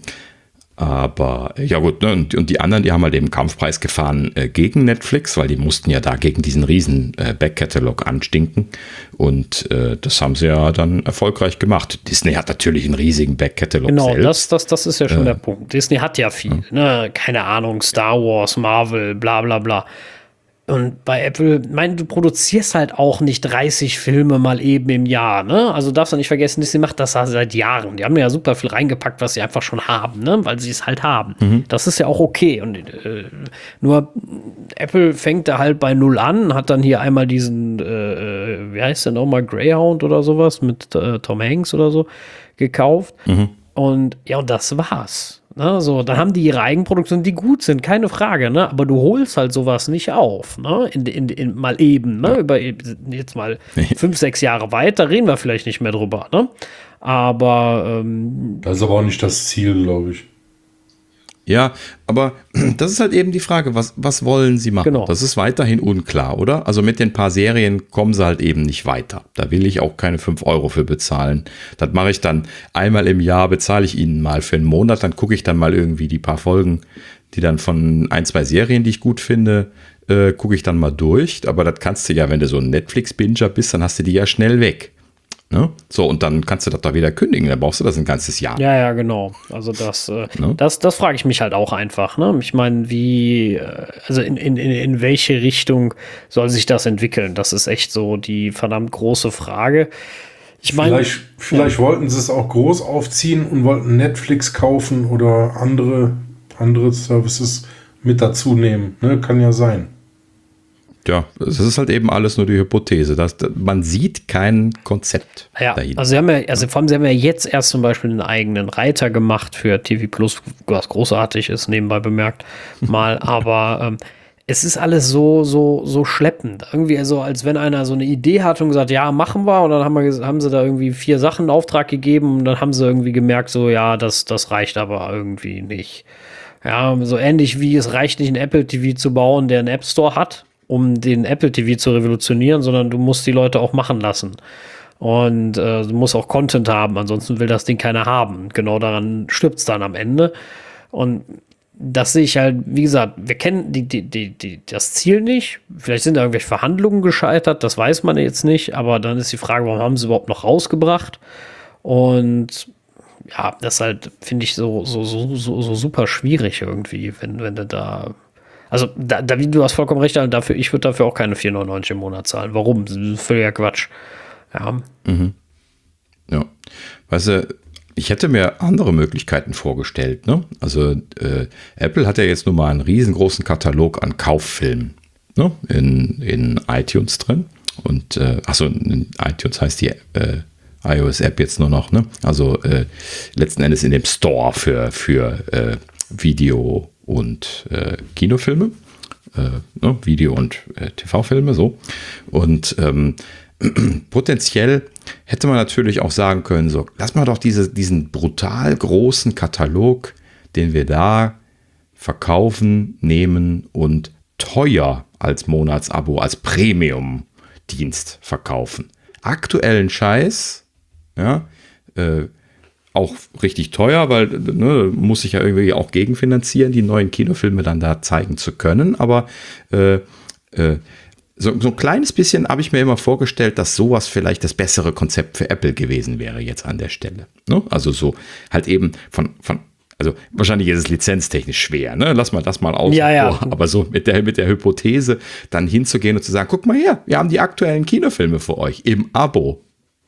aber ja gut, ne, und, und die anderen, die haben halt eben Kampfpreis gefahren äh, gegen Netflix, weil die mussten ja da gegen diesen riesen äh, Backkatalog anstinken. Und äh, das haben sie ja dann erfolgreich gemacht. Disney hat natürlich einen riesigen Backkatalog genau, selbst. das, das, das ist ja schon äh, der Punkt. Disney hat ja viel, ja. ne? Keine Ahnung, Star Wars, Marvel, bla bla bla. Und bei Apple, ich meine, du produzierst halt auch nicht dreißig Filme mal eben im Jahr, ne? Also darfst du nicht vergessen, Disney macht das seit Jahren. Die haben ja super viel reingepackt, was sie einfach schon haben, ne? Weil sie es halt haben. Mhm. Das ist ja auch okay. Und äh, nur Apple fängt da halt bei Null an, hat dann hier einmal diesen, äh, wie heißt der nochmal, Greyhound oder sowas mit äh, Tom Hanks oder so gekauft. Mhm. Und ja, und das war's. Ne, so, dann haben die ihre Eigenproduktionen, die gut sind, keine Frage, ne? Aber du holst halt sowas nicht auf, ne? In, in, in, mal eben, ne? Ja. Über jetzt mal fünf, sechs Jahre weiter reden wir vielleicht nicht mehr drüber, ne? Aber ähm, das ist aber auch nicht das Ziel, glaube ich. Ja, aber das ist halt eben die Frage, was, was wollen sie machen? Genau. Das ist weiterhin unklar, oder? Also mit den paar Serien kommen sie halt eben nicht weiter. Da will ich auch keine fünf Euro für bezahlen. Das mache ich dann einmal im Jahr, bezahle ich ihnen mal für einen Monat, dann gucke ich dann mal irgendwie die paar Folgen, die dann von ein, zwei Serien, die ich gut finde, äh, gucke ich dann mal durch. Aber das kannst du ja, wenn du so ein Netflix-Binger bist, dann hast du die ja schnell weg. Ne? So, und dann kannst du das da wieder kündigen, dann brauchst du das ein ganzes Jahr. Ja, ja, genau. Also das, äh, ne? das, das frage ich mich halt auch einfach. Ne? Ich meine, wie, äh, also in, in, in welche Richtung soll sich das entwickeln? Das ist echt so die verdammt große Frage. Ich meine, vielleicht, vielleicht ja. wollten sie es auch groß aufziehen und wollten Netflix kaufen oder andere, andere Services mit dazu nehmen. Ne? Kann ja sein. Ja, es ist halt eben alles nur die Hypothese. Dass, man sieht kein Konzept ja, dahinter. Also, sie haben ja, also vor allem, sie haben ja jetzt erst zum Beispiel einen eigenen Reiter gemacht für T V Plus, was großartig ist, nebenbei bemerkt mal. Aber ähm, es ist alles so, so, so schleppend. Irgendwie so, als wenn einer so eine Idee hat und gesagt, ja, machen wir. Und dann haben, wir, haben sie da irgendwie vier Sachen in Auftrag gegeben. Und dann haben sie irgendwie gemerkt, so, ja, das, das reicht aber irgendwie nicht. Ja, so ähnlich wie es reicht nicht, einen Apple T V zu bauen, der einen App Store hat, um den Apple T V zu revolutionieren, sondern du musst die Leute auch machen lassen. Und äh, du musst auch Content haben, ansonsten will das Ding keiner haben. Genau daran stirbt es dann am Ende. Und das sehe ich halt, wie gesagt, wir kennen die, die, die, die, das Ziel nicht. Vielleicht sind da irgendwelche Verhandlungen gescheitert, das weiß man jetzt nicht. Aber dann ist die Frage, warum haben sie überhaupt noch rausgebracht? Und ja, das halt, finde ich, so, so, so, so, so super schwierig irgendwie, wenn, wenn du da. Also, da, da, du hast vollkommen recht, dafür, ich würde dafür auch keine vier neunundneunzig im Monat zahlen. Warum? Das ist völliger Quatsch. Ja. Mhm. Ja. Weißt du, ich hätte mir andere Möglichkeiten vorgestellt. Ne? Also, äh, Apple hat ja jetzt nun mal einen riesengroßen Katalog an Kauffilmen, ne? in, in iTunes drin. Und, äh, achso, in iTunes heißt die äh, iOS-App jetzt nur noch. Ne? Also, äh, letzten Endes in dem Store für, für äh, Video und äh, Kinofilme, äh, ne, Video- und äh, T V-Filme, so. Und ähm, potenziell hätte man natürlich auch sagen können, so, lass mal doch diese, diesen brutal großen Katalog, den wir da verkaufen, nehmen und teuer als Monatsabo, als Premium-Dienst verkaufen. Aktuellen Scheiß, ja, äh, auch richtig teuer, weil ne, muss sich ja irgendwie auch gegenfinanzieren, die neuen Kinofilme dann da zeigen zu können. Aber äh, äh, so, so ein kleines bisschen habe ich mir immer vorgestellt, dass sowas vielleicht das bessere Konzept für Apple gewesen wäre jetzt an der Stelle. Ne? Also so halt eben von, von also wahrscheinlich ist es lizenztechnisch schwer, ne? Lass mal das mal aus. Ja, ja. Aber so mit der, mit der Hypothese dann hinzugehen und zu sagen, guck mal her, wir haben die aktuellen Kinofilme für euch im Abo.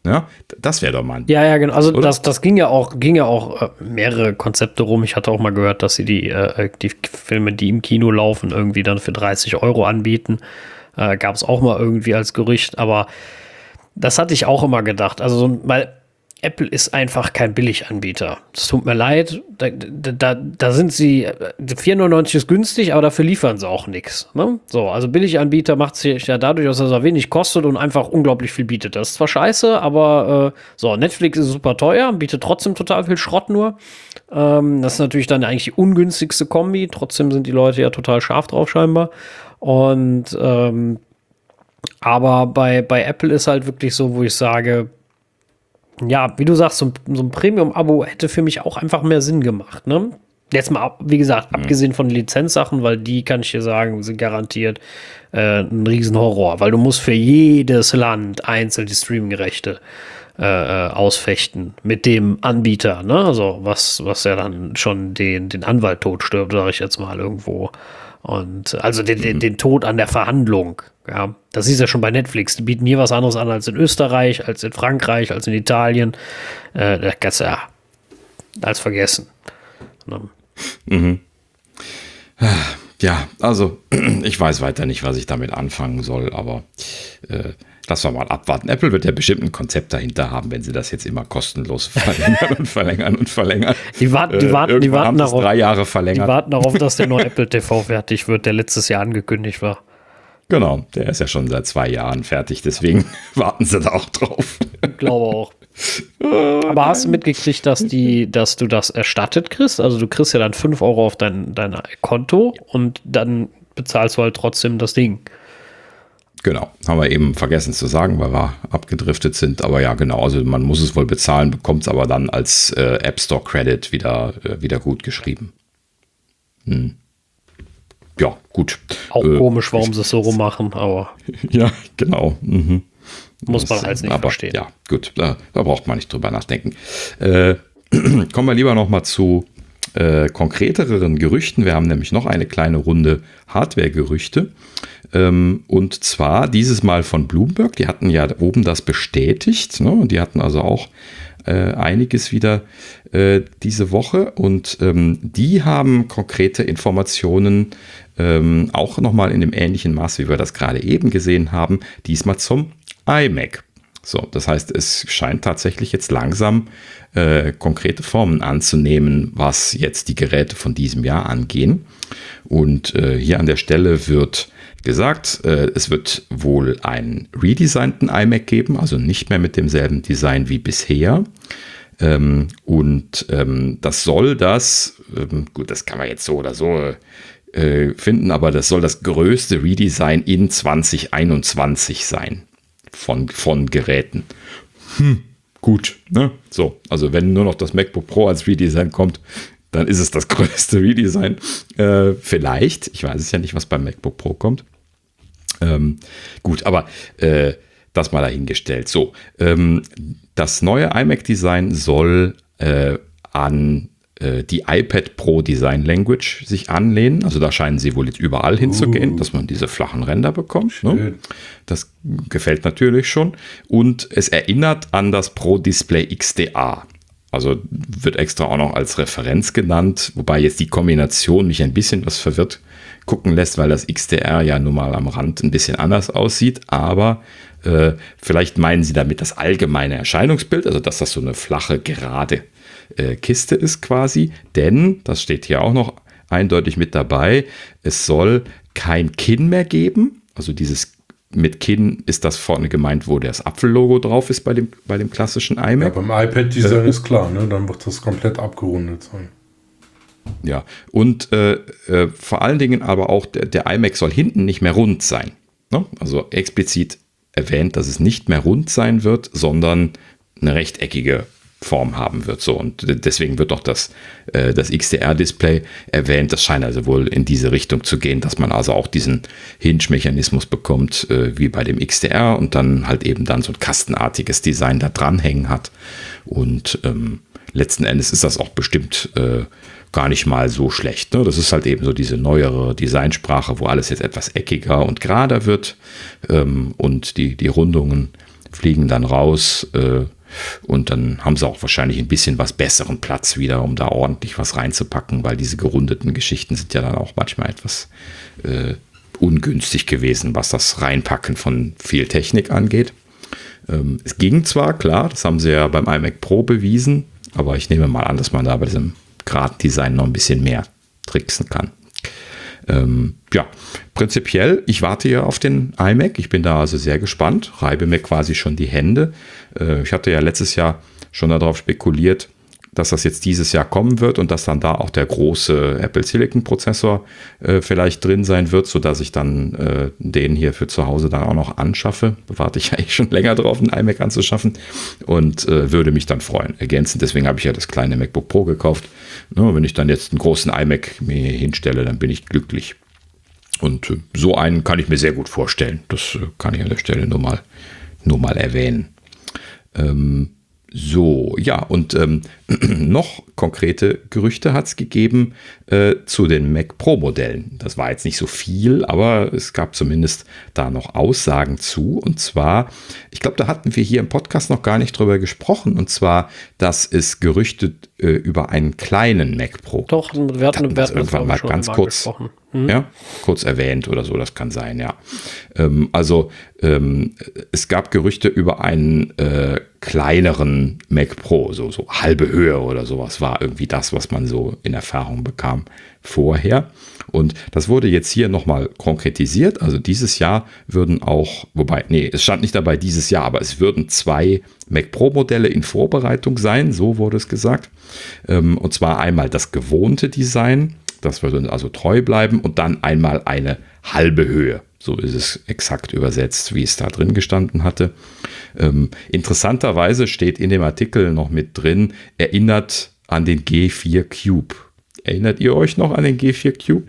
Ja, das wäre doch mal ein Ja, ja, genau. Also oder? das, das ging ja auch, ging ja auch äh, mehrere Konzepte rum. Ich hatte auch mal gehört, dass sie die, äh, die Filme, die im Kino laufen, irgendwie dann für dreißig Euro anbieten. Äh, gab es auch mal irgendwie als Gerücht, aber das hatte ich auch immer gedacht. Also, weil Apple ist einfach kein Billiganbieter. Es tut mir leid. Da, da, da sind sie, vier neunundneunzig ist günstig, aber dafür liefern sie auch nichts. Ne? So, also Billiganbieter macht sich ja dadurch, dass er wenig kostet und einfach unglaublich viel bietet. Das ist zwar scheiße, aber äh, so, Netflix ist super teuer, bietet trotzdem total viel Schrott nur. Ähm, das ist natürlich dann eigentlich die ungünstigste Kombi. Trotzdem sind die Leute ja total scharf drauf scheinbar. Und ähm, aber bei, bei Apple ist halt wirklich so, wo ich sage, ja, wie du sagst, so ein, so ein Premium-Abo hätte für mich auch einfach mehr Sinn gemacht, ne? Jetzt mal, wie gesagt, mhm. abgesehen von Lizenzsachen, weil die, kann ich dir sagen, sind garantiert äh, ein Riesenhorror, weil du musst für jedes Land einzeln die Streaming-Rechte äh, ausfechten mit dem Anbieter, ne? Also was, was ja dann schon den, den Anwalt totstirbt, sage ich jetzt mal irgendwo. Und also den, den, den Tod an der Verhandlung. Ja, das ist ja schon bei Netflix. Die bieten hier was anderes an als in Österreich, als in Frankreich, als in Italien. Äh, das kannst du ja als vergessen. Ne? Mhm. Ja, also ich weiß weiter nicht, was ich damit anfangen soll, aber äh, lassen wir mal abwarten. Apple wird ja bestimmt ein Konzept dahinter haben, wenn sie das jetzt immer kostenlos verlängern und verlängern und verlängern. Die warten, die warten, äh, die warten darauf, drei Jahre verlängert. Die warten darauf, dass der neue Apple T V fertig wird, der letztes Jahr angekündigt war. Genau, der ist ja schon seit zwei Jahren fertig, deswegen warten sie da auch drauf. Ich glaube auch. Aber hast du mitgekriegt, dass, die, dass du das erstattet kriegst? Also du kriegst ja dann fünf Euro auf dein, dein Konto und dann bezahlst du halt trotzdem das Ding. Genau, haben wir eben vergessen zu sagen, weil wir abgedriftet sind. Aber ja, genau, also man muss es wohl bezahlen, bekommt es aber dann als äh, App Store Credit wieder, äh, wieder gut geschrieben. Hm. Ja, gut. Auch äh, komisch, warum sie es so rummachen, aber ja, genau. Mhm. Muss man das, halt nicht aber, verstehen. Ja, gut, da, da braucht man nicht drüber nachdenken. Äh, kommen wir lieber noch mal zu äh, konkreteren Gerüchten. Wir haben nämlich noch eine kleine Runde Hardware-Gerüchte. Ähm, und zwar dieses Mal von Bloomberg. Die hatten ja oben das bestätigt. Ne? Und die hatten also auch äh, einiges wieder äh, diese Woche. Und ähm, die haben konkrete Informationen ähm, auch nochmal in dem ähnlichen Maß, wie wir das gerade eben gesehen haben, diesmal zum iMac. So, das heißt, es scheint tatsächlich jetzt langsam äh, konkrete Formen anzunehmen, was jetzt die Geräte von diesem Jahr angehen. Und äh, hier an der Stelle wird gesagt, äh, es wird wohl einen redesignten iMac geben, also nicht mehr mit demselben Design wie bisher. Ähm, und ähm, das soll das, ähm, gut, das kann man jetzt so oder so äh, finden, aber das soll das größte Redesign in zwanzig einundzwanzig sein. Von, von Geräten. Hm, gut, ne? So, also wenn nur noch das MacBook Pro als Redesign kommt, dann ist es das größte Redesign. Äh, vielleicht, ich weiß es ja nicht, was beim MacBook Pro kommt. Ähm, gut, aber äh, das mal dahingestellt. So, ähm, das neue iMac-Design soll äh, an äh, die iPad Pro Design Language sich anlehnen. Also da scheinen sie wohl jetzt überall hinzugehen, uh. dass man diese flachen Ränder bekommt. Ne? Das gefällt natürlich schon. Und es erinnert an das Pro Display X D A. Also wird extra auch noch als Referenz genannt, wobei jetzt die Kombination mich ein bisschen was verwirrt gucken lässt, weil das X D R ja nun mal am Rand ein bisschen anders aussieht, aber äh, vielleicht meinen sie damit das allgemeine Erscheinungsbild, also dass das so eine flache, gerade äh, Kiste ist quasi, denn, das steht hier auch noch eindeutig mit dabei, es soll kein Kinn mehr geben, also dieses mit Kinn ist das vorne gemeint, wo das Apfellogo drauf ist bei dem, bei dem klassischen iMac. Ja, beim iPad-Design äh, ist klar, ne? Dann wird das komplett abgerundet sein. Ja, und äh, äh, vor allen Dingen aber auch der, der iMac soll hinten nicht mehr rund sein. Ne? Also explizit erwähnt, dass es nicht mehr rund sein wird, sondern eine rechteckige Form haben wird. So, und deswegen wird auch das, äh, das X D R-Display erwähnt. Das scheint also wohl in diese Richtung zu gehen, dass man also auch diesen Hinge-Mechanismus bekommt, äh, wie bei dem X D R und dann halt eben dann so ein kastenartiges Design da dranhängen hat. Und ähm, letzten Endes ist das auch bestimmt äh, gar nicht mal so schlecht. Ne? Das ist halt eben so diese neuere Designsprache, wo alles jetzt etwas eckiger und gerader wird ähm, und die, die Rundungen fliegen dann raus äh, und dann haben sie auch wahrscheinlich ein bisschen was besseren Platz wieder, um da ordentlich was reinzupacken, weil diese gerundeten Geschichten sind ja dann auch manchmal etwas äh, ungünstig gewesen, was das Reinpacken von viel Technik angeht. Ähm, es ging zwar, klar, das haben sie ja beim iMac Pro bewiesen, aber ich nehme mal an, dass man da bei diesem Graddesign noch ein bisschen mehr tricksen kann. Ähm, ja, prinzipiell, ich warte ja auf den iMac. Ich bin da also sehr gespannt, reibe mir quasi schon die Hände. Äh, ich hatte ja letztes Jahr schon darauf spekuliert, dass das jetzt dieses Jahr kommen wird und dass dann da auch der große Apple Silicon Prozessor äh, vielleicht drin sein wird, sodass ich dann äh, den hier für zu Hause dann auch noch anschaffe. Da warte ich eigentlich schon länger drauf, einen iMac anzuschaffen und äh, würde mich dann freuen. Ergänzend, deswegen habe ich ja das kleine MacBook Pro gekauft. Ja, wenn ich dann jetzt einen großen iMac mir hier hinstelle, dann bin ich glücklich. Und äh, so einen kann ich mir sehr gut vorstellen. Das äh, kann ich an der Stelle nur mal, nur mal erwähnen. Ähm, So, ja, und ähm, noch konkrete Gerüchte hat es gegeben äh, zu den Mac Pro-Modellen. Das war jetzt nicht so viel, aber es gab zumindest da noch Aussagen zu. Und zwar, ich glaube, da hatten wir hier im Podcast noch gar nicht drüber gesprochen. Und zwar, dass es Gerüchte äh, über einen kleinen Mac Pro. Doch, wir hatten, hatten wir das hatten irgendwann mal ganz kurz, hm? ja, kurz erwähnt oder so, das kann sein, ja. Ähm, also ähm, es gab Gerüchte über einen äh, kleineren Mac Pro, so, so halbe Höhe oder sowas war irgendwie das, was man so in Erfahrung bekam vorher. Und das wurde jetzt hier nochmal konkretisiert. Also dieses Jahr würden auch, wobei, nee, es stand nicht dabei dieses Jahr, aber es würden zwei Mac Pro Modelle in Vorbereitung sein, so wurde es gesagt. Ähm, und zwar einmal das gewohnte Design, das würde also treu bleiben, und dann einmal eine halbe Höhe. So ist es exakt übersetzt, wie es da drin gestanden hatte. Ähm, interessanterweise steht in dem Artikel noch mit drin, erinnert an den G vier Cube. Erinnert ihr euch noch an den G vier Cube?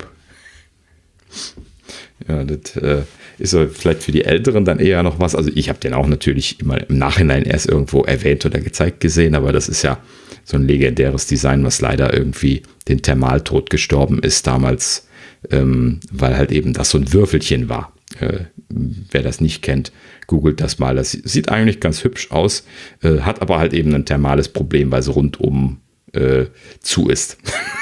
Ja, das äh, ist so vielleicht für die Älteren dann eher noch was. Also ich habe den auch natürlich immer im Nachhinein erst irgendwo erwähnt oder gezeigt gesehen, aber das ist ja so ein legendäres Design, was leider irgendwie den Thermaltod gestorben ist damals, ähm, weil halt eben das so ein Würfelchen war. Äh, wer das nicht kennt, googelt das mal. Das sieht eigentlich ganz hübsch aus, äh, hat aber halt eben ein thermales Problem, weil es rundum äh, zu ist.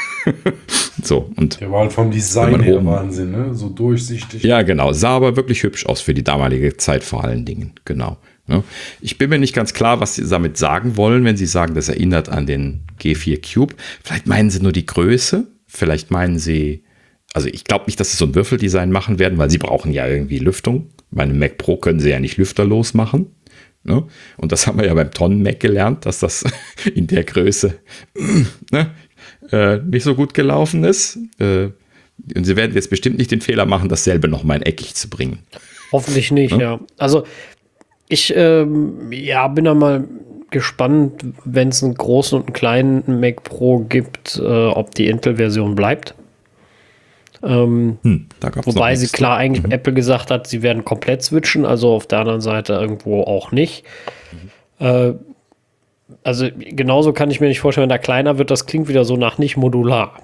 So, und der war halt vom Design her Wahnsinn, ne? So durchsichtig. Ja, genau. Sah aber wirklich hübsch aus für die damalige Zeit vor allen Dingen. Genau. Ne? Ich bin mir nicht ganz klar, was sie damit sagen wollen, wenn sie sagen, das erinnert an den G vier Cube. Vielleicht meinen sie nur die Größe. Vielleicht meinen sie, also ich glaube nicht, dass sie so ein Würfeldesign machen werden, weil sie brauchen ja irgendwie Lüftung. Bei einem Mac Pro können sie ja nicht lüfterlos machen. Ne? Und das haben wir ja beim Tonnen-Mac gelernt, dass das in der Größe ne, äh, nicht so gut gelaufen ist. Äh, und sie werden jetzt bestimmt nicht den Fehler machen, dasselbe nochmal in eckig zu bringen. Hoffentlich nicht, ja. ja. Also ich ähm, ja, bin da mal gespannt, wenn es einen großen und einen kleinen Mac Pro gibt, äh, ob die Intel-Version bleibt. Ähm, hm, wobei sie klar eigentlich mhm. Apple gesagt hat, sie werden komplett switchen, also auf der anderen Seite irgendwo auch nicht. Mhm. Äh, also genauso kann ich mir nicht vorstellen, wenn der kleiner wird, das klingt wieder so nach nicht modular.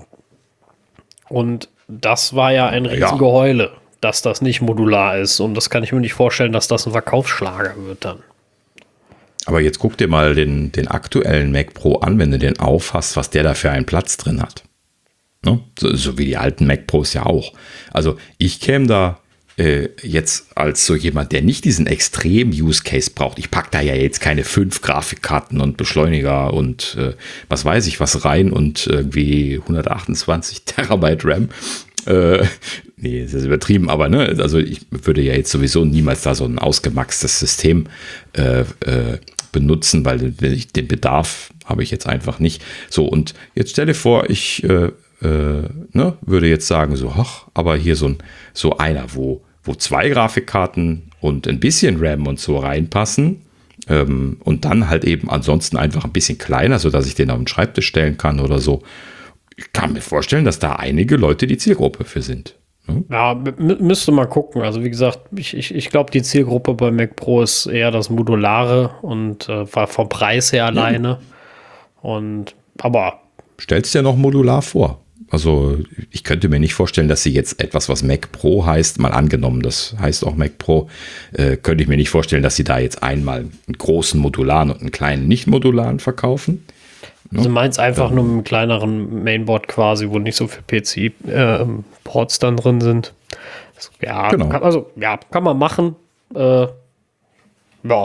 Und das war ja ein Riesengeheule, ja. dass das nicht modular ist. Und das kann ich mir nicht vorstellen, dass das ein Verkaufsschlager wird dann. Aber jetzt guck dir mal den, den aktuellen Mac Pro an, wenn du den aufhast, was der da für einen Platz drin hat. Ne? So, so wie die alten Mac Pros ja auch. Also ich käme da äh, jetzt als so jemand, der nicht diesen Extrem-Use-Case braucht. Ich packe da ja jetzt keine fünf Grafikkarten und Beschleuniger und äh, was weiß ich was rein und irgendwie hundertachtundzwanzig Terabyte RAM. Äh, nee, das ist übertrieben, aber ne, also ich würde ja jetzt sowieso niemals da so ein ausgemaxtes System äh, äh, benutzen, weil den Bedarf habe ich jetzt einfach nicht. So, und jetzt stell dir vor, ich äh, Äh, ne, würde jetzt sagen, so, ach, aber hier so, ein, so einer, wo, wo zwei Grafikkarten und ein bisschen RAM und so reinpassen ähm, und dann halt eben ansonsten einfach ein bisschen kleiner, sodass ich den auf den Schreibtisch stellen kann oder so. Ich kann mir vorstellen, dass da einige Leute die Zielgruppe für sind. Ne? Ja, m- müsste mal gucken. Also wie gesagt, ich, ich, ich glaube, die Zielgruppe bei Mac Pro ist eher das Modulare und äh, vom Preis her alleine. Ja. Und aber stellst dir noch modular vor. Also ich könnte mir nicht vorstellen, dass sie jetzt etwas, was Mac Pro heißt, mal angenommen, das heißt auch Mac Pro, äh, könnte ich mir nicht vorstellen, dass sie da jetzt einmal einen großen modularen und einen kleinen nicht modularen verkaufen. Also meins einfach ähm, nur mit einem kleineren Mainboard quasi, wo nicht so viele P C I-Ports äh, dann drin sind. Das, ja, genau. kann, also ja, kann man machen. Äh, ja.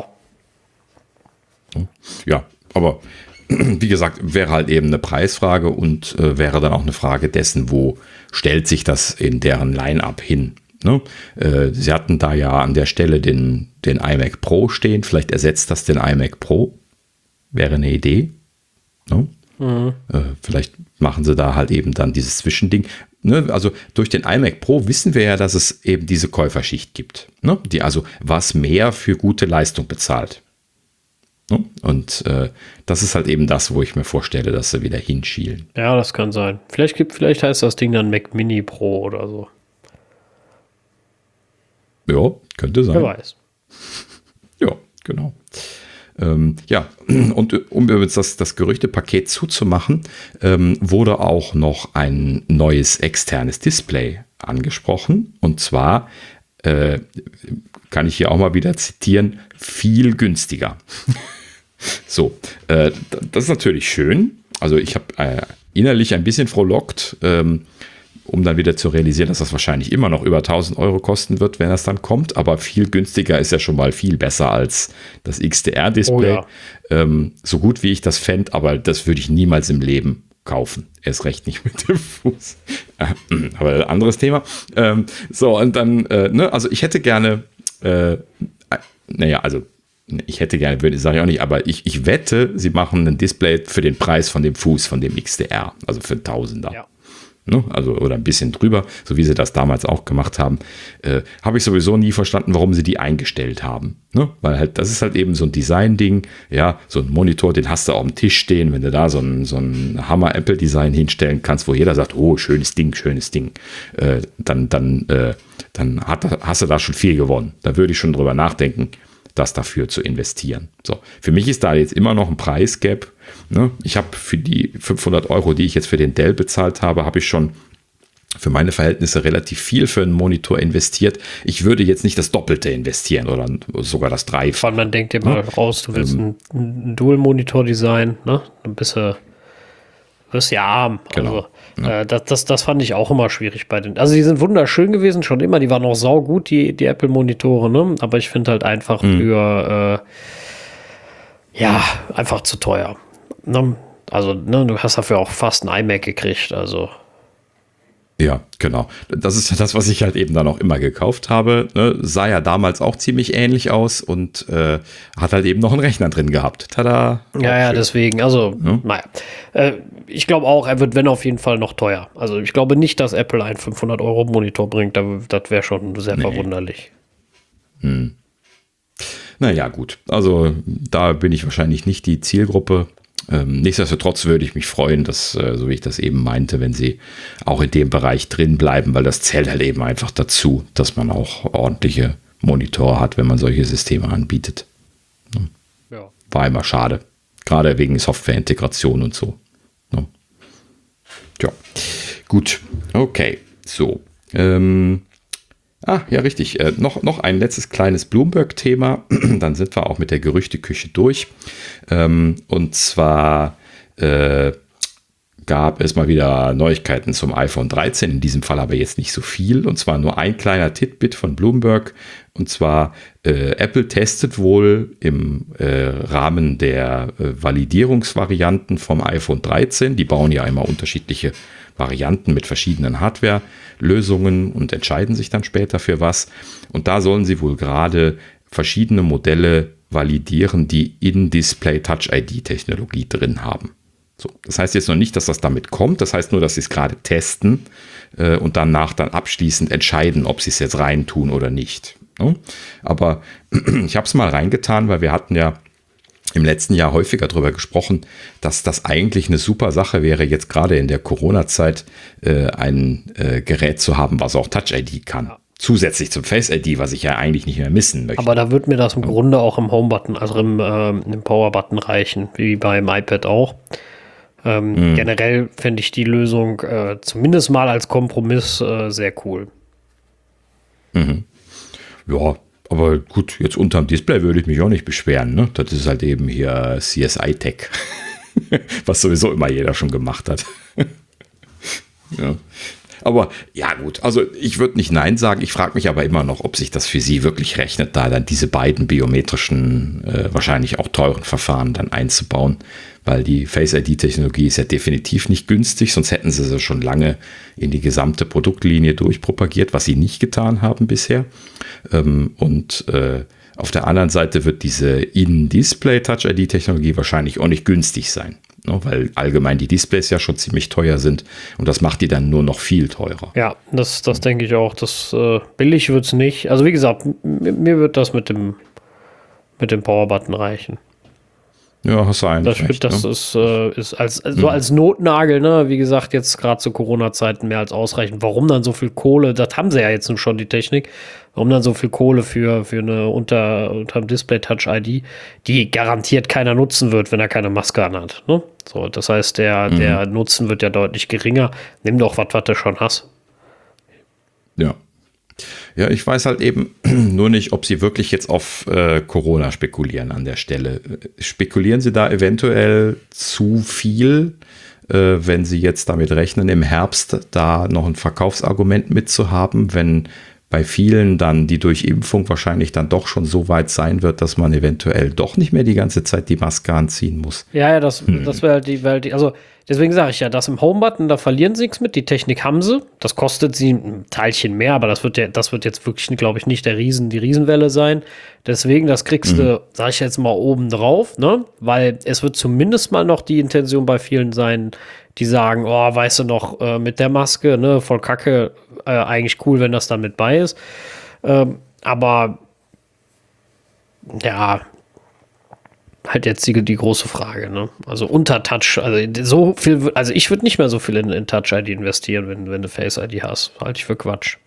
Ja, aber wie gesagt, wäre halt eben eine Preisfrage und äh, wäre dann auch eine Frage dessen, wo stellt sich das in deren Line-Up hin. Ne? Äh, sie hatten da ja an der Stelle den, den iMac Pro stehen, vielleicht ersetzt das den iMac Pro, wäre eine Idee. Ne? Mhm. Äh, vielleicht machen sie da halt eben dann dieses Zwischending. Ne? Also durch den iMac Pro wissen wir ja, dass es eben diese Käuferschicht gibt, ne? Die also was mehr für gute Leistung bezahlt. Und äh, das ist halt eben das, wo ich mir vorstelle, dass sie wieder hinschielen. Ja, das kann sein. Vielleicht gibt, vielleicht heißt das Ding dann Mac Mini Pro oder so. Ja, könnte sein. Wer weiß. Ja, genau. Ähm, ja, und um jetzt das, das Gerüchtepaket zuzumachen, ähm, wurde auch noch ein neues externes Display angesprochen. Und zwar äh, kann ich hier auch mal wieder zitieren, viel günstiger. So, äh, das ist natürlich schön. Also ich habe äh, innerlich ein bisschen frohlockt, ähm, um dann wieder zu realisieren, dass das wahrscheinlich immer noch über tausend Euro kosten wird, wenn das dann kommt. Aber viel günstiger ist ja schon mal viel besser als das X D R-Display. Oh ja. ähm, so gut wie ich das fände, aber das würde ich niemals im Leben kaufen. Erst recht nicht mit dem Fuß. Äh, aber ein anderes Thema. Ähm, so, und dann, äh, ne, also ich hätte gerne, äh, naja, also ich hätte gerne, würde sage ich auch nicht, aber ich, ich wette, sie machen ein Display für den Preis von dem Fuß, von dem X D R, also für Tausender. Ja. Ne? Also, oder ein bisschen drüber, so wie sie das damals auch gemacht haben. Äh, habe ich sowieso nie verstanden, warum sie die eingestellt haben. Ne? Weil halt, das ist halt eben so ein Design-Ding, ja, so ein Monitor, den hast du auf dem Tisch stehen, wenn du da so ein, so ein Hammer-Apple-Design hinstellen kannst, wo jeder sagt, oh, schönes Ding, schönes Ding, äh, dann, dann, äh, dann hat, hast du da schon viel gewonnen. Da würde ich schon drüber nachdenken, das dafür zu investieren. So, für mich ist da jetzt immer noch ein Preisgap. Ne? Ich habe für die fünfhundert Euro, die ich jetzt für den Dell bezahlt habe, habe ich schon für meine Verhältnisse relativ viel für einen Monitor investiert. Ich würde jetzt nicht das Doppelte investieren oder sogar das Dreifache. Man denkt dir mal raus, du willst ähm, ein, ein Dual-Monitor-Design, ne? Dann bist du wirst ja arm. Genau. Also, ja. äh, das, das, das fand ich auch immer schwierig bei den. Also die sind wunderschön gewesen, schon immer. Die waren auch saugut, die, die Apple-Monitore, ne? Aber ich finde halt einfach mhm. für äh, ja, einfach zu teuer. Ne? Also, ne, du hast dafür auch fast ein iMac gekriegt, also. Ja, genau. Das ist ja das, was ich halt eben dann auch immer gekauft habe. Ne? Sah ja damals auch ziemlich ähnlich aus und äh, hat halt eben noch einen Rechner drin gehabt. Tada! Ja, ja, deswegen. Also, ja? naja. Äh, ich glaube auch, er wird, wenn auf jeden Fall, noch teuer. Also, ich glaube nicht, dass Apple einen fünfhundert Euro Monitor bringt. Das wäre schon sehr nee. verwunderlich. Hm. Naja, gut. Also, da bin ich wahrscheinlich nicht die Zielgruppe. Ähm, nichtsdestotrotz würde ich mich freuen, dass, äh, so wie ich das eben meinte, wenn sie auch in dem Bereich drin bleiben, weil das zählt halt eben einfach dazu, dass man auch ordentliche Monitore hat, wenn man solche Systeme anbietet. Ne? Ja. War immer schade. Gerade wegen Softwareintegration und so. Ne? Ja, gut. Okay, so. Ähm, Ah, ja, richtig. Äh, noch, noch ein letztes kleines Bloomberg-Thema. Dann sind wir auch mit der Gerüchteküche durch. Ähm, und zwar äh, gab es mal wieder Neuigkeiten zum iPhone dreizehn. In diesem Fall aber jetzt nicht so viel. Und zwar nur ein kleiner Titbit von Bloomberg. Und zwar äh, Apple testet wohl im äh, Rahmen der äh, Validierungsvarianten vom iPhone dreizehn. Die bauen ja immer unterschiedliche Varianten mit verschiedenen Hardware-Lösungen und entscheiden sich dann später für was. Und da sollen sie wohl gerade verschiedene Modelle validieren, die In-Display Touch-I D-Technologie drin haben. So, das heißt jetzt noch nicht, dass das damit kommt. Das heißt nur, dass sie es gerade testen äh, und danach dann abschließend entscheiden, ob sie es jetzt reintun oder nicht. No? Aber ich habe es mal reingetan, weil wir hatten ja im letzten Jahr häufiger darüber gesprochen, dass das eigentlich eine super Sache wäre, jetzt gerade in der Corona-Zeit äh, ein äh, Gerät zu haben, was auch Touch-I D kann. Ja. Zusätzlich zum Face-I D, was ich ja eigentlich nicht mehr missen möchte. Aber da wird mir das im ja. Grunde auch im Home-Button, also im, äh, im Power-Button reichen, wie beim iPad auch. Ähm, mhm. Generell finde ich die Lösung äh, zumindest mal als Kompromiss äh, sehr cool. Mhm. Ja, aber gut, jetzt unterm Display würde ich mich auch nicht beschweren. Ne? Das ist halt eben hier C S I-Tech, was sowieso immer jeder schon gemacht hat. Ja. Aber ja gut, also ich würde nicht Nein sagen, ich frage mich aber immer noch, ob sich das für Sie wirklich rechnet, da dann diese beiden biometrischen, äh, wahrscheinlich auch teuren Verfahren dann einzubauen, weil die Face-I D-Technologie ist ja definitiv nicht günstig, sonst hätten sie sie schon lange in die gesamte Produktlinie durchpropagiert, was sie nicht getan haben bisher. Ähm, und äh, auf der anderen Seite wird diese In-Display-Touch-I D-Technologie wahrscheinlich auch nicht günstig sein. Weil allgemein die Displays ja schon ziemlich teuer sind und das macht die dann nur noch viel teurer. Ja, das, das denke ich auch. Das äh, billig wird es nicht. Also wie gesagt, mir wird das mit dem, mit dem Power-Button reichen. Ja, hast du eigentlich das, recht, das ne? ist, äh, ist als, also so als Notnagel, ne? Wie gesagt, jetzt gerade zu Corona-Zeiten mehr als ausreichend. Warum dann so viel Kohle? Das haben sie ja jetzt nun schon, die Technik. Warum dann so viel Kohle für, für eine unter, unter Display Touch-I D, die garantiert keiner nutzen wird, wenn er keine Maske anhat. Ne? So, das heißt, der, mhm. der Nutzen wird ja deutlich geringer. Nimm doch was, was du schon hast. Ja. Ja, ich weiß halt eben nur nicht, ob sie wirklich jetzt auf äh, Corona spekulieren an der Stelle. Spekulieren sie da eventuell zu viel, äh, wenn sie jetzt damit rechnen, im Herbst da noch ein Verkaufsargument mitzuhaben, wenn bei vielen dann die Durchimpfung wahrscheinlich dann doch schon so weit sein wird, dass man eventuell doch nicht mehr die ganze Zeit die Maske anziehen muss. Ja, ja, das, hm. das wäre halt die, wär die, also deswegen sage ich ja, das im Home-Button, da verlieren sie nichts mit, die Technik haben sie, das kostet sie ein Teilchen mehr, aber das wird ja, das wird jetzt wirklich, glaube ich, nicht der Riesen, die Riesenwelle sein. Deswegen, das kriegst hm. du, sage ich jetzt mal, oben drauf, ne? Weil es wird zumindest mal noch die Intention bei vielen sein, die sagen, oh, weißt du noch, äh, mit der Maske, ne, voll Kacke, äh, eigentlich cool, wenn das dann mit bei ist. Ähm, aber ja, halt jetzt die, die große Frage, ne? Also unter Touch, also so viel, also ich würde nicht mehr so viel in, in Touch-I D investieren, wenn, wenn du Face-I D hast. Halte ich für Quatsch.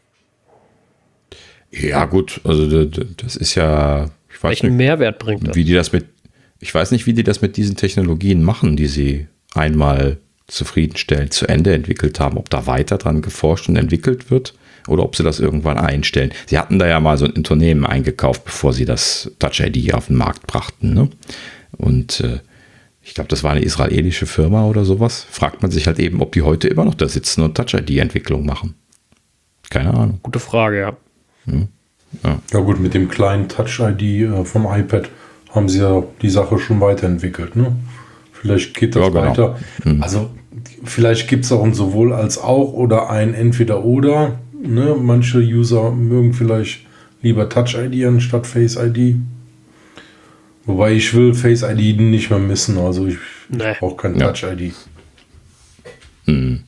Ja, gut, also das ist ja, ich weiß Welchen nicht, Mehrwert bringt das? Wie die das mit, ich weiß nicht, wie die das mit diesen Technologien machen, die sie einmal zufriedenstellend zu Ende entwickelt haben, ob da weiter dran geforscht und entwickelt wird oder ob sie das irgendwann einstellen. Sie hatten da ja mal so ein Unternehmen eingekauft, bevor sie das Touch-I D auf den Markt brachten. Ne? Und äh, ich glaube, das war eine israelische Firma oder sowas. Fragt man sich halt eben, ob die heute immer noch da sitzen und Touch-I D-Entwicklung machen. Keine Ahnung. Gute Frage, ja. Hm. Ja. Ja gut, mit dem kleinen Touch-I D äh, vom iPad haben sie ja die Sache schon weiterentwickelt. Ne? Vielleicht geht das ja, genau. weiter. Hm. Also vielleicht gibt es auch ein sowohl als auch oder ein entweder oder. Ne? Manche User mögen vielleicht lieber Touch-I D anstatt Face-I D. Wobei ich will Face-I D nicht mehr missen. Also ich, nee. ich brauche kein ja. Touch-I D. Hm.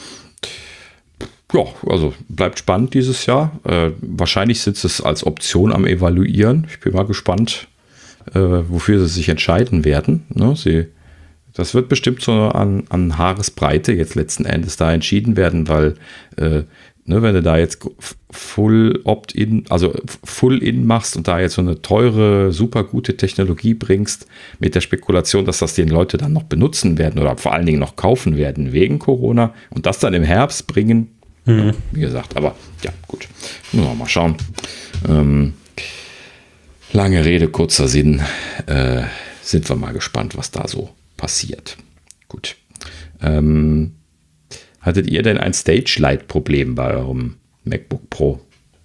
Ja, also bleibt spannend dieses Jahr. Äh, wahrscheinlich sind sie es als Option am Evaluieren. Ich bin mal gespannt, äh, wofür sie sich entscheiden werden. Ne? Sie Das wird bestimmt so an, an Haaresbreite jetzt letzten Endes da entschieden werden, weil äh, ne, wenn du da jetzt Full Opt-in, also Full-in machst und da jetzt so eine teure, super gute Technologie bringst, mit der Spekulation, dass das die Leute dann noch benutzen werden oder vor allen Dingen noch kaufen werden wegen Corona und das dann im Herbst bringen, mhm. ja, wie gesagt, aber ja, gut, müssen wir mal schauen. Ähm, lange Rede, kurzer Sinn, äh, sind wir mal gespannt, was da so passiert. Gut. Ähm, hattet ihr denn ein Stage-Light-Problem bei eurem MacBook Pro?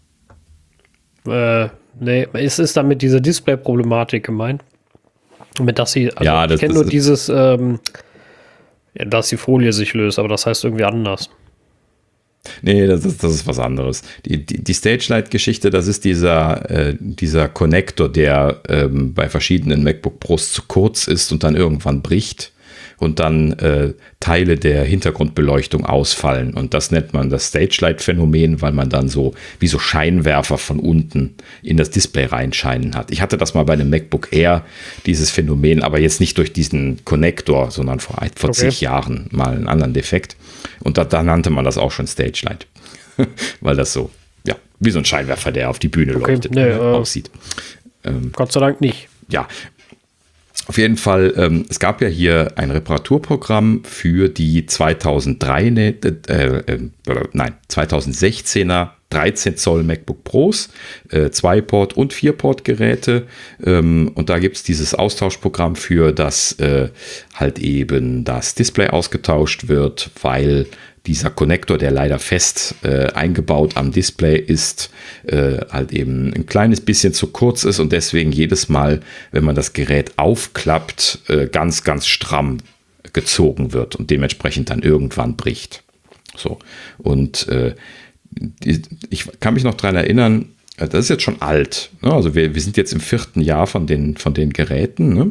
Äh, nee, ist es damit diese Display-Problematik gemeint? Mit dass sie, also ja, das, ich kenne nur dieses, ähm, ja, dass die Folie sich löst, aber das heißt irgendwie anders. Nee, das ist, das ist was anderes. Die, die, die Stage-Light-Geschichte, das ist dieser, äh, dieser Connector, der ähm, bei verschiedenen MacBook Pros zu kurz ist und dann irgendwann bricht und dann äh, Teile der Hintergrundbeleuchtung ausfallen. Und das nennt man das Stage-Light-Phänomen, weil man dann so wie so Scheinwerfer von unten in das Display reinscheinen hat. Ich hatte das mal bei einem MacBook Air, dieses Phänomen, aber jetzt nicht durch diesen Connector, sondern vor, vor okay. zig Jahren mal einen anderen Defekt. Und da, da nannte man das auch schon Stage Light, weil das so, ja, wie so ein Scheinwerfer, der auf die Bühne okay, leuchtet, nee, äh, aussieht. Ähm, Gott sei Dank nicht. Ja, Auf jeden Fall, ähm, es gab ja hier ein Reparaturprogramm für die zweitausenddrei, äh, äh, nein, zweitausendsechzehner dreizehn Zoll MacBook Pros, äh, zwei Port und vier Port Geräte. Ähm, und da gibt es dieses Austauschprogramm für, dass äh, halt eben das Display ausgetauscht wird, weil dieser Konnektor, der leider fest äh, eingebaut am Display ist, äh, halt eben ein kleines bisschen zu kurz ist und deswegen jedes Mal, wenn man das Gerät aufklappt, äh, ganz, ganz stramm gezogen wird und dementsprechend dann irgendwann bricht. So. Und äh, die, ich kann mich noch daran erinnern, das ist jetzt schon alt. Ne? Also wir, wir sind jetzt im vierten Jahr von den, von den Geräten. Ne?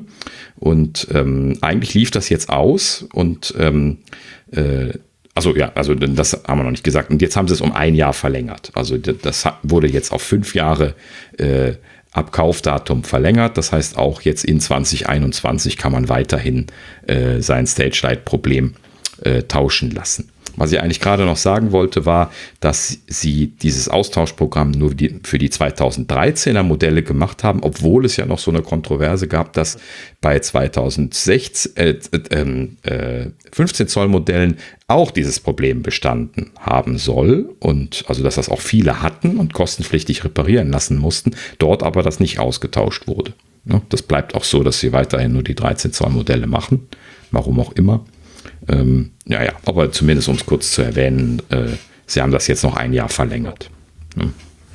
Und ähm, eigentlich lief das jetzt aus und ähm, äh, also ja, also das haben wir noch nicht gesagt. Und jetzt haben sie es um ein Jahr verlängert. Also das wurde jetzt auf fünf Jahre äh, ab Kaufdatum verlängert. Das heißt, auch jetzt in zwanzig einundzwanzig kann man weiterhin äh, sein Stage-Light-Problem äh, tauschen lassen. Was ich eigentlich gerade noch sagen wollte, war, dass sie dieses Austauschprogramm nur die, für die zweitausenddreizehner Modelle gemacht haben, obwohl es ja noch so eine Kontroverse gab, dass bei zweitausendsechzehn, äh, äh, fünfzehn Zoll Modellen auch dieses Problem bestanden haben soll und also, dass das auch viele hatten und kostenpflichtig reparieren lassen mussten, dort aber das nicht ausgetauscht wurde. Ja, das bleibt auch so, dass sie weiterhin nur die dreizehn Zoll Modelle machen, warum auch immer. Ähm, ja, ja, aber zumindest um es kurz zu erwähnen, äh, sie haben das jetzt noch ein Jahr verlängert. Hm.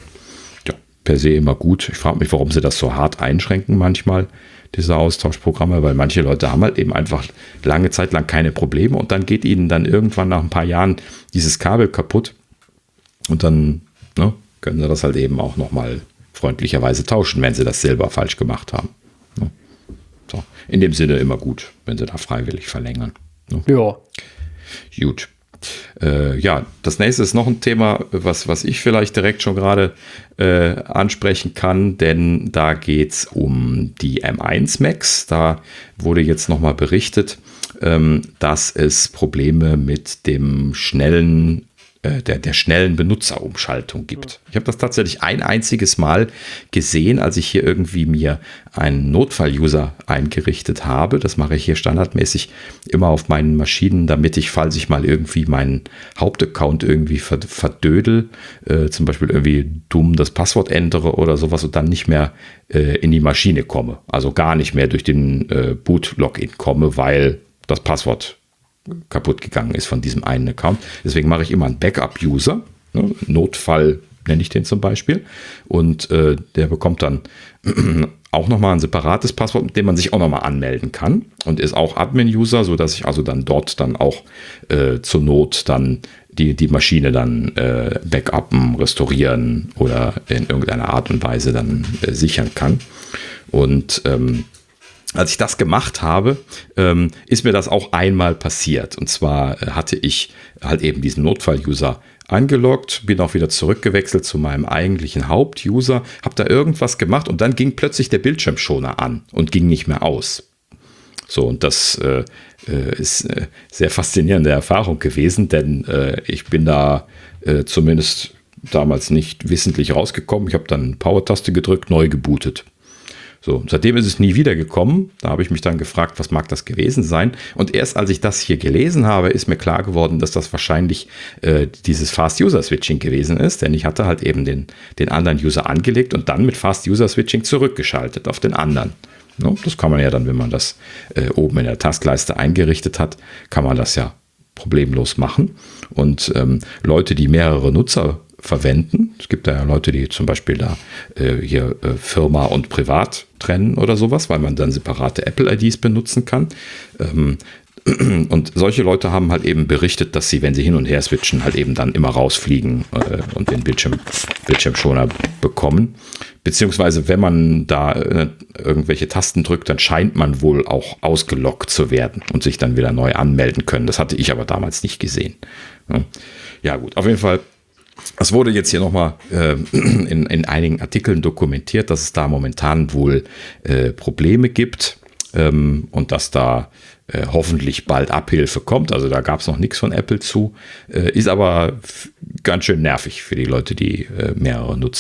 Ja, per se immer gut. Ich frage mich, warum sie das so hart einschränken manchmal, diese Austauschprogramme, weil manche Leute haben halt eben einfach lange Zeit lang keine Probleme und dann geht ihnen dann irgendwann nach ein paar Jahren dieses Kabel kaputt und dann ne, können sie das halt eben auch nochmal freundlicherweise tauschen, wenn sie das selber falsch gemacht haben. Ne? So. In dem Sinne immer gut, wenn sie da freiwillig verlängern. Ja. Gut. Äh, ja, das nächste ist noch ein Thema, was, was ich vielleicht direkt schon gerade äh, ansprechen kann, denn da geht es um die M eins Macs. Da wurde jetzt nochmal berichtet, ähm, dass es Probleme mit dem schnellen Der, der schnellen Benutzerumschaltung gibt. Ich habe das tatsächlich ein einziges Mal gesehen, als ich hier irgendwie mir einen Notfall-User eingerichtet habe. Das mache ich hier standardmäßig immer auf meinen Maschinen, damit ich, falls ich mal irgendwie meinen Hauptaccount irgendwie verdödel, äh, zum Beispiel irgendwie dumm das Passwort ändere oder sowas und dann nicht mehr äh, in die Maschine komme. Also gar nicht mehr durch den äh, Boot-Login komme, weil das Passwort kaputt gegangen ist von diesem einen Account. Deswegen mache ich immer einen Backup-User, ne? Notfall nenne ich den zum Beispiel. Und äh, der bekommt dann auch nochmal ein separates Passwort, mit dem man sich auch nochmal anmelden kann. Und ist auch Admin-User, sodass ich also dann dort dann auch äh, zur Not dann die, die Maschine dann äh, backuppen, restaurieren oder in irgendeiner Art und Weise dann äh, sichern kann. Und ähm, als ich das gemacht habe, ähm, ist mir das auch einmal passiert. Und zwar äh, hatte ich halt eben diesen Notfall-User eingeloggt, bin auch wieder zurückgewechselt zu meinem eigentlichen Haupt-User, habe da irgendwas gemacht und dann ging plötzlich der Bildschirmschoner an und ging nicht mehr aus. So, und das äh, äh, ist eine sehr faszinierende Erfahrung gewesen, denn äh, ich bin da äh, zumindest damals nicht wissentlich rausgekommen. Ich habe dann Power-Taste gedrückt, neu gebootet. So, seitdem ist es nie wieder gekommen. Da habe ich mich dann gefragt, was mag das gewesen sein? Und erst als ich das hier gelesen habe, ist mir klar geworden, dass das wahrscheinlich äh, dieses Fast-User-Switching gewesen ist. Denn ich hatte halt eben den, den anderen User angelegt und dann mit Fast-User-Switching zurückgeschaltet auf den anderen. No, das kann man ja dann, wenn man das äh, oben in der Taskleiste eingerichtet hat, kann man das ja problemlos machen. Und ähm, Leute, die mehrere Nutzer verwenden. Es gibt da ja Leute, die zum Beispiel da äh, hier äh, Firma und Privat trennen oder sowas, weil man dann separate Apple-I Ds benutzen kann. Ähm, und solche Leute haben halt eben berichtet, dass sie, wenn sie hin und her switchen, halt eben dann immer rausfliegen äh, und den Bildschirm, Bildschirmschoner bekommen. Beziehungsweise, wenn man da äh, irgendwelche Tasten drückt, dann scheint man wohl auch ausgeloggt zu werden und sich dann wieder neu anmelden können. Das hatte ich aber damals nicht gesehen. Ja, ja gut, auf jeden Fall. Es wurde jetzt hier nochmal äh, in, in einigen Artikeln dokumentiert, dass es da momentan wohl äh, Probleme gibt ähm, und dass da äh, hoffentlich bald Abhilfe kommt. Also da gab es noch nichts von Apple zu, äh, ist aber f- ganz schön nervig für die Leute, die äh, mehrere Nutzer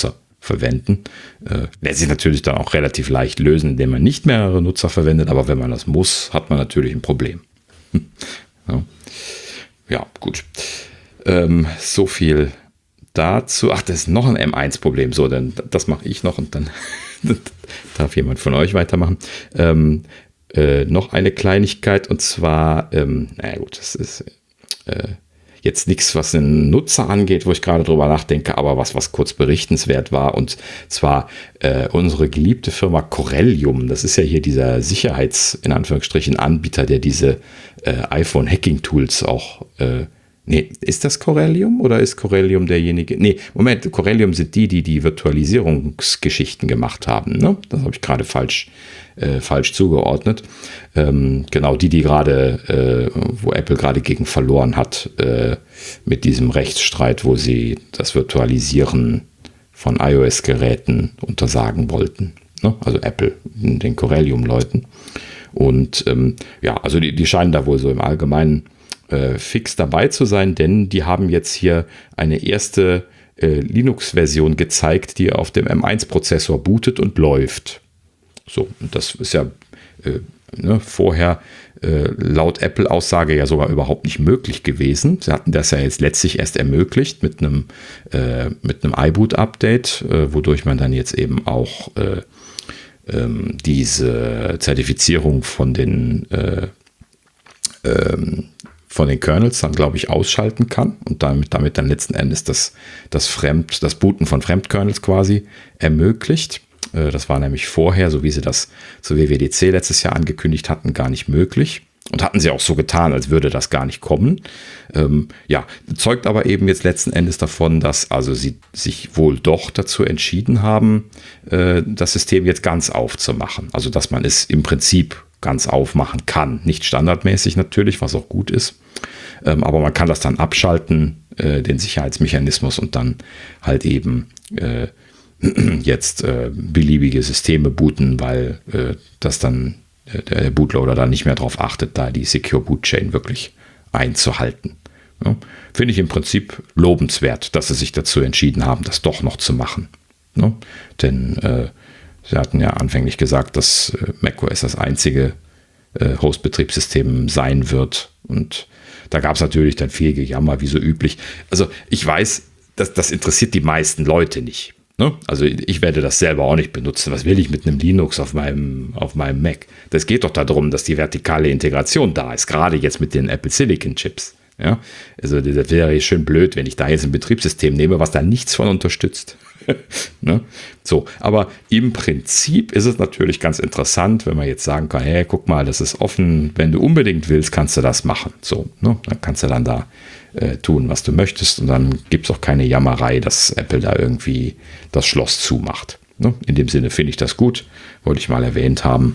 verwenden. Äh, lässt sich natürlich dann auch relativ leicht lösen, indem man nicht mehrere Nutzer verwendet, aber wenn man das muss, hat man natürlich ein Problem. Ja, ja gut. Ähm, so viel dazu. Ach, das ist noch ein M eins Problem. So, dann das mache ich noch und dann darf jemand von euch weitermachen. Ähm, äh, noch eine Kleinigkeit und zwar, ähm, naja gut, das ist äh, jetzt nichts, was den Nutzer angeht, wo ich gerade drüber nachdenke, aber was, was kurz berichtenswert war, und zwar äh, unsere geliebte Firma Corellium. Das ist ja hier dieser Sicherheits-, in Anführungsstrichen, Anbieter, der diese äh, iPhone-Hacking-Tools auch äh, Nee, ist das Corellium oder ist Corellium derjenige? Nee, Moment, Corellium sind die, die die Virtualisierungsgeschichten gemacht haben. Ne? Das habe ich gerade falsch, äh, falsch zugeordnet. Ähm, genau, die, die gerade, äh, wo Apple gerade gegen verloren hat, äh, mit diesem Rechtsstreit, wo sie das Virtualisieren von iOS-Geräten untersagen wollten. Ne? Also Apple, den Corellium-Leuten. Und ähm, ja, also die, die scheinen da wohl so im Allgemeinen fix dabei zu sein, denn die haben jetzt hier eine erste äh, Linux-Version gezeigt, die auf dem M eins Prozessor bootet und läuft. So, und das ist ja äh, ne, vorher äh, laut Apple-Aussage ja sogar überhaupt nicht möglich gewesen. Sie hatten das ja jetzt letztlich erst ermöglicht mit einem, äh, mit einem iBoot-Update, äh, wodurch man dann jetzt eben auch äh, ähm, diese Zertifizierung von den äh, ähm, von den Kernels dann, glaube ich, ausschalten kann und damit, damit dann letzten Endes das, das, Fremd, das Booten von Fremdkernels quasi ermöglicht. Äh, das war nämlich vorher, so wie sie das zur W W D C letztes Jahr angekündigt hatten, gar nicht möglich. Und hatten sie auch so getan, als würde das gar nicht kommen. Ähm, ja, zeugt aber eben jetzt letzten Endes davon, dass also sie sich wohl doch dazu entschieden haben, äh, das System jetzt ganz aufzumachen. Also dass man es im Prinzip ganz aufmachen kann. Nicht standardmäßig natürlich, was auch gut ist. Ähm, aber man kann das dann abschalten, äh, den Sicherheitsmechanismus, und dann halt eben äh, jetzt äh, beliebige Systeme booten, weil äh, das dann äh, der Bootloader dann nicht mehr darauf achtet, da die Secure Boot Chain wirklich einzuhalten. Ja, finde ich im Prinzip lobenswert, dass sie sich dazu entschieden haben, das doch noch zu machen. Ja, denn äh, sie hatten ja anfänglich gesagt, dass äh, macOS das einzige äh, Host-Betriebssystem sein wird. Und da gab es natürlich dann viel Gejammer, wie so üblich. Also ich weiß, dass das interessiert die meisten Leute nicht. Ne? Also ich werde das selber auch nicht benutzen. Was will ich mit einem Linux auf meinem, auf meinem Mac? Das geht doch darum, dass die vertikale Integration da ist, gerade jetzt mit den Apple Silicon Chips. Ja? Also das wäre schön blöd, wenn ich da jetzt ein Betriebssystem nehme, was da nichts von unterstützt. Ne? So, aber im Prinzip ist es natürlich ganz interessant, wenn man jetzt sagen kann, hey, guck mal, das ist offen, wenn du unbedingt willst, kannst du das machen. So, ne? Dann kannst du dann da äh, tun, was du möchtest, und dann gibt es auch keine Jammerei, dass Apple da irgendwie das Schloss zumacht. Ne? In dem Sinne finde ich das gut, wollte ich mal erwähnt haben,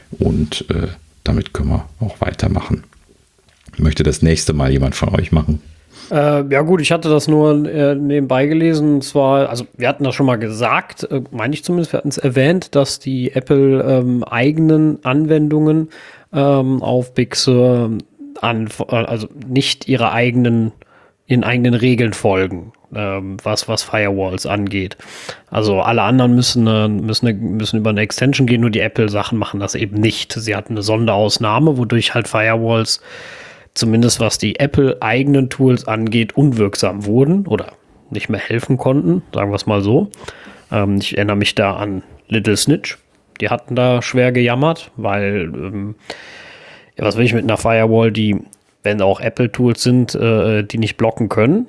und äh, damit können wir auch weitermachen. Möchte das nächste Mal jemand von euch machen? Äh, ja gut, ich hatte das nur äh, nebenbei gelesen. Und zwar, also wir hatten das schon mal gesagt, äh, meine ich zumindest, wir hatten es erwähnt, dass die Apple ähm, eigenen Anwendungen ähm, auf Big Sur an, also nicht ihre eigenen, ihren eigenen Regeln folgen, ähm, was, was Firewalls angeht. Also alle anderen müssen, äh, müssen, müssen über eine Extension gehen, nur die Apple-Sachen machen das eben nicht. Sie hatten eine Sonderausnahme, wodurch halt Firewalls, zumindest was die Apple-eigenen Tools angeht, unwirksam wurden oder nicht mehr helfen konnten, sagen wir es mal so. Ähm, ich erinnere mich da an Little Snitch. Die hatten da schwer gejammert, weil, ähm, ja, was will ich mit einer Firewall, die, wenn auch Apple-Tools sind, äh, die nicht blocken können.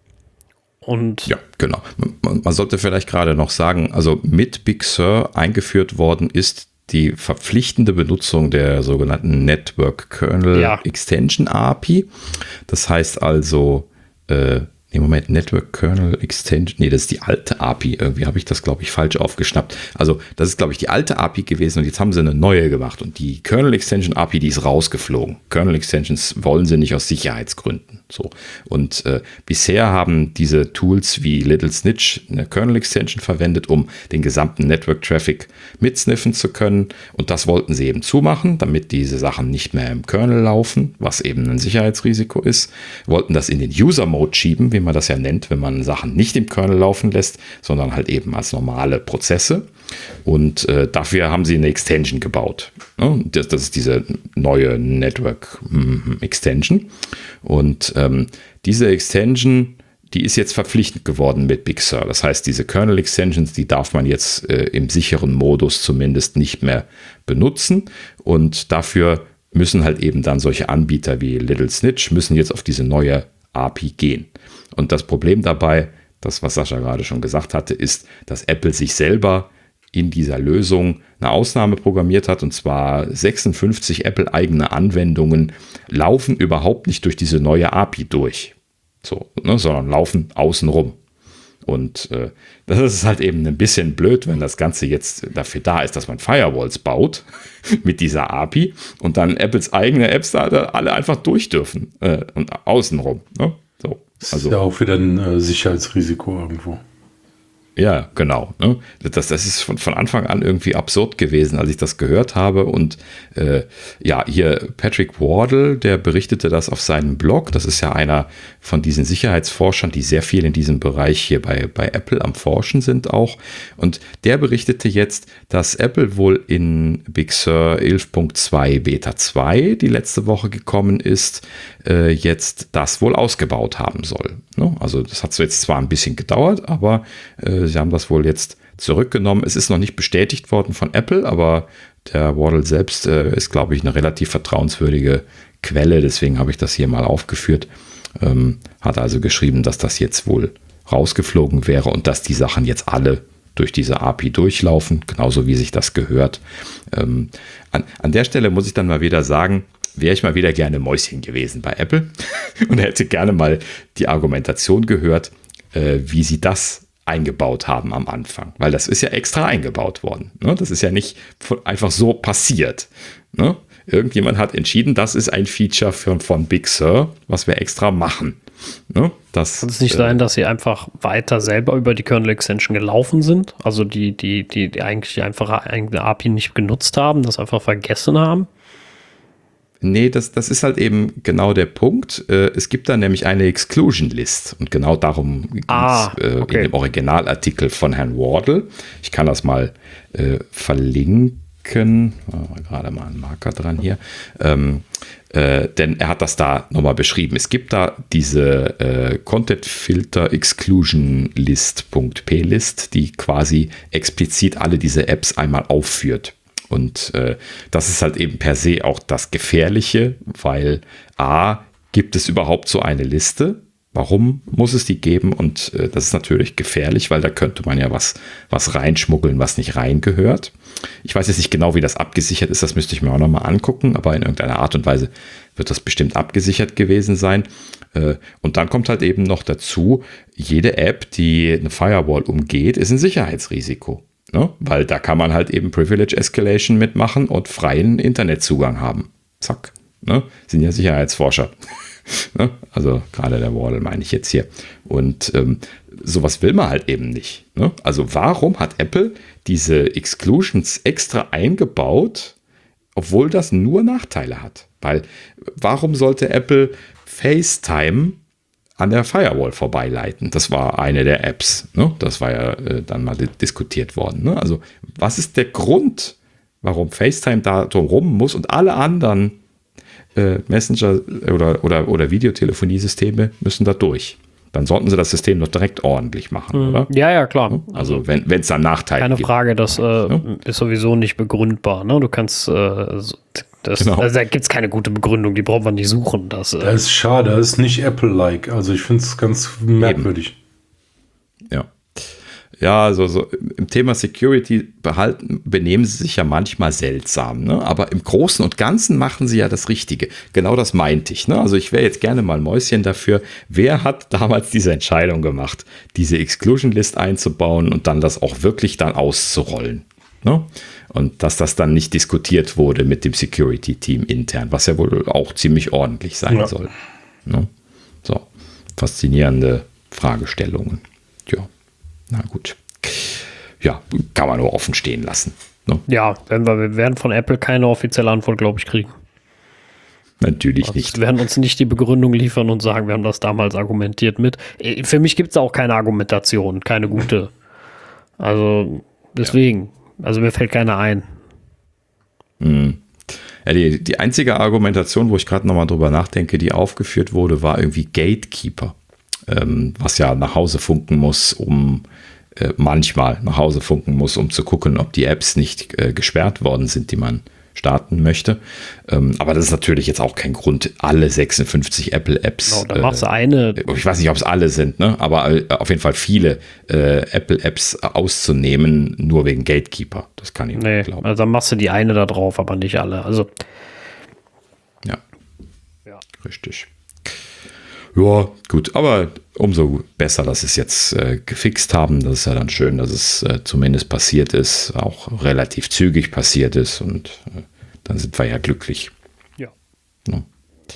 Und ja, genau. Man, man sollte vielleicht gerade noch sagen, also mit Big Sur eingeführt worden ist die verpflichtende Benutzung der sogenannten Network Kernel ja. Extension A P I. Das heißt also, äh, nee, Moment, Network Kernel Extension, nee, das ist die alte A P I. Irgendwie habe ich das, glaube ich, falsch aufgeschnappt. Also, das ist, glaube ich, die alte A P I gewesen, und jetzt haben sie eine neue gemacht. Und die Kernel Extension A P I, die ist rausgeflogen. Kernel Extensions wollen sie nicht aus Sicherheitsgründen. So. Und äh, bisher haben diese Tools wie Little Snitch eine Kernel Extension verwendet, um den gesamten Network Traffic mitsniffen zu können. Und das wollten sie eben zumachen, damit diese Sachen nicht mehr im Kernel laufen, was eben ein Sicherheitsrisiko ist. Wollten das in den User Mode schieben, wie man das ja nennt, wenn man Sachen nicht im Kernel laufen lässt, sondern halt eben als normale Prozesse. Und äh, dafür haben sie eine Extension gebaut. Ne? Das, das ist diese neue Network mm, Extension. Und ähm, diese Extension, die ist jetzt verpflichtend geworden mit Big Sur. Das heißt, diese Kernel-Extensions, die darf man jetzt äh, im sicheren Modus zumindest nicht mehr benutzen. Und dafür müssen halt eben dann solche Anbieter wie Little Snitch müssen jetzt auf diese neue A P I gehen. Und das Problem dabei, das was Sascha gerade schon gesagt hatte, ist, dass Apple sich selber in dieser Lösung eine Ausnahme programmiert hat. Und zwar sechsundfünfzig Apple-eigene Anwendungen laufen überhaupt nicht durch diese neue A P I durch. So, ne, sondern laufen außenrum. Und äh, das ist halt eben ein bisschen blöd, wenn das Ganze jetzt dafür da ist, dass man Firewalls baut mit dieser A P I und dann Apples eigene Apps da alle einfach durch dürfen äh, und außenrum. Ne? So, das also, ist ja auch wieder ein äh, Sicherheitsrisiko irgendwo. Ja, genau. Ne? Das, das ist von, von Anfang an irgendwie absurd gewesen, als ich das gehört habe. Und äh, ja, hier Patrick Wardle, der berichtete das auf seinem Blog. Das ist ja einer von diesen Sicherheitsforschern, die sehr viel in diesem Bereich hier bei, bei Apple am Forschen sind auch. Und der berichtete jetzt, dass Apple wohl in Big Sur elf Punkt zwei Beta zwei, die letzte Woche gekommen ist, äh, jetzt das wohl ausgebaut haben soll. Ne? Also das hat so jetzt zwar ein bisschen gedauert, aber äh, sie haben das wohl jetzt zurückgenommen. Es ist noch nicht bestätigt worden von Apple, aber der Wardle selbst äh, ist, glaube ich, eine relativ vertrauenswürdige Quelle. Deswegen habe ich das hier mal aufgeführt. Ähm, hat also geschrieben, dass das jetzt wohl rausgeflogen wäre und dass die Sachen jetzt alle durch diese A P I durchlaufen, genauso wie sich das gehört. Ähm, an, an der Stelle muss ich dann mal wieder sagen, wäre ich mal wieder gerne Mäuschen gewesen bei Apple und hätte gerne mal die Argumentation gehört, äh, wie sie das eingebaut haben am Anfang. Weil das ist ja extra eingebaut worden. Ne? Das ist ja nicht einfach so passiert. Ne? Irgendjemand hat entschieden, das ist ein Feature für, von Big Sur, was wir extra machen. Ne? Das kann es nicht äh, sein, dass sie einfach weiter selber über die Kernel-Extension gelaufen sind? Also die, die, die, die eigentlich einfach eine A P I nicht genutzt haben, das einfach vergessen haben? Nee, das, das ist halt eben genau der Punkt. Es gibt da nämlich eine Exclusion List und genau darum ging es ah, okay. in dem Originalartikel von Herrn Wardle. Ich kann das mal äh, verlinken. Oh, gerade mal einen Marker dran hier. Ähm, äh, denn er hat das da nochmal beschrieben. Es gibt da diese äh, Content Filter Exclusion List.plist, die quasi explizit alle diese Apps einmal aufführt. Und äh, das ist halt eben per se auch das Gefährliche, weil A, gibt es überhaupt so eine Liste? Warum muss es die geben? Und äh, das ist natürlich gefährlich, weil da könnte man ja was, was reinschmuggeln, was nicht reingehört. Ich weiß jetzt nicht genau, wie das abgesichert ist, das müsste ich mir auch nochmal angucken, aber in irgendeiner Art und Weise wird das bestimmt abgesichert gewesen sein. Äh, und dann kommt halt eben noch dazu, jede App, die eine Firewall umgeht, ist ein Sicherheitsrisiko. Ne? Weil da kann man halt eben Privilege Escalation mitmachen und freien Internetzugang haben. Zack. Ne? Sind ja Sicherheitsforscher. ne? Also gerade der Wardle meine ich jetzt hier. Und ähm, sowas will man halt eben nicht. Ne? Also warum hat Apple diese Exclusions extra eingebaut, obwohl das nur Nachteile hat? Weil warum sollte Apple FaceTime an der Firewall vorbeileiten? Das war eine der Apps. Ne? Das war ja äh, dann mal diskutiert worden. Ne? Also was ist der Grund, warum FaceTime da drum rum muss und alle anderen äh, Messenger- oder, oder, oder Videotelefoniesysteme müssen da durch? Dann sollten sie das System doch direkt ordentlich machen, mhm. oder? Ja, ja, klar. Also wenn es dann Nachteile keine gibt. Keine Frage, das äh, ja? ist sowieso nicht begründbar. Ne? Du kannst, äh, das, genau. also da gibt es keine gute Begründung, die braucht man nicht suchen. Das, äh das ist schade, das ist nicht Apple-like. Also ich finde es ganz merkwürdig. Eben. Ja. Ja, also so im Thema Security behalten, benehmen sie sich ja manchmal seltsam, ne? Aber im Großen und Ganzen machen sie ja das Richtige. Genau das meinte ich. Ne? Also ich wäre jetzt gerne mal Mäuschen dafür. Wer hat damals diese Entscheidung gemacht, diese Exclusion List einzubauen und dann das auch wirklich dann auszurollen? Ne? Und dass das dann nicht diskutiert wurde mit dem Security-Team intern, was ja wohl auch ziemlich ordentlich sein ja. soll. Ne? So, faszinierende Fragestellungen. Ja. Na gut. Ja, kann man nur offen stehen lassen. Ne? Ja, wenn wir, wir werden von Apple keine offizielle Antwort, glaube ich, kriegen. Natürlich also nicht. Wir werden uns nicht die Begründung liefern und sagen, wir haben das damals argumentiert mit. Für mich gibt es auch keine Argumentation, keine gute. Also deswegen, ja. also mir fällt keine ein. Hm. Ja, die, die einzige Argumentation, wo ich gerade nochmal drüber nachdenke, die aufgeführt wurde, war irgendwie Gatekeeper, ähm, was ja nach Hause funken muss, um äh, manchmal nach Hause funken muss, um zu gucken, ob die Apps nicht äh, gesperrt worden sind, die man starten möchte. Ähm, aber das ist natürlich jetzt auch kein Grund, alle sechsundfünfzig Apple-Apps. Genau, da machst du eine. Ich weiß nicht, ob es alle sind, ne? Aber äh, auf jeden Fall viele äh, Apple-Apps auszunehmen, nur wegen Gatekeeper. Das kann ich nee, nicht glauben. Also dann machst du die eine da drauf, aber nicht alle. Also ja. ja. Richtig. Ja, gut, aber umso besser, dass sie es jetzt äh, gefixt haben. Das ist ja dann schön, dass es äh, zumindest passiert ist, auch relativ zügig passiert ist und äh, dann sind wir ja glücklich. Ja. Ja,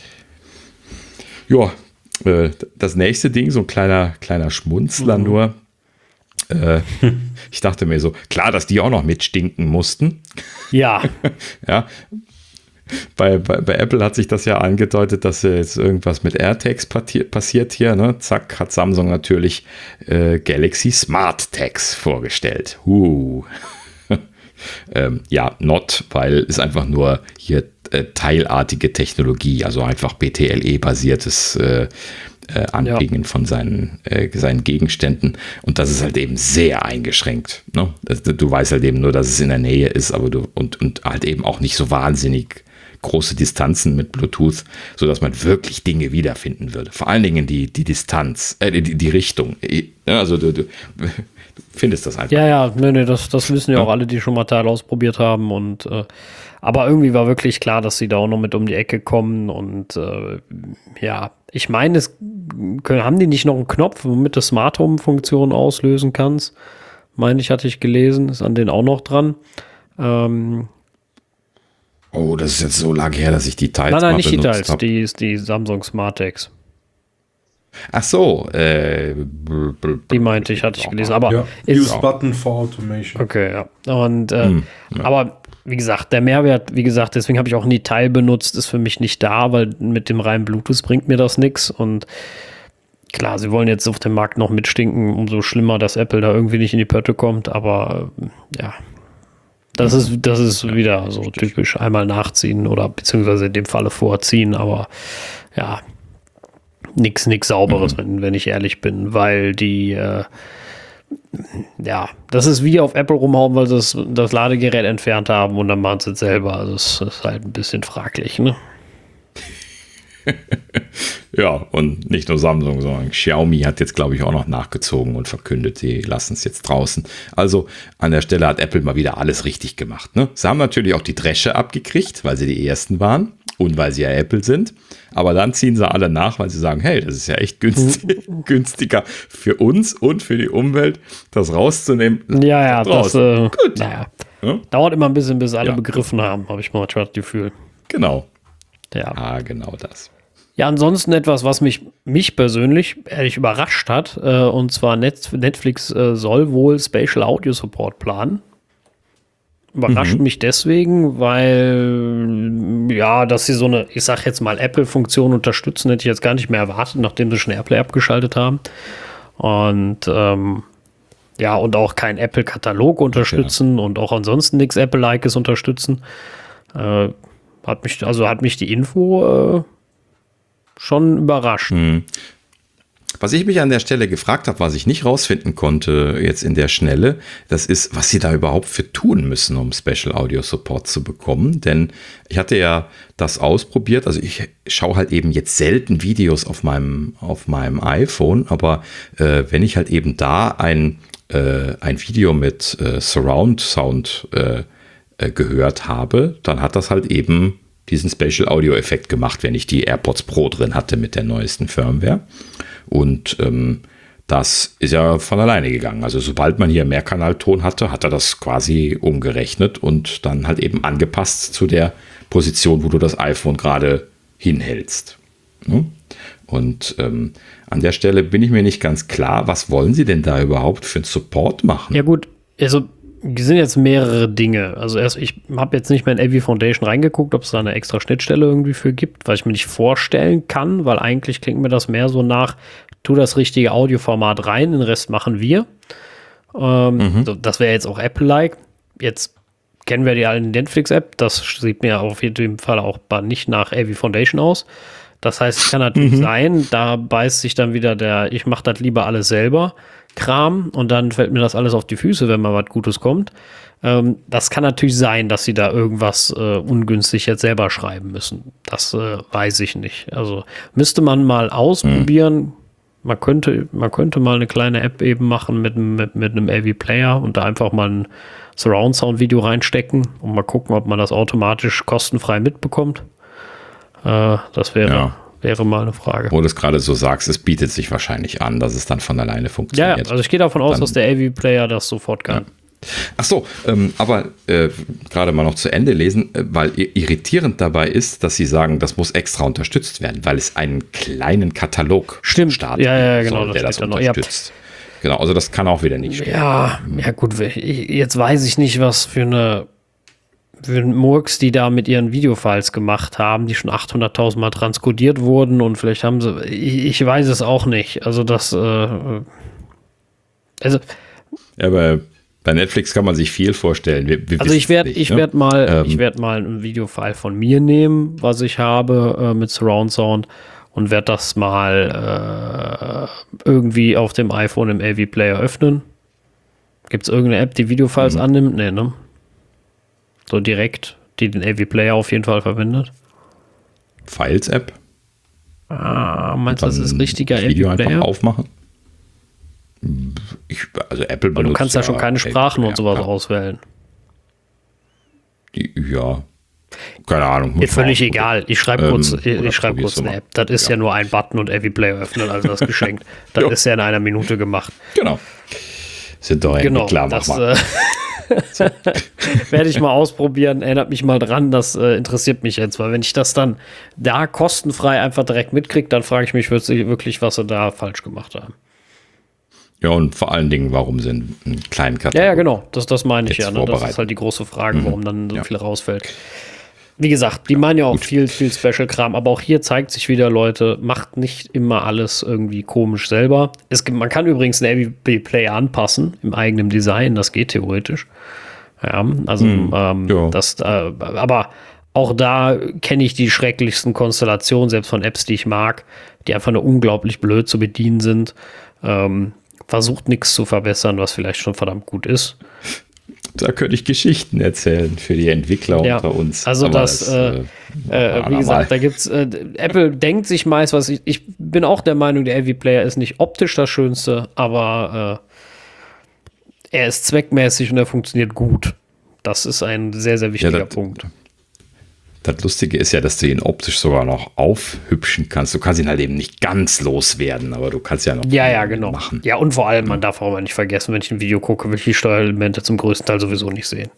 ja äh, das nächste Ding, so ein kleiner, kleiner Schmunzler mhm. nur. Äh, ich dachte mir so, klar, dass die auch noch mitstinken mussten. Ja. ja. Bei, bei, bei Apple hat sich das ja angedeutet, dass jetzt irgendwas mit AirTags passiert hier. Ne? Zack, hat Samsung natürlich äh, Galaxy Smart Tags vorgestellt. Uh. ähm, ja, not, weil es einfach nur hier äh, teilartige Technologie, also einfach B T L E-basiertes äh, äh, Anbringen ja. von seinen, äh, seinen Gegenständen. Und das ist halt eben sehr eingeschränkt. Ne? Du weißt halt eben nur, dass es in der Nähe ist, aber du und, und halt eben auch nicht so wahnsinnig große Distanzen mit Bluetooth, sodass man wirklich Dinge wiederfinden würde. Vor allen Dingen die, die Distanz, äh, die, die Richtung. Also du, du, du findest das einfach. Ja, ja, nee, nee, das, das wissen ja auch alle, die schon mal Teil ausprobiert haben. Und äh, aber irgendwie war wirklich klar, dass sie da auch noch mit um die Ecke kommen. Und äh, ja, ich meine, es können, haben die nicht noch einen Knopf, womit du Smart Home-Funktion auslösen kannst? Meine ich, hatte ich gelesen, ist an denen auch noch dran. Ähm, Oh, das ist jetzt so lange her, dass ich die Teils Nein, nein, nicht die Teils, die ist die Samsung Smart Tags. Ach so, äh, die meinte ich, hatte ich gelesen. Aber ja, Use ja. Button for Automation. Okay, ja. Und äh, hm, ja. aber wie gesagt, der Mehrwert, wie gesagt, deswegen habe ich auch nie Teil benutzt, ist für mich nicht da, weil mit dem reinen Bluetooth bringt mir das nichts. Und klar, sie wollen jetzt auf dem Markt noch mitstinken, umso schlimmer, dass Apple da irgendwie nicht in die Pötte kommt. Aber äh, ja. Das ist, das ist wieder so typisch einmal nachziehen oder beziehungsweise in dem Falle vorziehen, aber ja, nix, nix Sauberes, mhm. wenn, wenn ich ehrlich bin, weil die, äh, ja, das ist wie auf Apple rumhauen, weil sie das, das Ladegerät entfernt haben und dann machen sie es selber. Also das ist halt ein bisschen fraglich, ne? Ja, und nicht nur Samsung, sondern Xiaomi hat jetzt, glaube ich, auch noch nachgezogen und verkündet, sie lassen es jetzt draußen. Also an der Stelle hat Apple mal wieder alles richtig gemacht. Ne? Sie haben natürlich auch die Dresche abgekriegt, weil sie die Ersten waren und weil sie ja Apple sind. Aber dann ziehen sie alle nach, weil sie sagen, hey, das ist ja echt günstig, günstiger für uns und für die Umwelt, das rauszunehmen. Ja, ja, das äh, Gut. Naja. Ja? Dauert immer ein bisschen, bis alle ja. begriffen haben, habe ich manchmal das Gefühl. Genau. Ja, ah, genau das. Ja, ansonsten etwas, was mich, mich persönlich ehrlich überrascht hat, äh, und zwar Net, Netflix äh, soll wohl Spatial Audio Support planen. Überrascht mhm. mich deswegen, weil, ja, dass sie so eine, ich sag jetzt mal, Apple-Funktion unterstützen, hätte ich jetzt gar nicht mehr erwartet, nachdem sie schon AirPlay abgeschaltet haben. Und, ähm, ja, und auch keinen Apple-Katalog unterstützen ja. und auch ansonsten nichts Apple-Likes unterstützen. Äh, hat mich, also hat mich die Info, äh, schon überrascht. Hm. Was ich mich an der Stelle gefragt habe, was ich nicht rausfinden konnte jetzt in der Schnelle, das ist, was sie da überhaupt für tun müssen, um Special Audio Support zu bekommen. Denn ich hatte ja das ausprobiert, also ich schaue halt eben jetzt selten Videos auf meinem, auf meinem iPhone, aber äh, wenn ich halt eben da ein, äh, ein Video mit äh, Surround Sound äh, äh, gehört habe, dann hat das halt eben diesen Spatial Audio Effekt gemacht, wenn ich die AirPods Pro drin hatte mit der neuesten Firmware. Und ähm, das ist ja von alleine gegangen. Also sobald man hier Mehrkanalton hatte, hat er das quasi umgerechnet und dann halt eben angepasst zu der Position, wo du das iPhone gerade hinhältst. Ne? Und ähm, an der Stelle bin ich mir nicht ganz klar, was wollen sie denn da überhaupt für einen Support machen? Ja gut, also Die sind jetzt mehrere Dinge. Also erst, ich habe jetzt nicht mehr in A V Foundation reingeguckt, ob es da eine extra Schnittstelle irgendwie für gibt, weil ich mir nicht vorstellen kann, weil eigentlich klingt mir das mehr so nach, tu das richtige Audioformat rein, den Rest machen wir. Ähm, mhm. so, das wäre jetzt auch Apple-like. Jetzt kennen wir die alten Netflix-App, das sieht mir auf jeden Fall auch nicht nach A V Foundation aus. Das heißt, es kann natürlich mhm. sein, da beißt sich dann wieder der, ich mache das lieber alles selber, Kram, und dann fällt mir das alles auf die Füße, wenn mal was Gutes kommt. Ähm, das kann natürlich sein, dass sie da irgendwas äh, ungünstig jetzt selber schreiben müssen. Das äh, weiß ich nicht. Also müsste man mal ausprobieren. Mhm. Man könnte, man könnte mal eine kleine App eben machen mit, mit, mit einem A V-Player und da einfach mal ein Surround-Sound-Video reinstecken und mal gucken, ob man das automatisch kostenfrei mitbekommt. Äh, das wäre, ja. wäre mal eine Frage. Wo du es gerade so sagst, es bietet sich wahrscheinlich an, dass es dann von alleine funktioniert. Ja, ja. Also ich gehe davon aus, dann, dass der A V-Player das sofort kann. Ja. Ach so, ähm, aber äh, gerade mal noch zu Ende lesen, äh, weil irritierend dabei ist, dass sie sagen, das muss extra unterstützt werden, weil es einen kleinen Katalog Stimmt. startet, ja, ja, genau, soll, der das, das unterstützt. Ja. Genau, also das kann auch wieder nicht stimmen. Ja, ja gut, jetzt weiß ich nicht, was für eine für Murks, die da mit ihren Videofiles gemacht haben, die schon achthunderttausend Mal transkodiert wurden und vielleicht haben sie, ich, ich weiß es auch nicht. Also das, äh, also. Ja, aber bei Netflix kann man sich viel vorstellen. Wir, wir also ich werde ich ne? werde mal, ähm, ich werde mal ein Videofile von mir nehmen, was ich habe äh, mit Surround Sound und werde das mal äh, irgendwie auf dem iPhone im A V-Player öffnen. Gibt es irgendeine App, die Videofiles mhm. annimmt? Nee, ne? So direkt, die den A V-Player auf jeden Fall verwendet. Files-App. Ah, meinst du, das ist richtiger A V-Player? Video einfach aufmachen? Ich, also Apple benutzt. Du kannst ja schon keine Sprachen und sowas auswählen. Ja. Keine Ahnung. Ist völlig egal. Ich schreibe kurz, ähm, ich schreibe kurz eine App. Das ist ja. ja nur ein Button und A V-Player öffnen, also das geschenkt. Das ist ja in einer Minute gemacht. Genau. Sind doch genau, klar, das äh, so. Werde ich mal ausprobieren. Erinnert mich mal dran, das äh, interessiert mich jetzt, weil wenn ich das dann da kostenfrei einfach direkt mitkriege, dann frage ich mich wirklich, was sie da falsch gemacht haben. Ja, und vor allen Dingen, warum sind einen kleinen Katalog? Ja, ja, genau. Das, das meine ich ja. Ne? Das ist halt die große Frage, warum dann so ja. viel rausfällt. Wie gesagt, die ja, meinen ja auch gut. viel, viel Special-Kram, aber auch hier zeigt sich wieder, Leute, macht nicht immer alles irgendwie komisch selber. Es gibt, man kann übrigens den A V-Player anpassen im eigenen Design, das geht theoretisch. Ja, also, hm, ähm, ja. das, äh, aber auch da kenne ich die schrecklichsten Konstellationen, selbst von Apps, die ich mag, die einfach nur unglaublich blöd zu bedienen sind. Ähm, versucht nichts zu verbessern, was vielleicht schon verdammt gut ist. Da könnte ich Geschichten erzählen für die Entwickler ja, unter uns. Also das, das äh, äh, wie gesagt, da gibt's, äh, Apple denkt sich meist, was ich, ich bin auch der Meinung, der A V-Player ist nicht optisch das Schönste, aber äh, er ist zweckmäßig und er funktioniert gut. Das ist ein sehr, sehr wichtiger ja, das, Punkt. Das Lustige ist ja, dass du ihn optisch sogar noch aufhübschen kannst. Du kannst ihn halt eben nicht ganz loswerden, aber du kannst ja noch ja, ja, genau. machen. Ja, und vor allem, man darf auch mal nicht vergessen, wenn ich ein Video gucke, will ich die Steuerelemente zum größten Teil sowieso nicht sehen.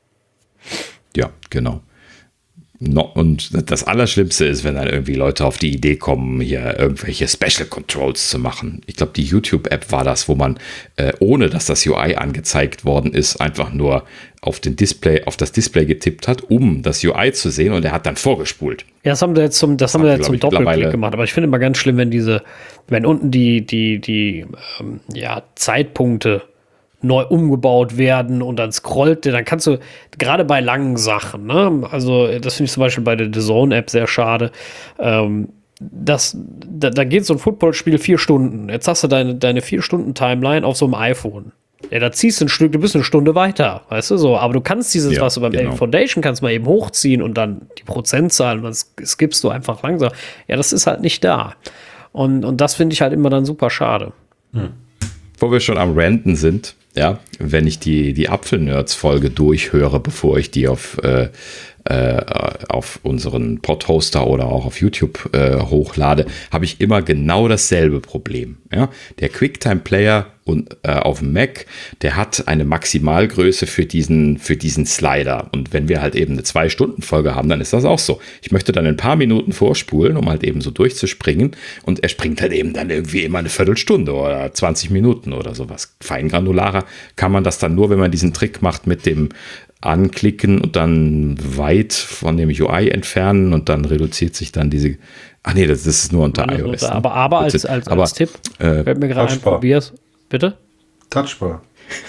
Ja, genau. No, und das Allerschlimmste ist, wenn dann irgendwie Leute auf die Idee kommen, hier irgendwelche Special Controls zu machen. Ich glaube, die YouTube-App war das, wo man, äh, ohne dass das U I angezeigt worden ist, einfach nur auf den Display, auf das Display getippt hat, um das U I zu sehen, und er hat dann vorgespult. Ja, das haben wir jetzt zum, das, das haben wir jetzt zum Doppelklick gemacht, aber ich finde immer ganz schlimm, wenn diese, wenn unten die, die, die, ähm, ja, Zeitpunkte neu umgebaut werden und dann scrollt der, dann kannst du, gerade bei langen Sachen, ne, also das finde ich zum Beispiel bei der D A Z N-App sehr schade, ähm, das, da, da geht so ein Footballspiel vier Stunden, jetzt hast du deine, deine vier Stunden Timeline auf so einem iPhone. Ja, da ziehst du ein Stück, du bist eine Stunde weiter, weißt du so, aber du kannst dieses, ja, was du beim genau. A V Foundation kannst, mal eben hochziehen und dann die Prozentzahl und dann skippst du einfach langsam. Ja, das ist halt nicht da. Und, und das finde ich halt immer dann super schade. Hm. Wo wir schon am Ranten sind, ja, wenn ich die, die Apfel-Nerds-Folge durchhöre, bevor ich die auf, äh, äh, auf unseren Pod-Hoster oder auch auf YouTube äh, hochlade, habe ich immer genau dasselbe Problem. Ja? Der QuickTime-Player und äh, auf dem Mac, der hat eine Maximalgröße für diesen, für diesen Slider. Und wenn wir halt eben eine Zwei-Stunden-Folge haben, dann ist das auch so. Ich möchte dann ein paar Minuten vorspulen, um halt eben so durchzuspringen. Und er springt halt eben dann irgendwie immer eine Viertelstunde oder zwanzig Minuten oder sowas. Feingranularer kann man das dann nur, wenn man diesen Trick macht mit dem Anklicken und dann weit von dem U I entfernen und dann reduziert sich dann diese. Ach nee, das, das ist nur unter Also, iOS. aber, aber als, als, aber, als Tipp, äh, fällt mir gerade ein, probier's. Bitte? Touchbar.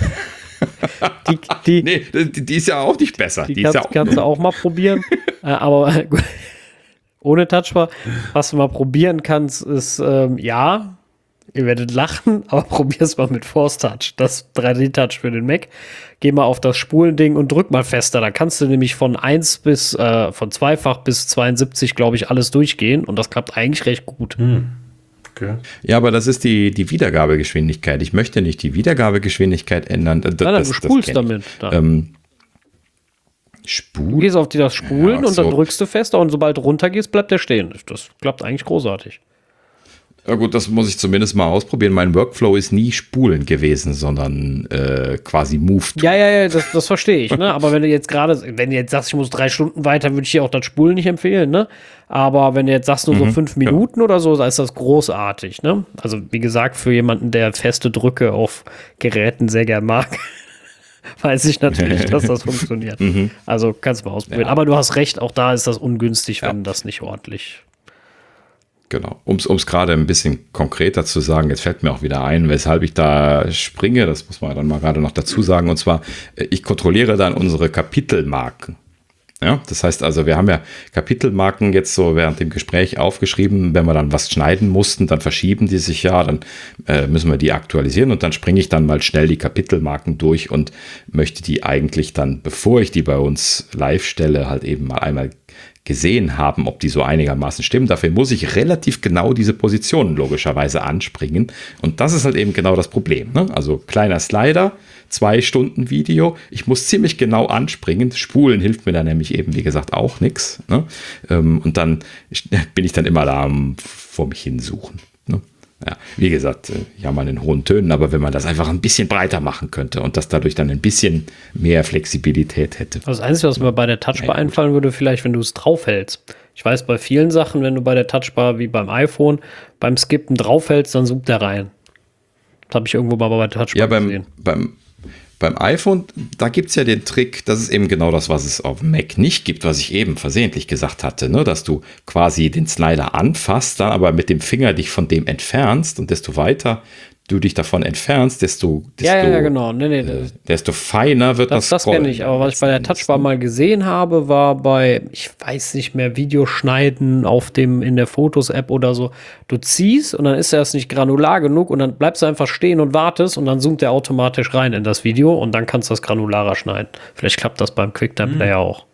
Die, die, nee, die, die ist ja auch nicht besser. Die, die kannst, ist ja auch kannst du auch mal probieren. äh, aber ohne Touchbar, was du mal probieren kannst, ist, ähm, ja, ihr werdet lachen, aber probier's mal mit Force Touch. Das drei D-Touch für den Mac. Geh mal auf das Spulending und drück mal fester. Da kannst du nämlich von eins bis, äh, von zweifach bis zweiundsiebzig, glaube ich, alles durchgehen. Und das klappt eigentlich recht gut. Hm. Okay. Ja, aber das ist die, die Wiedergabegeschwindigkeit. Ich möchte nicht die Wiedergabegeschwindigkeit ändern. Das, Nein, nein, das, du spulst damit. Ähm, Du Spul? gehst auf die, das Spulen Ja, und dann so. drückst du fester und sobald du runtergehst, bleibt der stehen. Das klappt eigentlich großartig. Ja gut, das muss ich zumindest mal ausprobieren. Mein Workflow ist nie Spulen gewesen, sondern äh, quasi Move. Ja, ja, ja, das, das verstehe ich, ne? Aber wenn du jetzt gerade, wenn du jetzt sagst, ich muss drei Stunden weiter, würde ich dir auch das Spulen nicht empfehlen, ne? Aber wenn du jetzt sagst, nur so Mhm, fünf Minuten oder so, dann ist das großartig, ne? Also, wie gesagt, für jemanden, der feste Drücke auf Geräten sehr gern mag, weiß ich natürlich, dass das funktioniert. Also, kannst du mal ausprobieren. Ja. Aber du hast recht, auch da ist das ungünstig, wenn Ja. das nicht ordentlich. Genau. Um es gerade ein bisschen konkreter zu sagen, jetzt fällt mir auch wieder ein, weshalb ich da springe, das muss man dann mal gerade noch dazu sagen, und zwar, äh, ich kontrolliere dann unsere Kapitelmarken. Ja, das heißt also, wir haben ja Kapitelmarken jetzt so während dem Gespräch aufgeschrieben, wenn wir dann was schneiden mussten, dann verschieben die sich ja, dann äh, müssen wir die aktualisieren und dann springe ich dann mal schnell die Kapitelmarken durch und möchte die eigentlich dann, bevor ich die bei uns live stelle, halt eben mal einmal gesehen haben, ob die so einigermaßen stimmen. Dafür muss ich relativ genau diese Positionen logischerweise anspringen. Und das ist halt eben genau das Problem. Ne? Also kleiner Slider, zwei Stunden Video. Ich muss ziemlich genau anspringen. Spulen hilft mir da nämlich eben, wie gesagt, auch nichts. Ne? Und dann bin ich dann immer da am vor mich hinsuchen. Ne? Ja, wie gesagt, ja mal in hohen Tönen, aber wenn man das einfach ein bisschen breiter machen könnte und das dadurch dann ein bisschen mehr Flexibilität hätte. Also das Einzige, was mir bei der Touchbar Ja, einfallen würde, vielleicht, wenn du es draufhältst. Ich weiß, bei vielen Sachen, wenn du bei der Touchbar wie beim iPhone beim Skippen draufhältst, dann zoomt der rein. Das habe ich irgendwo mal bei der Touchbar Ja, beim, gesehen. beim, beim iPhone, da gibt es ja den Trick, das ist eben genau das, was es auf dem Mac nicht gibt, was ich eben versehentlich gesagt hatte, ne? Dass du quasi den Slider anfasst, dann aber mit dem Finger dich von dem entfernst und desto weiter du dich davon entfernst, desto, desto, Ja, ja, ja, genau. Nee, nee, äh, desto feiner wird das. Das, das kenne ich, aber was ich bei der Touchbar mal gesehen habe, war bei, ich weiß nicht mehr, Videoschneiden auf dem, in der Fotos-App oder so. Du ziehst und dann ist er erst nicht granular genug und dann bleibst du einfach stehen und wartest und dann zoomt er automatisch rein in das Video und dann kannst du das granularer schneiden. Vielleicht klappt das beim QuickTime-Player mhm. auch.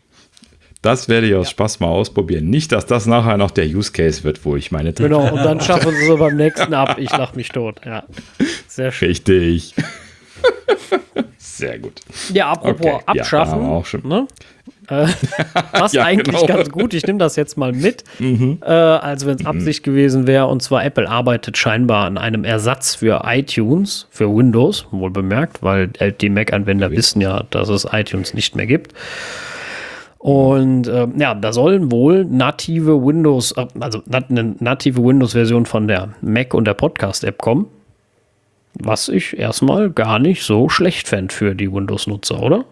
Das werde ich aus Spaß mal ausprobieren. Nicht, dass das nachher noch der Use Case wird, wo ich meine. Genau, und dann schaffen sie so beim nächsten ab. Ich lach mich tot. Ja, sehr schön. Richtig. Sehr gut. Ja, apropos Okay, abschaffen. Ja, auch schon. Ne? Äh, passt Ja, eigentlich genau. ganz gut. Ich nehme das jetzt mal mit, mhm. äh, als wenn es Absicht gewesen wäre. Und zwar Apple arbeitet scheinbar an einem Ersatz für iTunes, für Windows, wohl bemerkt, weil die Mac-Anwender okay. wissen ja, dass es iTunes nicht mehr gibt. Und äh, ja, da sollen wohl native Windows, also eine native Windows-Version von der Mac und der Podcast-App kommen. Was ich erstmal gar nicht so schlecht fände für die Windows-Nutzer, oder?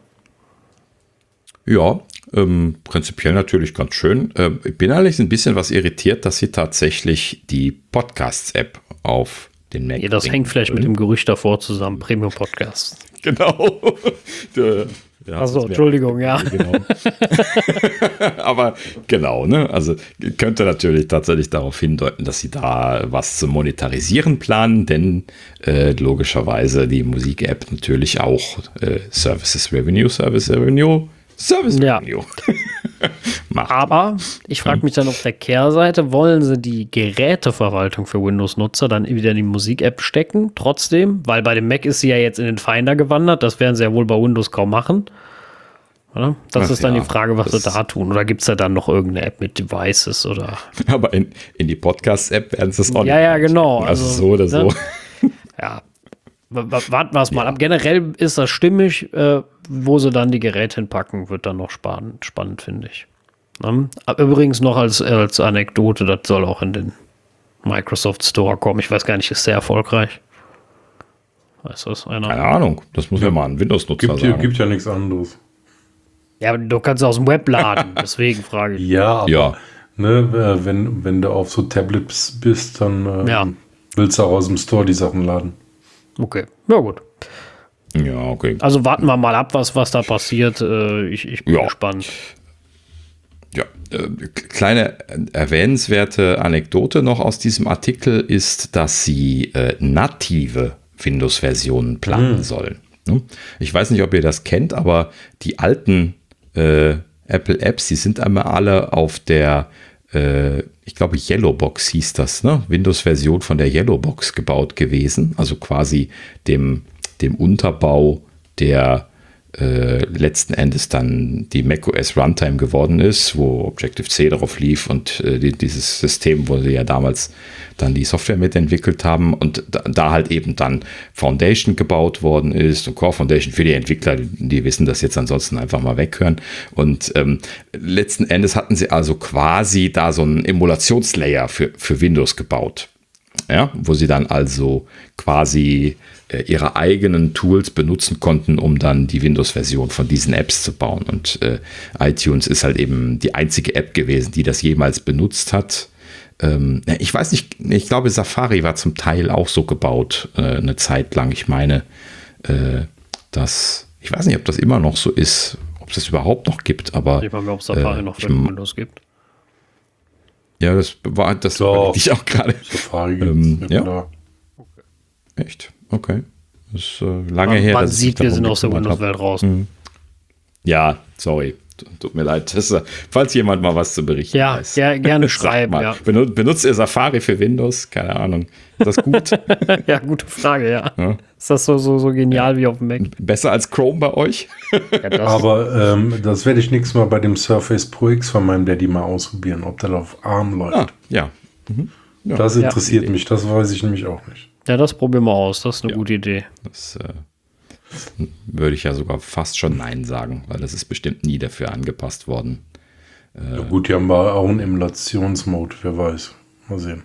Ja, ähm, prinzipiell natürlich ganz schön. Äh, ich bin allerdings ein bisschen was irritiert, dass sie tatsächlich die Podcasts-App auf den Mac Ja, das hängt vielleicht mit dem Gerücht davor zusammen, Premium-Podcasts. Genau. Ja, Achso, Entschuldigung, ja. Genau. Aber genau, ne? Also könnte natürlich tatsächlich darauf hindeuten, dass sie da was zu monetarisieren planen, denn äh, logischerweise die Musik-App natürlich auch äh, Services Revenue, Service Revenue, Service ja. Revenue. Aber ich frage mich dann auf der Kehrseite, wollen sie die Geräteverwaltung für Windows-Nutzer dann wieder in die Musik-App stecken? Trotzdem, weil bei dem Mac ist sie ja jetzt in den Finder gewandert, das werden sie ja wohl bei Windows kaum machen. Oder? Das Ach ist dann ja, die Frage, was sie das- da tun. Oder gibt es da dann noch irgendeine App mit Devices oder? Aber in, in die Podcast-App werden sie es auch Ja, nicht ja, genau. einstecken. Also, Also, so oder ne? so. Ja, w- w- warten wir es mal ab. Generell ist das stimmig, äh, wo sie dann die Geräte hinpacken, wird dann noch spannend, spannend finde ich. Ne? Aber übrigens noch als, als Anekdote, das soll auch in den Microsoft Store kommen. Ich weiß gar nicht, ist sehr erfolgreich. Weiß das einer? Keine Ahnung, das muss ja mal ein Windows-Nutzer Gibt, hier, sagen. gibt ja nichts anderes. Ja, aber du kannst aus dem Web laden, deswegen frage ich. Ja, aber Ja. ne, äh, wenn, wenn du auf so Tablets bist, dann äh, Ja. willst du auch aus dem Store die Sachen laden. Okay, ja gut. Ja, okay. Also warten wir mal ab, was, was da passiert. Äh, ich, ich bin Ja. gespannt. Ja, äh, kleine äh, erwähnenswerte Anekdote noch aus diesem Artikel ist, dass sie äh, native Windows-Versionen planen sollen. Ne? Ich weiß nicht, ob ihr das kennt, aber die alten äh, Apple-Apps, die sind einmal alle auf der, äh, ich glaube, Yellowbox hieß das, ne? Windows-Version von der Yellowbox gebaut gewesen, also quasi dem, dem Unterbau der äh, letzten Endes dann die macOS Runtime geworden ist, wo Objective-C darauf lief und äh, die, dieses System, wo sie ja damals dann die Software mitentwickelt haben und da, da halt eben dann Foundation gebaut worden ist und Core Foundation für die Entwickler, die, die wissen das jetzt ansonsten einfach mal weghören und ähm, letzten Endes hatten sie also quasi da so einen Emulationslayer für, für Windows gebaut. Ja, wo sie dann also quasi äh, ihre eigenen Tools benutzen konnten, um dann die Windows-Version von diesen Apps zu bauen. Und äh, iTunes ist halt eben die einzige App gewesen, die das jemals benutzt hat. Ähm, ich weiß nicht, ich glaube, Safari war zum Teil auch so gebaut, äh, eine Zeit lang. Ich meine, äh, dass, ich weiß nicht, ob das immer noch so ist, ob es das überhaupt noch gibt, aber Ich weiß nicht, ob es Safari äh, noch ich für m- Windows gibt. ja, das war, das Doch. überlegte ich auch gerade. Safari Ähm, gibt's, ja. klar. Echt? Okay. Das ist äh, lange Man, her. man dass ich mich sieht, wir darum sind aus der gekümmert hab. Windows-Welt raus. Ja, sorry. Tut mir leid. Das, äh, falls jemand mal was zu berichten Ja, weiß. ger gerne Sag schreiben, mal. ja. Benu- Benutzt ihr Safari für Windows? Keine Ahnung. Ist das gut? Ja, gute Frage, ja. Ja. Ist das so, so, so genial wie auf dem Mac? Besser als Chrome bei euch? Ja, das, Aber ähm, das werde ich nächstes Mal bei dem Surface Pro X von meinem Daddy mal ausprobieren, ob der auf ARM läuft. Ah, ja. Mhm. ja. Das Ja. interessiert mich, das weiß ich nämlich auch nicht. ja, das probieren wir aus. Das ist eine Ja. gute Idee. Das äh, würde ich ja sogar fast schon Nein sagen, weil das ist bestimmt nie dafür angepasst worden. Ja, gut, die haben wir auch einen Emulationsmode, wer weiß. Mal sehen.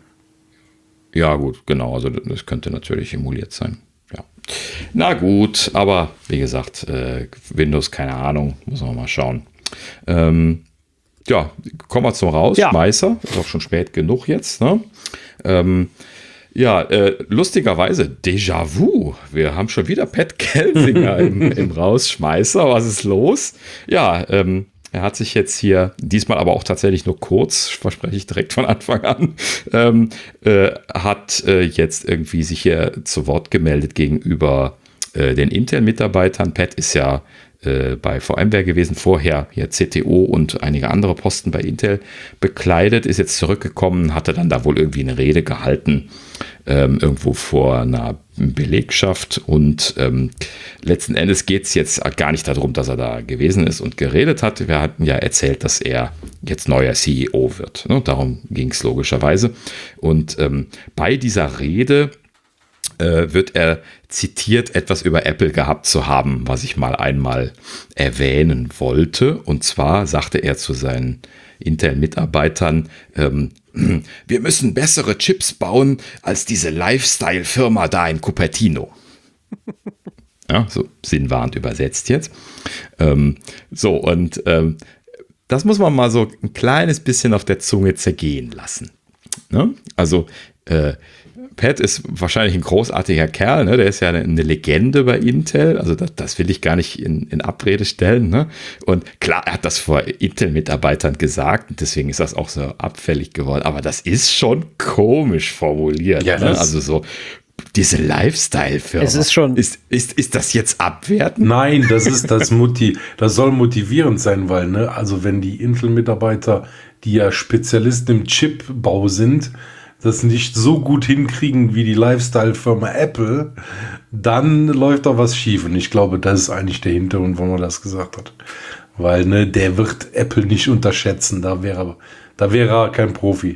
Ja, gut, genau. Also das könnte natürlich emuliert sein. Ja. Na gut, aber wie gesagt, äh, Windows, keine Ahnung, muss man mal schauen. Ähm, ja, kommen wir zum Rausschmeißer. Ist auch schon spät genug jetzt. Ne? Ähm, ja, äh, lustigerweise Déjà-vu. Wir haben schon wieder Pat Gelsinger im, im Rausschmeißer. Was ist los? Ja, ähm, er hat sich jetzt hier, diesmal aber auch tatsächlich nur kurz, verspreche ich direkt von Anfang an, ähm, äh, hat äh, jetzt irgendwie sich hier zu Wort gemeldet gegenüber äh, den Intel-Mitarbeitern. Pat ist ja äh, bei VMware gewesen, vorher hier C T O und einige andere Posten bei Intel bekleidet, ist jetzt zurückgekommen, hatte dann da wohl irgendwie eine Rede gehalten, ähm, irgendwo vor einer Belegschaft und ähm, letzten Endes geht es jetzt gar nicht darum, dass er da gewesen ist und geredet hat. Wir hatten ja erzählt, dass er jetzt neuer C E O wird. Ne? Darum ging es logischerweise. Und ähm, bei dieser Rede äh, wird er zitiert, etwas über Apple gehabt zu haben, was ich mal einmal erwähnen wollte. Und zwar sagte er zu seinen Intel-Mitarbeitern, ähm, wir müssen bessere Chips bauen als diese Lifestyle-Firma da in Cupertino. Ja, so sinnwahrend übersetzt jetzt. Ähm, so, und ähm, das muss man mal so ein kleines bisschen auf der Zunge zergehen lassen. Ne? Also, äh, Pat ist wahrscheinlich ein großartiger Kerl, ne? Der ist ja eine, eine Legende bei Intel, also das, das will ich gar nicht in, in Abrede stellen. Ne? Und klar, er hat das vor Intel-Mitarbeitern gesagt und deswegen ist das auch so abfällig geworden, aber das ist schon komisch formuliert. Ja, ne? das- Also so, diese Lifestyle-Firma. Es ist schon- Ist, ist, ist das jetzt abwertend? Nein, das ist das Mutti, das soll motivierend sein, weil, ne, also wenn die Intel-Mitarbeiter, die ja Spezialisten im Chipbau sind, das nicht so gut hinkriegen wie die Lifestyle-Firma Apple, dann läuft da was schief. Und ich glaube, das ist eigentlich der Hintergrund, warum er das gesagt hat. Weil, ne, der wird Apple nicht unterschätzen. Da wäre, da wäre er kein Profi.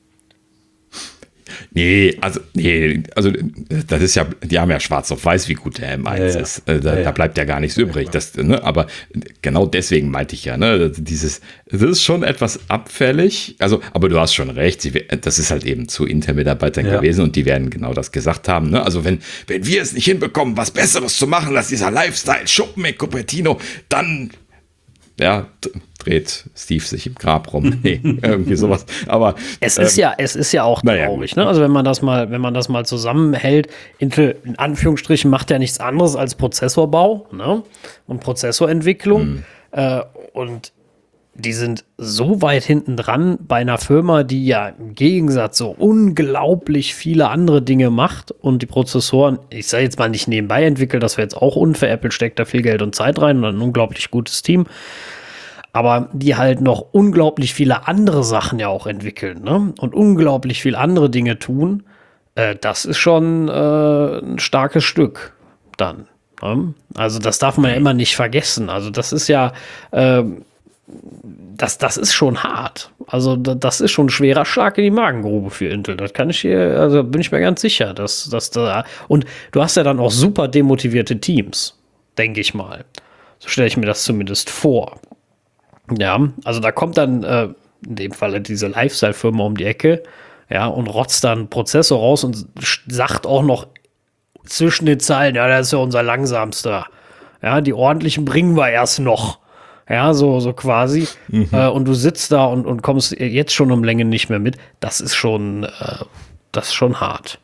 Nee, also, nee, also das ist ja, die haben ja schwarz auf weiß, wie gut der M eins ja, ja. ist. Da, ja, ja. da bleibt ja gar nichts übrig. Das, ne, aber genau deswegen meinte ich ja, ne, dieses, das ist schon etwas abfällig. Also, aber du hast schon recht, sie, das ist halt eben zu Intel-Mitarbeitern ja. gewesen und die werden genau das gesagt haben. Ne? Also, wenn, wenn wir es nicht hinbekommen, was Besseres zu machen als dieser Lifestyle-Schuppen in Cupertino, dann ja, dreht Steve sich im Grab rum. Nee, irgendwie sowas. Aber es ist ähm, ja, es ist ja auch traurig, ja, ne? Also wenn man das mal, wenn man das mal zusammenhält, Intel in Anführungsstrichen macht ja nichts anderes als Prozessorbau, ne? Und Prozessorentwicklung. Hm. Äh, und die sind so weit hinten dran bei einer Firma, die ja im Gegensatz so unglaublich viele andere Dinge macht und die Prozessoren, ich sage jetzt mal nicht nebenbei entwickelt, das wäre jetzt auch unfair, Apple steckt da viel Geld und Zeit rein und ein unglaublich gutes Team, aber die halt noch unglaublich viele andere Sachen ja auch entwickeln, ne? Und unglaublich viele andere Dinge tun, äh, das ist schon äh, ein starkes Stück dann. Ne? Also das darf man ja immer nicht vergessen, also das ist ja äh, Das, das ist schon hart. Also, das ist schon ein schwerer Schlag in die Magengrube für Intel. Das kann ich hier, also bin ich mir ganz sicher, dass, dass da. Und du hast ja dann auch super demotivierte Teams, denke ich mal. So stelle ich mir das zumindest vor. Ja, also da kommt dann äh, in dem Falle diese Lifestyle-Firma um die Ecke, ja, und rotzt dann einen Prozessor raus und sagt auch noch zwischen den Zeilen, ja, das ist ja unser langsamster. Ja, die ordentlichen bringen wir erst noch. Ja, so, so quasi. Mhm. Äh, und du sitzt da und, und kommst jetzt schon um Länge nicht mehr mit. Das ist schon, äh, das ist schon hart.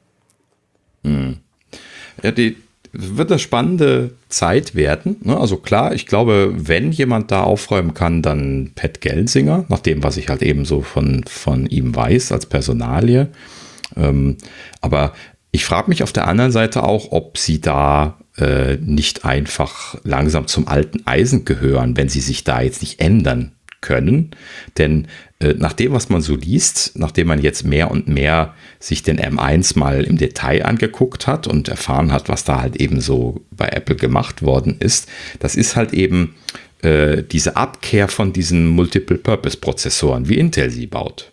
Mhm. Ja, die wird eine spannende Zeit werden. Ne? Also klar, ich glaube, wenn jemand da aufräumen kann, dann Pat Gelsinger, nach dem, was ich halt eben so von, von ihm weiß als Personalie. Ähm, aber ich frage mich auf der anderen Seite auch, ob sie da äh, nicht einfach langsam zum alten Eisen gehören, wenn sie sich da jetzt nicht ändern können. Denn äh, nach dem, was man so liest, nachdem man jetzt mehr und mehr sich den M eins mal im Detail angeguckt hat und erfahren hat, was da halt eben so bei Apple gemacht worden ist, das ist halt eben äh, diese Abkehr von diesen Multiple-Purpose-Prozessoren, wie Intel sie baut.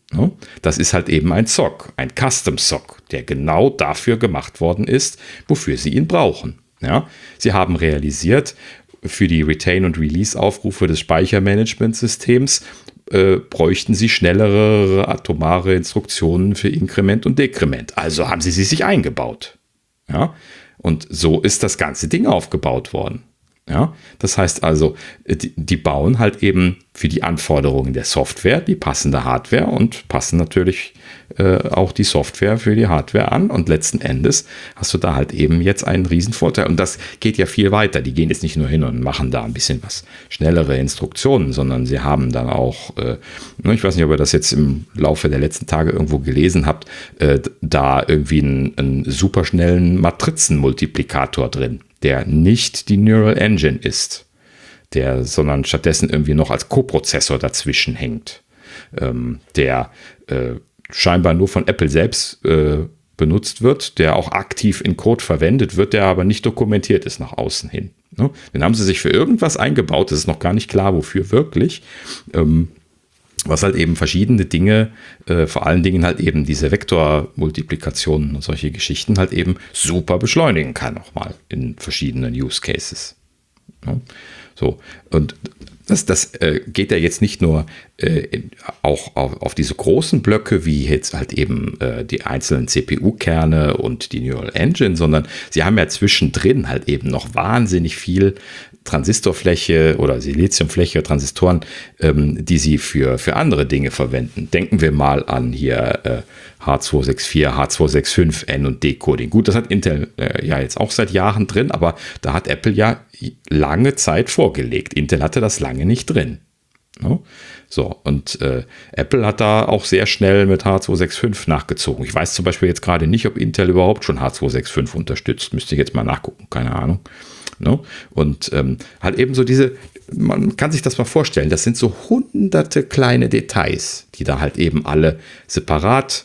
Das ist halt eben ein S O C, ein Custom-S O C, der genau dafür gemacht worden ist, wofür sie ihn brauchen. Ja, sie haben realisiert, für die Retain- und Release-Aufrufe des Speichermanagementsystems äh, bräuchten sie schnellere atomare Instruktionen für Inkrement und Dekrement. Also haben sie sie sich eingebaut. Ja, und so ist das ganze Ding aufgebaut worden. Ja, das heißt also, die, die bauen halt eben für die Anforderungen der Software die passende Hardware und passen natürlich äh, auch die Software für die Hardware an und letzten Endes hast du da halt eben jetzt einen riesen Vorteil und das geht ja viel weiter. Die gehen jetzt nicht nur hin und machen da ein bisschen was schnellere Instruktionen, sondern sie haben dann auch, äh, ich weiß nicht, ob ihr das jetzt im Laufe der letzten Tage irgendwo gelesen habt, äh, da irgendwie einen, einen superschnellen Matrizenmultiplikator drin, der nicht die Neural Engine ist, der, sondern stattdessen irgendwie noch als Coprozessor dazwischen hängt, ähm, der äh, scheinbar nur von Apple selbst äh, benutzt wird, der auch aktiv in Code verwendet wird, der aber nicht dokumentiert ist nach außen hin. Ne? Den haben sie sich für irgendwas eingebaut, das ist noch gar nicht klar, wofür wirklich. Ähm, was halt eben verschiedene Dinge, äh, vor allen Dingen halt eben diese Vektormultiplikationen und solche Geschichten halt eben super beschleunigen kann, auch mal in verschiedenen Use Cases. Ja, so, und das, das äh, geht ja jetzt nicht nur äh, auch auf, auf diese großen Blöcke, wie jetzt halt eben äh, die einzelnen C P U-Kerne und die Neural Engine, sondern sie haben ja zwischendrin halt eben noch wahnsinnig viel Transistorfläche oder Siliziumfläche, Transistoren, ähm, die sie für, für andere Dinge verwenden. Denken wir mal an hier äh, H zwei sechs vier, H zwei sechs fünf, N- und Decoding. Gut, das hat Intel äh, ja jetzt auch seit Jahren drin, aber da hat Apple ja lange Zeit vorgelegt. Intel hatte das lange nicht drin. No? So, und äh, Apple hat da auch sehr schnell mit H zwei sechs fünf nachgezogen. Ich weiß zum Beispiel jetzt gerade nicht, ob Intel überhaupt schon H zwei sechs fünf unterstützt. Müsste ich jetzt mal nachgucken, keine Ahnung. No? Und ähm, halt eben so diese, man kann sich das mal vorstellen, das sind so hunderte kleine Details, die da halt eben alle separat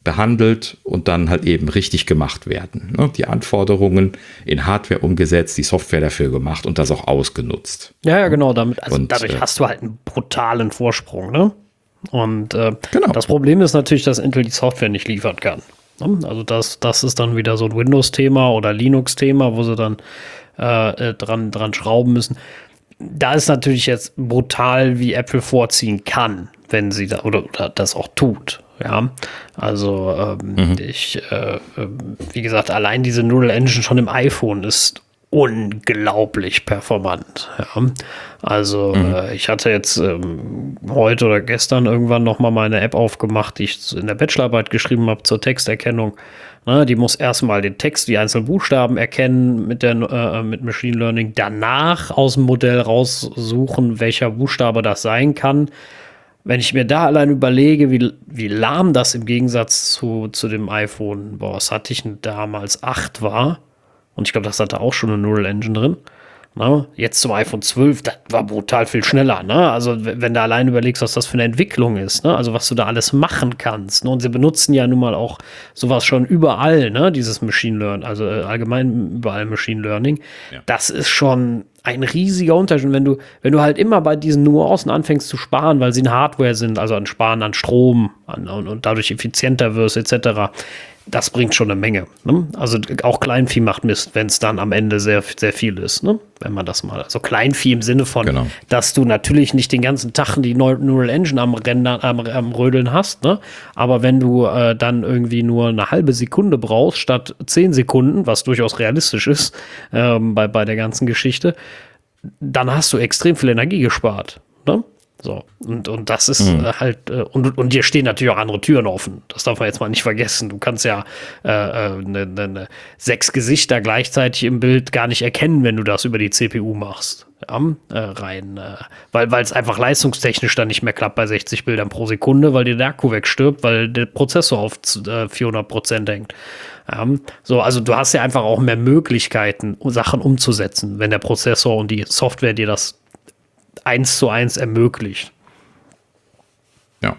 behandelt und dann halt eben richtig gemacht werden. Ne? Die Anforderungen in Hardware umgesetzt, die Software dafür gemacht und das auch ausgenutzt. Ja, ja, genau. Damit, also und, dadurch äh, hast du halt einen brutalen Vorsprung, ne? Und äh, genau. das Problem ist natürlich, dass Intel die Software nicht liefern kann. Ne? Also das, das ist dann wieder so ein Windows-Thema oder Linux-Thema, wo sie dann äh, dran, dran schrauben müssen. Da ist natürlich jetzt brutal, wie Apple vorziehen kann, wenn sie da oder, oder das auch tut. Ja, also ähm, mhm. ich, äh, wie gesagt, allein diese Neural Engine schon im iPhone ist unglaublich performant. Ja. Also mhm. äh, ich hatte jetzt ähm, heute oder gestern irgendwann noch mal meine App aufgemacht, die ich in der Bachelorarbeit geschrieben habe zur Texterkennung. Na, die muss erstmal den Text, die einzelnen Buchstaben erkennen mit, der, äh, mit Machine Learning, danach aus dem Modell raussuchen, welcher Buchstabe das sein kann. Wenn ich mir da allein überlege, wie, wie lahm das im Gegensatz zu, zu dem iPhone, boah, was hatte ich denn damals, acht war, und ich glaube, das hatte auch schon eine Neural Engine drin. Na, jetzt zum iPhone zwölf, das war brutal viel schneller. Ne? Also wenn du allein überlegst, was das für eine Entwicklung ist, ne? Also was du da alles machen kannst. Ne? Und sie benutzen ja nun mal auch sowas schon überall, ne? Dieses Machine Learning, also äh, allgemein überall Machine Learning. Ja. Das ist schon ein riesiger Unterschied. Wenn du, wenn du halt immer bei diesen Nuancen anfängst zu sparen, weil sie in Hardware sind, also an Sparen an Strom an, und, und dadurch effizienter wirst et cetera, das bringt schon eine Menge. Ne? Also auch Kleinvieh macht Mist, wenn es dann am Ende sehr, sehr viel ist. Ne? Wenn man das mal, also Kleinvieh im Sinne von, genau. dass du natürlich nicht den ganzen Tag die Neural Engine am, Render, am, am Rödeln hast, ne? Aber wenn du äh, dann irgendwie nur eine halbe Sekunde brauchst, statt zehn Sekunden, was durchaus realistisch ist ähm, bei, bei der ganzen Geschichte, dann hast du extrem viel Energie gespart. Ne? So, und, und das ist mhm. äh, halt, äh, und, und dir stehen natürlich auch andere Türen offen. Das darf man jetzt mal nicht vergessen. Du kannst ja äh, äh, ne, ne, ne, sechs Gesichter gleichzeitig im Bild gar nicht erkennen, wenn du das über die C P U machst. Ja, äh, rein, äh, weil es einfach leistungstechnisch dann nicht mehr klappt bei sechzig Bildern pro Sekunde, weil dir der Akku wegstirbt, weil der Prozessor auf äh, vierhundert Prozent hängt. Ja, so, also du hast ja einfach auch mehr Möglichkeiten, Sachen umzusetzen, wenn der Prozessor und die Software dir das eins zu eins ermöglicht. Ja.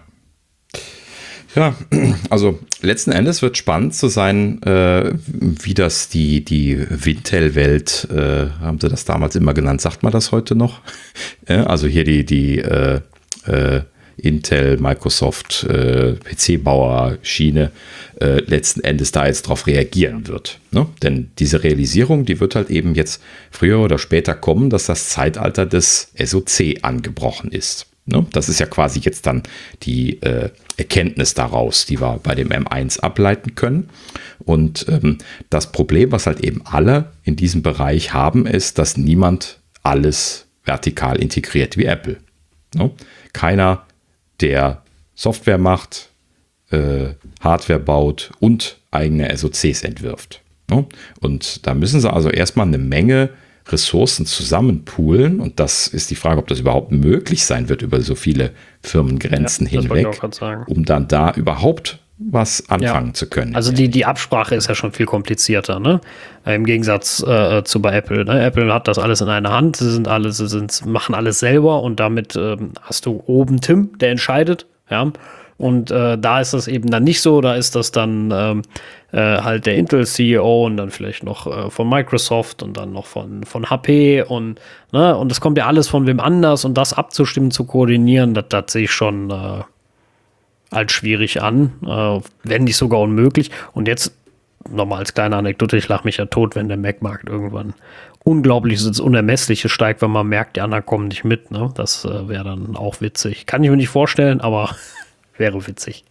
Ja, also letzten Endes wird spannend zu sein, äh, wie das die, die Wintel-Welt, äh, haben sie das damals immer genannt, sagt man das heute noch? Ja, also hier die, die äh, äh, Intel, Microsoft, äh, P C-Bauer-Schiene äh, letzten Endes da jetzt drauf reagieren wird. Ne? Denn diese Realisierung, die wird halt eben jetzt früher oder später kommen, dass das Zeitalter des S O C angebrochen ist. Ne? Das ist ja quasi jetzt dann die äh, Erkenntnis daraus, die wir bei dem M eins ableiten können. Und ähm, das Problem, was halt eben alle in diesem Bereich haben, ist, dass niemand alles vertikal integriert wie Apple. Ne? Keiner, der Software macht, äh, Hardware baut und eigene S O Cs entwirft. Ne? Und da müssen sie also erstmal eine Menge Ressourcen zusammenpoolen. Und das ist die Frage, ob das überhaupt möglich sein wird über so viele Firmengrenzen ja, hinweg, um dann da überhaupt was anfangen ja. zu können. Also die, die Absprache ist ja schon viel komplizierter, ne? Im Gegensatz äh, zu bei Apple. Ne? Apple hat das alles in einer Hand, sie sind alle, sie sind, machen alles selber und damit ähm, hast du oben Tim, der entscheidet, ja. Und äh, da ist das eben dann nicht so, da ist das dann ähm, äh, halt der Intel-C E O und dann vielleicht noch äh, von Microsoft und dann noch von, von H P und ne, und das kommt ja alles von wem anders und das abzustimmen, zu koordinieren, das, das sehe ich schon äh, als schwierig an, äh, wenn nicht sogar unmöglich. Und jetzt nochmal als kleine Anekdote, ich lache mich ja tot, wenn der Mac-Markt irgendwann unglaublich ins Unermessliche steigt, wenn man merkt, die anderen kommen nicht mit. Ne? Das äh, wäre dann auch witzig. Kann ich mir nicht vorstellen, aber wäre witzig.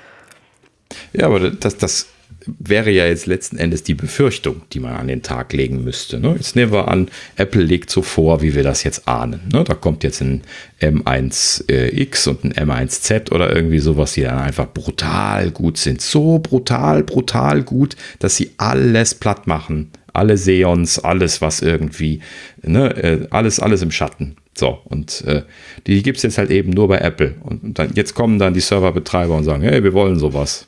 Ja, aber das, das wäre ja jetzt letzten Endes die Befürchtung, die man an den Tag legen müsste. Ne? Jetzt nehmen wir an, Apple legt so vor, wie wir das jetzt ahnen. Ne? Da kommt jetzt ein M eins X und ein M eins Z oder irgendwie sowas, die dann einfach brutal gut sind. So brutal, brutal gut, dass sie alles platt machen. Alle Xeons, alles, was irgendwie, ne? alles, alles im Schatten. So, und äh, die gibt es jetzt halt eben nur bei Apple. Und dann, jetzt kommen dann die Serverbetreiber und sagen, hey, wir wollen sowas.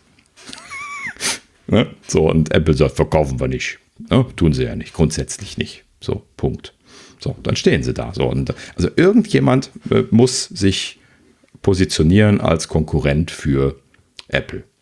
Ne? So, und Apple sagt, verkaufen wir nicht. Ne? Tun sie ja nicht, grundsätzlich nicht. So, Punkt. So, dann stehen sie da. So, und also irgendjemand äh, muss sich positionieren als Konkurrent für Apple.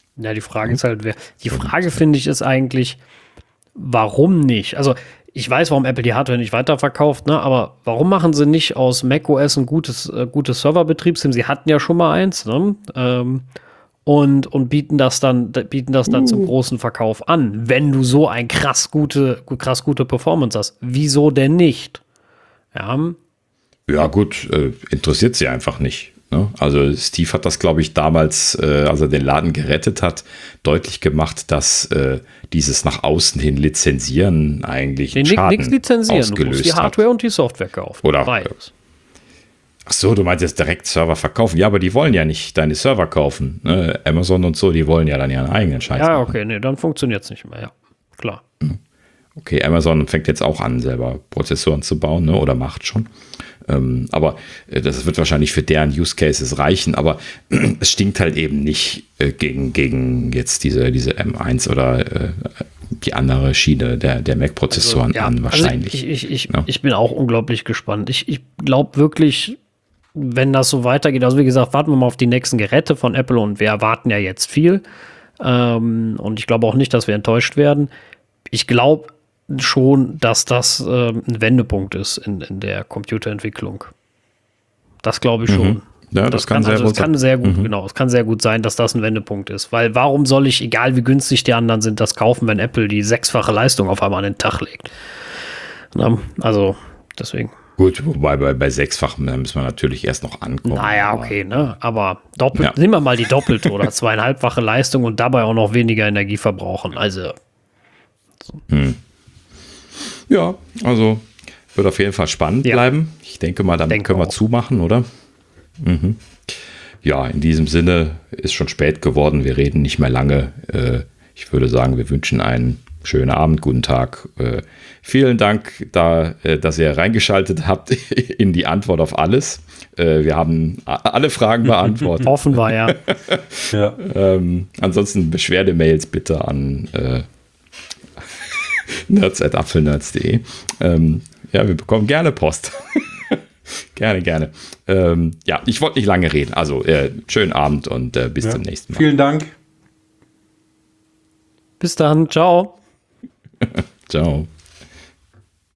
Ja, die Frage ist halt, wer. Die Frage, finde ich, ist eigentlich, warum nicht? Also, ich weiß, warum Apple die Hardware nicht weiterverkauft, ne? Aber warum machen sie nicht aus macOS ein gutes, äh, gutes Serverbetriebssystem? Sie hatten ja schon mal eins, ne? Ähm, und, und bieten das dann, bieten das dann uh. zum großen Verkauf an, wenn du so ein krass gute, krass gute Performance hast. Wieso denn nicht? Ja, ja gut, äh, interessiert sie einfach nicht. Ne? Also Steve hat das, glaube ich, damals, äh, als er den Laden gerettet hat, deutlich gemacht, dass äh, dieses nach außen hin Lizenzieren eigentlich nee, Schaden nichts lizenzieren. ausgelöst du musst die Hardware hat. Und die Software kaufen. Oder beides. Ach so, du meinst jetzt direkt Server verkaufen. Ja, aber die wollen ja nicht deine Server kaufen. Ne? Amazon und so, die wollen ja dann ihren eigenen Scheiß Ja, machen. okay, nee, dann funktioniert es nicht mehr. Ja, klar. Okay, Amazon fängt jetzt auch an, selber Prozessoren zu bauen, ne? Oder macht schon. Ähm, aber äh, das wird wahrscheinlich für deren Use Cases reichen, aber äh, es stinkt halt eben nicht äh, gegen, gegen jetzt diese, diese M eins oder äh, die andere Schiene der, der Mac-Prozessoren also, ja, an, wahrscheinlich. Also ich, ich, ich, ja. ich bin auch unglaublich gespannt. Ich, ich glaube wirklich, wenn das so weitergeht, also wie gesagt, warten wir mal auf die nächsten Geräte von Apple und wir erwarten ja jetzt viel. Ähm, und ich glaube auch nicht, dass wir enttäuscht werden. Ich glaube schon, dass das äh, ein Wendepunkt ist in, in der Computerentwicklung. Das glaube ich schon. Mhm. Ja, das, das kann, kann sehr also gut es kann sehr gut, mhm. genau, es kann sehr gut sein, dass das ein Wendepunkt ist. Weil warum soll ich, egal wie günstig die anderen sind, das kaufen, wenn Apple die sechsfache Leistung auf einmal an den Tag legt? Na, also, deswegen. Gut, wobei bei, bei sechsfachen müssen wir natürlich erst noch ankommen. Naja, okay, ne? Aber doppelt, ja. Nehmen wir mal die doppelte oder zweieinhalbfache Leistung und dabei auch noch weniger Energie verbrauchen. Also. So. Hm. Ja, also wird auf jeden Fall spannend ja. bleiben. Ich denke mal, damit denke können wir auch. zumachen, oder? Mhm. Ja, in diesem Sinne ist schon spät geworden. Wir reden nicht mehr lange. Äh, ich würde sagen, wir wünschen einen schönen Abend, guten Tag. Äh, vielen Dank, da, äh, dass ihr reingeschaltet habt in die Antwort auf alles. Äh, wir haben alle Fragen beantwortet. Offenbar, ja. ja. Ähm, ansonsten Beschwerdemails bitte an äh, nerds at apfelnerds punkt de. Ähm, ja, wir bekommen gerne Post. gerne, gerne. Ähm, ja, ich wollte nicht lange reden. Also, äh, schönen Abend und äh, bis ja. zum nächsten Mal. Vielen Dank. Bis dann. Ciao. Ciao.